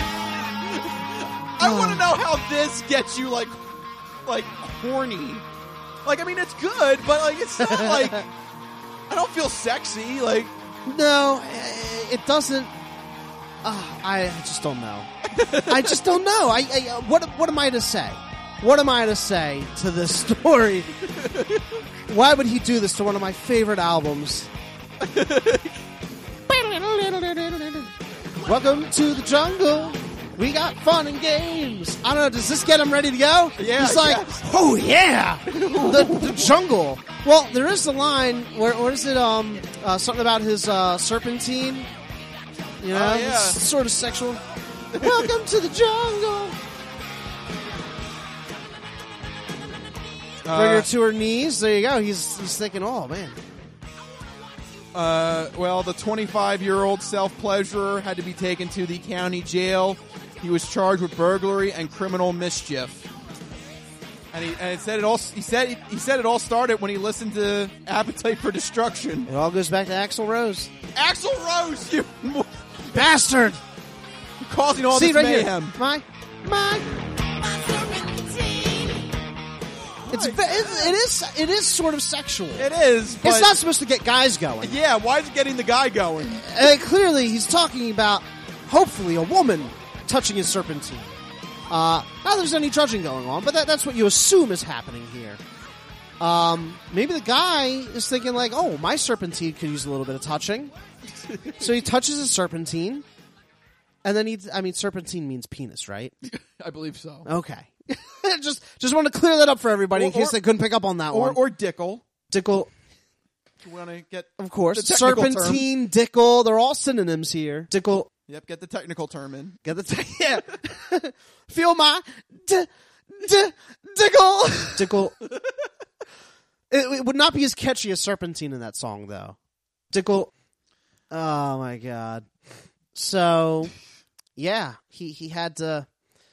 I want to know how this gets you, like, like horny. Like, I mean, it's good, but, like, it's not, like, I don't feel sexy, like. No, it doesn't. Uh, I just don't know. I just don't know. I, I what what am I to say? What am I to say to this story? Why would he do this to one of my favorite albums? Welcome to the jungle. We got fun and games. I don't know. Does this get him ready to go? Yeah. He's like, yes. oh yeah, the, the jungle. Well, there is the line where, what is it? Um, uh, something about his uh, serpentine. You know, oh, yeah. It's sort of sexual. Welcome to the jungle. Uh, Bring her to her knees. There you go. He's he's thinking, oh man. Uh, well, the twenty-five-year-old self-pleasurer had to be taken to the county jail. He was charged with burglary and criminal mischief. And he and it said it all. He said he said it all started when he listened to Appetite for Destruction. It all goes back to Axl Rose. Axl Rose, you bastard! Causing all See, this right mayhem. Here. My my. It's it, it is it is sort of sexual. It is. But it's not supposed to get guys going. Yeah, why is it getting the guy going? And clearly, he's talking about hopefully a woman touching his serpentine. Uh, not that there's any judging going on, but that, that's what you assume is happening here. Um, maybe the guy is thinking like, oh, my serpentine could use a little bit of touching. So he touches his serpentine, and then he, I mean, serpentine means penis, right? I believe so. Okay. just just want to clear that up for everybody or, in case or, they couldn't pick up on that or, one. Or dickle. Dickle. You want to get, of course, the serpentine, term. dickle, they're all synonyms here. Dickle. Yep, get the technical term in. Get the te- yeah. Feel my d- d- dickle. Dickle. It, it would not be as catchy as serpentine in that song, though. Dickle. Oh my god. So, yeah, he he had to.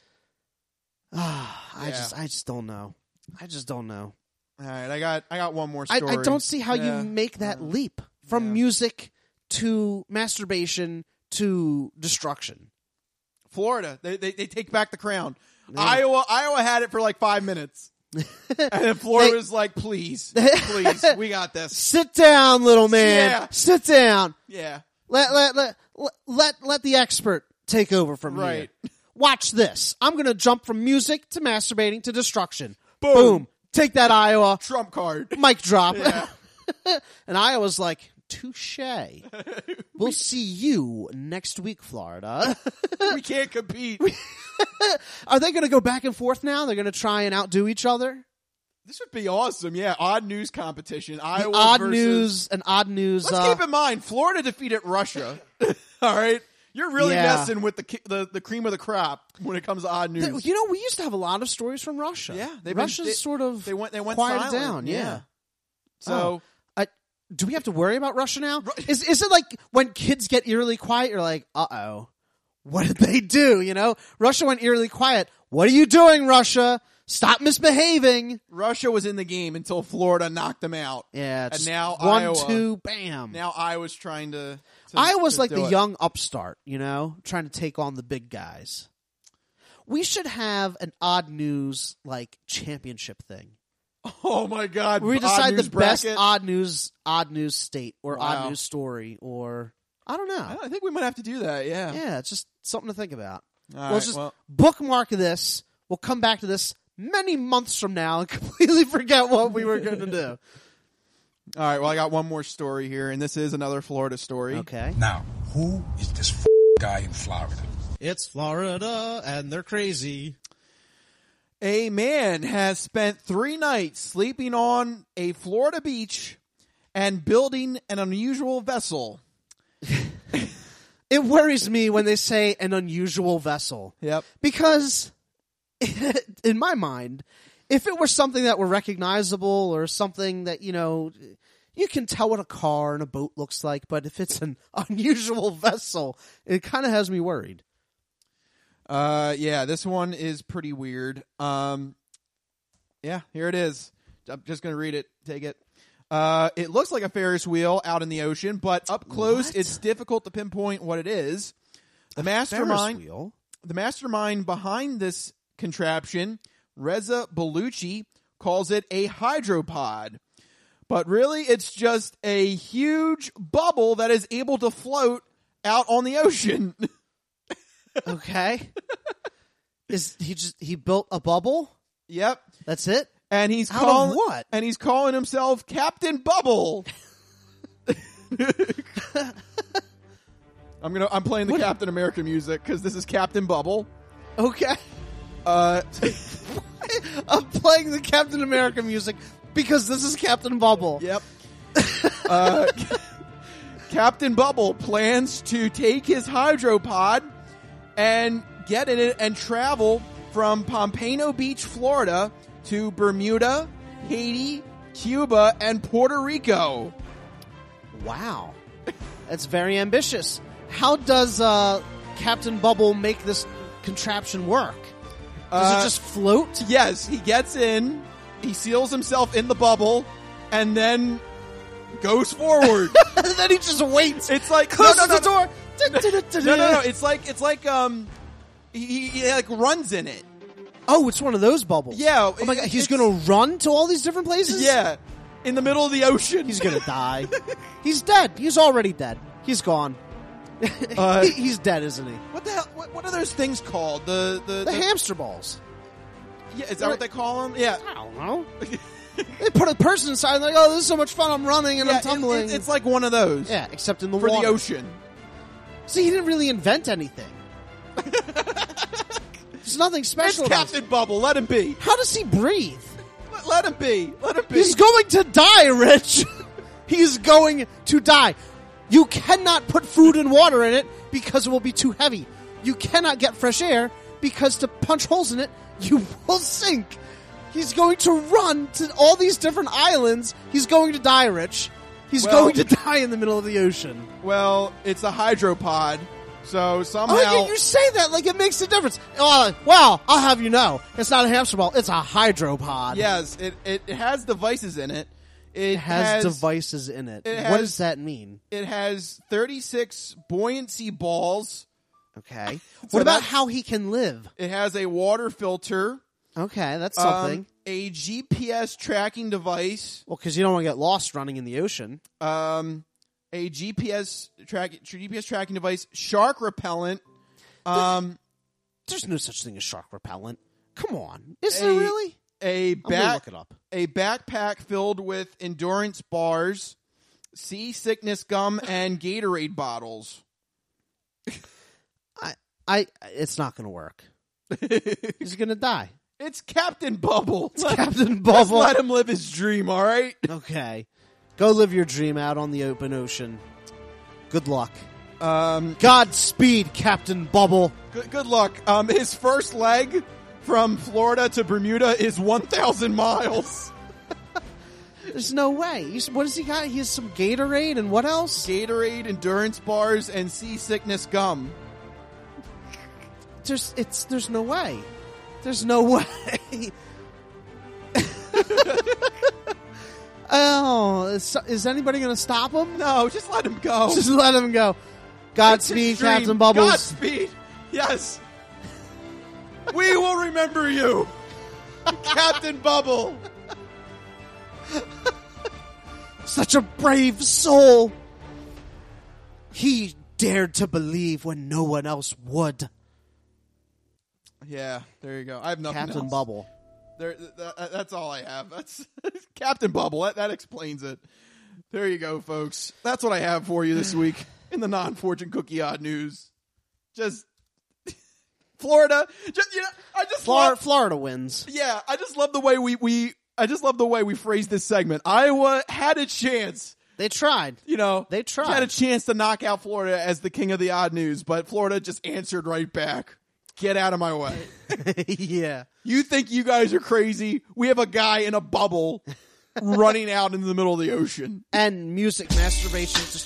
Ah, I yeah. just I just don't know. I just don't know. All right, I got I got one more story. I, I don't see how yeah. you make that leap from yeah. music to masturbation to destruction. Florida, they they, they take back the crown. Yeah. Iowa Iowa had it for like five minutes. And then Florida they, was like, please, please, we got this. Sit down, little man. Yeah. Sit down. Yeah. Let let let let let the expert take over from right. here. Watch this. I'm going to jump from music to masturbating to destruction. Boom. Boom. Take that, Iowa. Trump card. Mic drop. Yeah. And Iowa's like, touche. We'll see you next week, Florida. We can't compete. Are they going to go back and forth now? They're going to try and outdo each other? This would be awesome. Yeah, odd news competition. Iowa the odd versus... news and odd news. Let's uh... keep in mind, Florida defeated Russia. All right? You're really yeah. messing with the, the the cream of the crop when it comes to odd news. The, you know, we used to have a lot of stories from Russia. Yeah, Russia's been, they, sort of they went they went quieted silent. down. Yeah. yeah. So, oh. uh, do we have to worry about Russia now? Is is it like when kids get eerily quiet? You're like, uh oh, what did they do? You know, Russia went eerily quiet. What are you doing, Russia? Stop misbehaving. Russia was in the game until Florida knocked them out. Yeah, and now one, Iowa, two, bam. Now Iowa's trying to. to Iowa's to like do the it. young upstart, you know, trying to take on the big guys. We should have an odd news like championship thing. Oh my God! Where we decide the bracket? best odd news, odd news state or Wow. odd news story, or I don't know. I think we might have to do that. Yeah, yeah, it's just something to think about. All we'll right, just well- bookmark this. We'll come back to this many months from now and completely forget what we were going to do. All right, well, I got one more story here, and this is another Florida story. Okay. Now, who is this f- guy in Florida? It's Florida, and they're crazy. A man has spent three nights sleeping on a Florida beach and building an unusual vessel. It worries me when they say an unusual vessel. Yep. Because, in my mind, if it were something that were recognizable or something that, you know, you can tell what a car and a boat looks like, but if it's an unusual vessel, it kind of has me worried. Uh, yeah, this one is pretty weird. Um, yeah, here it is. I'm just going to read it. Take it. Uh, it looks like a Ferris wheel out in the ocean, but up close, What? it's difficult to pinpoint what it is. The A mastermind, Ferris wheel? the mastermind behind this contraption, Reza Bellucci, calls it a hydropod. But really, it's just a huge bubble that is able to float out on the ocean. Okay. Is he just he built a bubble? Yep. That's it? And he's Out calling of what? And he's calling himself Captain Bubble. I'm gonna. I'm playing the What? Captain America music because this is Captain Bubble. Okay. Uh, I'm playing the Captain America music because this is Captain Bubble. Yep. uh, Captain Bubble plans to take his hydropod and get in it and travel from Pompano Beach, Florida, to Bermuda, Haiti, Cuba, and Puerto Rico. Wow. That's very ambitious. How does uh, Captain Bubble make this contraption work? Does Uh, it just float? Yes, he gets in, he seals himself in the bubble, and then goes forward. And then he just waits. It's like Closes no, no, no, the door. No, no, no. It's like it's like um, he, he like runs in it. Oh, it's one of those bubbles. Yeah. Oh my god, it- he's it's- gonna run to all these different places? Yeah, in the middle of the ocean. He's gonna die. He's dead. He's already dead. He's gone. Uh, He- he's dead, isn't he? What the hell? What, what are those things called? The the, The hamster balls. Yeah, is that what they call them? Yeah. I don't know. They put a person inside and they're like, oh, this is so much fun. I'm running and Yeah, I'm it- tumbling. it's, it's like one of those. yeah, except in the for water. the ocean. See, he didn't really invent anything. There's nothing It's special about Captain Bubble. Let him be. How does he breathe? Let, let him be. Let him be. He's going to die, Rich. He's going to die. You cannot put food and water in it because it will be too heavy. You cannot get fresh air because to punch holes in it, you will sink. He's going to run to all these different islands. He's going to die, Rich. He's Well- going to die in the middle of the ocean. Well, it's a hydropod, so somehow. Oh, yeah, you say that like it makes a difference. Oh, well, I'll have you know, it's not a hamster ball. It's a hydropod. Yes, it, it, it has devices in it. It, It has, devices in it. it what has- does that mean? It has thirty-six buoyancy balls. Okay. So What about that- how he can live? It has a water filter. Okay, that's um, something. a G P S tracking device. Well, because you don't want to get lost running in the ocean. Um, a G P S track G P S tracking device. Shark repellent. Um, There's no such thing as shark repellent. Come on, is a, there really? A I'm gonna back, look it up. A backpack filled with endurance bars, seasickness gum, and Gatorade bottles. I, I, it's not going to work. He's going to die. It's Captain Bubble. It's Let- Captain let's Bubble. let him live his dream. All right. Okay, go live your dream out on the open ocean. Good luck. Um, Godspeed, Captain Bubble. good, good luck. Um, his first leg from Florida to Bermuda is one thousand miles. There's no way. He's, what does he got? He has some Gatorade and what else? Gatorade, endurance bars, and seasickness gum. There's it's there's no way. There's no way. Oh, is, is anybody going to stop him? No, just let him go. Just let him go. Godspeed, Extreme. Captain Bubbles. Godspeed. Yes. We will remember you, Captain Bubble. Such a brave soul. He dared to believe when no one else would. Yeah, there you go. I have nothing Captain else. Bubble. There, th- th- that's all I have. That's Captain Bubble. That, that explains it. There you go, folks. That's what I have for you this week in the non-fortune cookie odd news. Just Florida. Just you know, I just Florida, love, Florida wins. Yeah, I just love the way we we. I just love the way we phrased this segment. Iowa had a chance. They tried. You know, they tried. Had a chance to knock out Florida as the king of the odd news, but Florida just answered right back. Get out of my way. Yeah. You think you guys are crazy? We have a guy in a bubble running out into the middle of the ocean. And music masturbation. Just...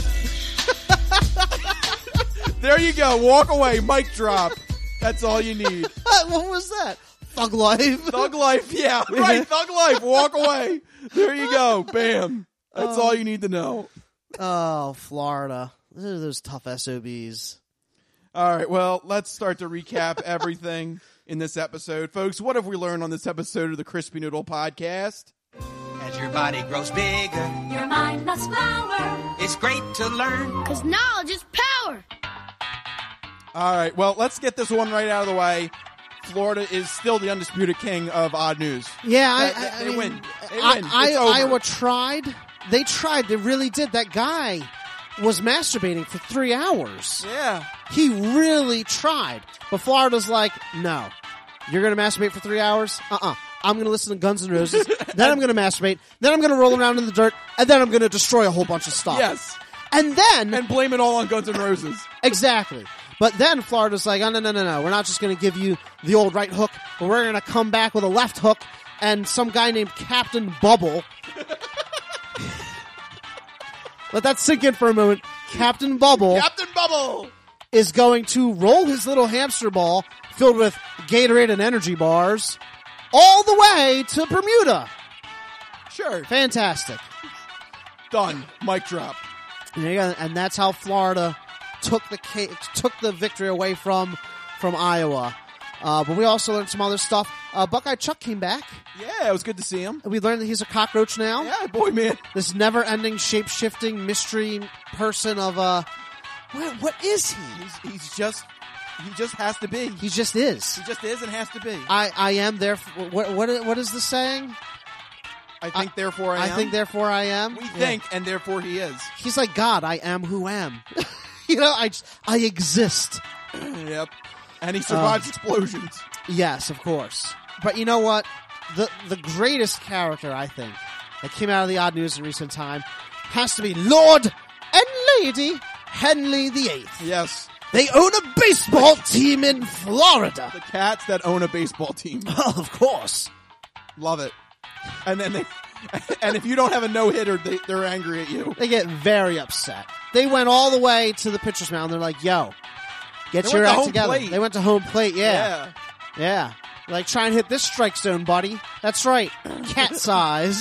There you go. Walk away. Mic drop. That's all you need. What was that? Thug life. Thug life. Yeah. Right. Thug life. Walk away. There you go. Bam. That's Oh. all you need to know. Oh, Florida. Those are those tough S O Bs. All right, well, let's start to recap everything in this episode. Folks, what have we learned on this episode of the Crispy Noodle Podcast? As your body grows bigger, Your mind must flower. it's great to learn. Cause knowledge is power. All right, well, let's get this one right out of the way. Florida is still the undisputed king of odd news. Yeah, I, They- I, I they mean, win. They I, win. I, It's over. Iowa tried. They tried. They really did. That guy was masturbating for three hours. Yeah. He really tried. But Florida's like, no. You're going to masturbate for three hours? Uh-uh. I'm going to listen to Guns N' Roses. Then I'm going to masturbate. Then I'm going to roll around in the dirt. And then I'm going to destroy a whole bunch of stuff. Yes. And then... And blame it all on Guns N' Roses. Exactly. But then Florida's like, oh, no, no, no, no. We're not just going to give you the old right hook, but we're going to come back with a left hook and some guy named Captain Bubble. Let that sink in for a moment. Captain Bubble. Captain Bubble! Is going to roll his little hamster ball filled with Gatorade and energy bars all the way to Bermuda. Sure. Fantastic. Done. Mic drop. And, there you go. And that's how Florida took the ca- took the victory away from from Iowa. Uh, but we also learned some other stuff. Uh, Buckeye Chuck came back. Yeah, it was good to see him. We learned that he's a cockroach now. Yeah, boy, man. This never-ending, shape-shifting mystery person of uh, what, what is he? He's, he's just, he just has to be. He just is. He just is and has to be. I, I am therefore. What, what what is the saying? I think, therefore I, I am. think therefore I am. We Yeah. think, and therefore he is. He's like God. I am who am. You know, I just, I exist. Yep. And he survives Um, explosions. Yes, of course. But you know what? The the greatest character, I think, that came out of the odd news in recent time has to be Lord and Lady Henley the Eighth. Yes. They own a baseball team in Florida. The cats that own a baseball team. Oh, of course. Love it. And then they, and if you don't have a no-hitter, they, they're angry at you. They get very upset. They went all the way to the pitcher's mound. They're like, yo, get They your went to act home together. plate. They went to home plate, yeah. Yeah. Yeah. Like, try and hit this strike zone, buddy. That's right. Cat size.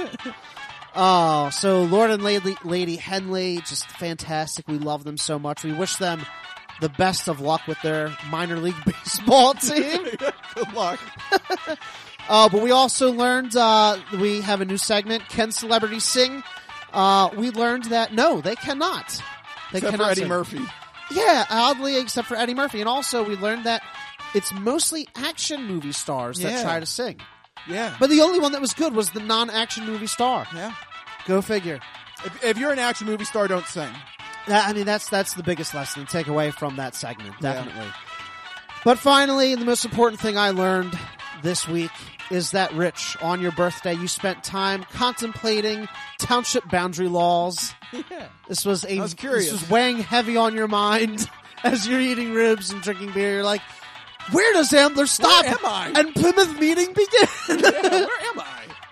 Oh, so Lord and Lady, Lady Henley, just fantastic. We love them so much. We wish them the best of luck with their minor league baseball team. Good luck. Uh, but we also learned, uh, we have a new segment, Can Celebrities Sing? Uh, we learned that, no, they cannot. They Except cannot for Eddie sing. Murphy. Yeah, oddly, except for Eddie Murphy. And also, we learned that it's mostly action movie stars that Yeah. try to sing. Yeah. But the only one that was good was the non-action movie star. Yeah. Go figure. If, if you're an action movie star, don't sing. That, I mean, that's that's the biggest lesson to take away from that segment, Yeah. definitely. But finally, the most important thing I learned this week is that, Rich, on your birthday, you spent time contemplating township boundary laws. Yeah. This was a I was curious. This was weighing heavy on your mind as you're eating ribs and drinking beer. You're like, where does Ambler stop? Where am I? And Plymouth Meeting begin? Yeah, where am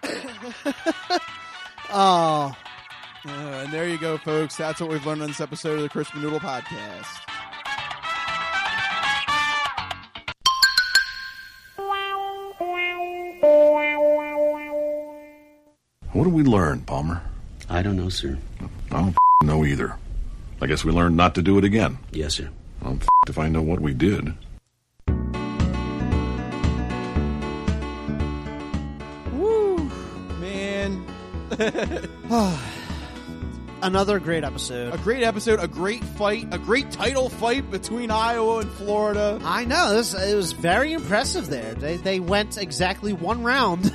I? Oh. Uh, and there you go, folks. That's what we've learned on this episode of the Crispy Noodle Podcast. What did we learn, Palmer? I don't know, sir. I don't f- know either. I guess we learned not to do it again. Yes, sir. I'm f- if I know what we did. Woo, man. Another great episode. A great episode, a great fight, a great title fight between Iowa and Florida. I know. This, it was very impressive there. They, they went exactly one round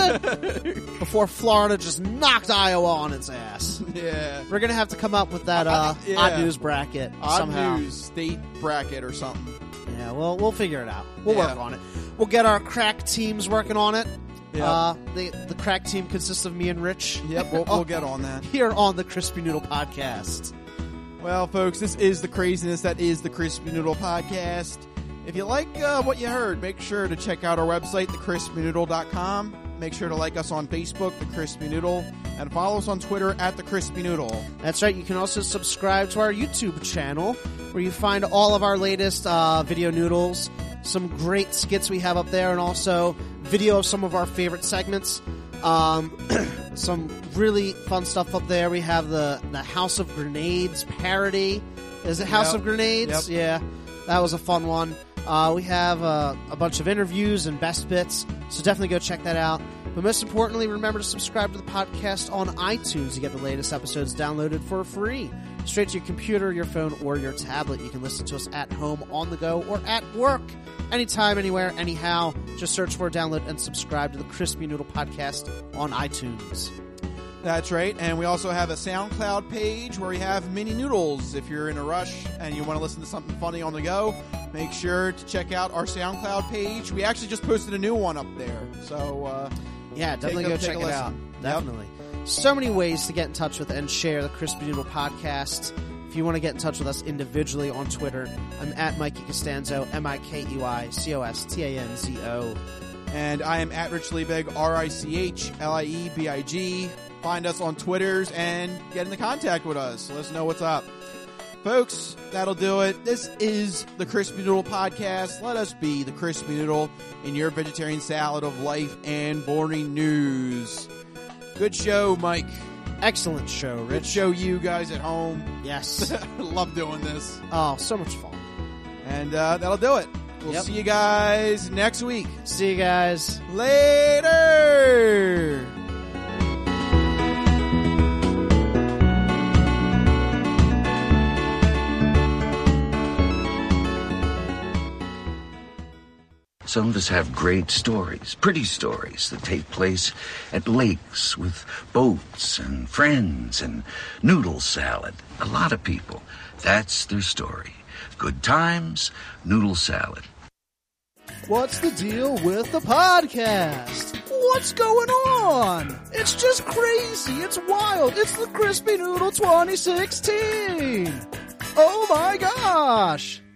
before Florida just knocked Iowa on its ass. Yeah. We're going to have to come up with that uh, Uh, yeah. odd news bracket Odd somehow. news state bracket or something. Yeah, well, we'll figure it out. We'll Yeah. work on it. We'll get our crack teams working on it. Yep. Uh, the the crack team consists of me and Rich. Yep, we'll, we'll get on that. Here on the Crispy Noodle Podcast. Well, folks, this is the craziness that is the Crispy Noodle Podcast. If you like uh, what you heard, make sure to check out our website, the crispy noodle dot com. Make sure to like us on Facebook, The Crispy Noodle, and follow us on Twitter at The Crispy Noodle. That's right. You can also subscribe to our YouTube channel where you find all of our latest uh, video noodles, some great skits we have up there, and also video of some of our favorite segments. Um, some really fun stuff up there. We have the, the House of Grenades parody. Is it House Yep. of Grenades? Yep. Yeah. That was a fun one. Uh, we have uh, a bunch of interviews and best bits, so definitely go check that out. But most importantly, remember to subscribe to the podcast on iTunes to get the latest episodes downloaded for free. Straight to your computer, your phone, or your tablet. You can listen to us at home, on the go, or at work. Anytime, anywhere, anyhow. Just search for, download, and subscribe to the Crispy Noodle Podcast on iTunes. That's right, and we also have a SoundCloud page where we have mini noodles. If you're in a rush and you want to listen to something funny on the go, make sure to check out our SoundCloud page. We actually just posted a new one up there, so uh, Yeah, definitely take a- go take check a it out. listen. Yep. Definitely. So many ways to get in touch with and share the Crispy Noodle Podcast. If you want to get in touch with us individually on Twitter, I'm at Mikey Costanzo, M I K E Y C O S T A N Z O. And I am at Rich Liebig, R I C H L I E B I G. Find us on Twitters and get into contact with us. Let us know what's up. Folks, that'll do it. This is the Crispy Noodle Podcast. Let us be the Crispy Noodle in your vegetarian salad of life and boring news. Good show, Mike. Excellent show, Good Rich. show, you guys at home. Yes. Love doing this. Oh, so much fun. And uh, that'll do it. We'll Yep. see you guys next week. See you guys. Later! Some of us have great stories, pretty stories that take place at lakes with boats and friends and noodle salad. A lot of people, that's their story. Good times, noodle salad. What's the deal with the podcast? What's going on? It's just crazy. It's wild. It's the Crispy Noodle twenty sixteen. Oh my gosh.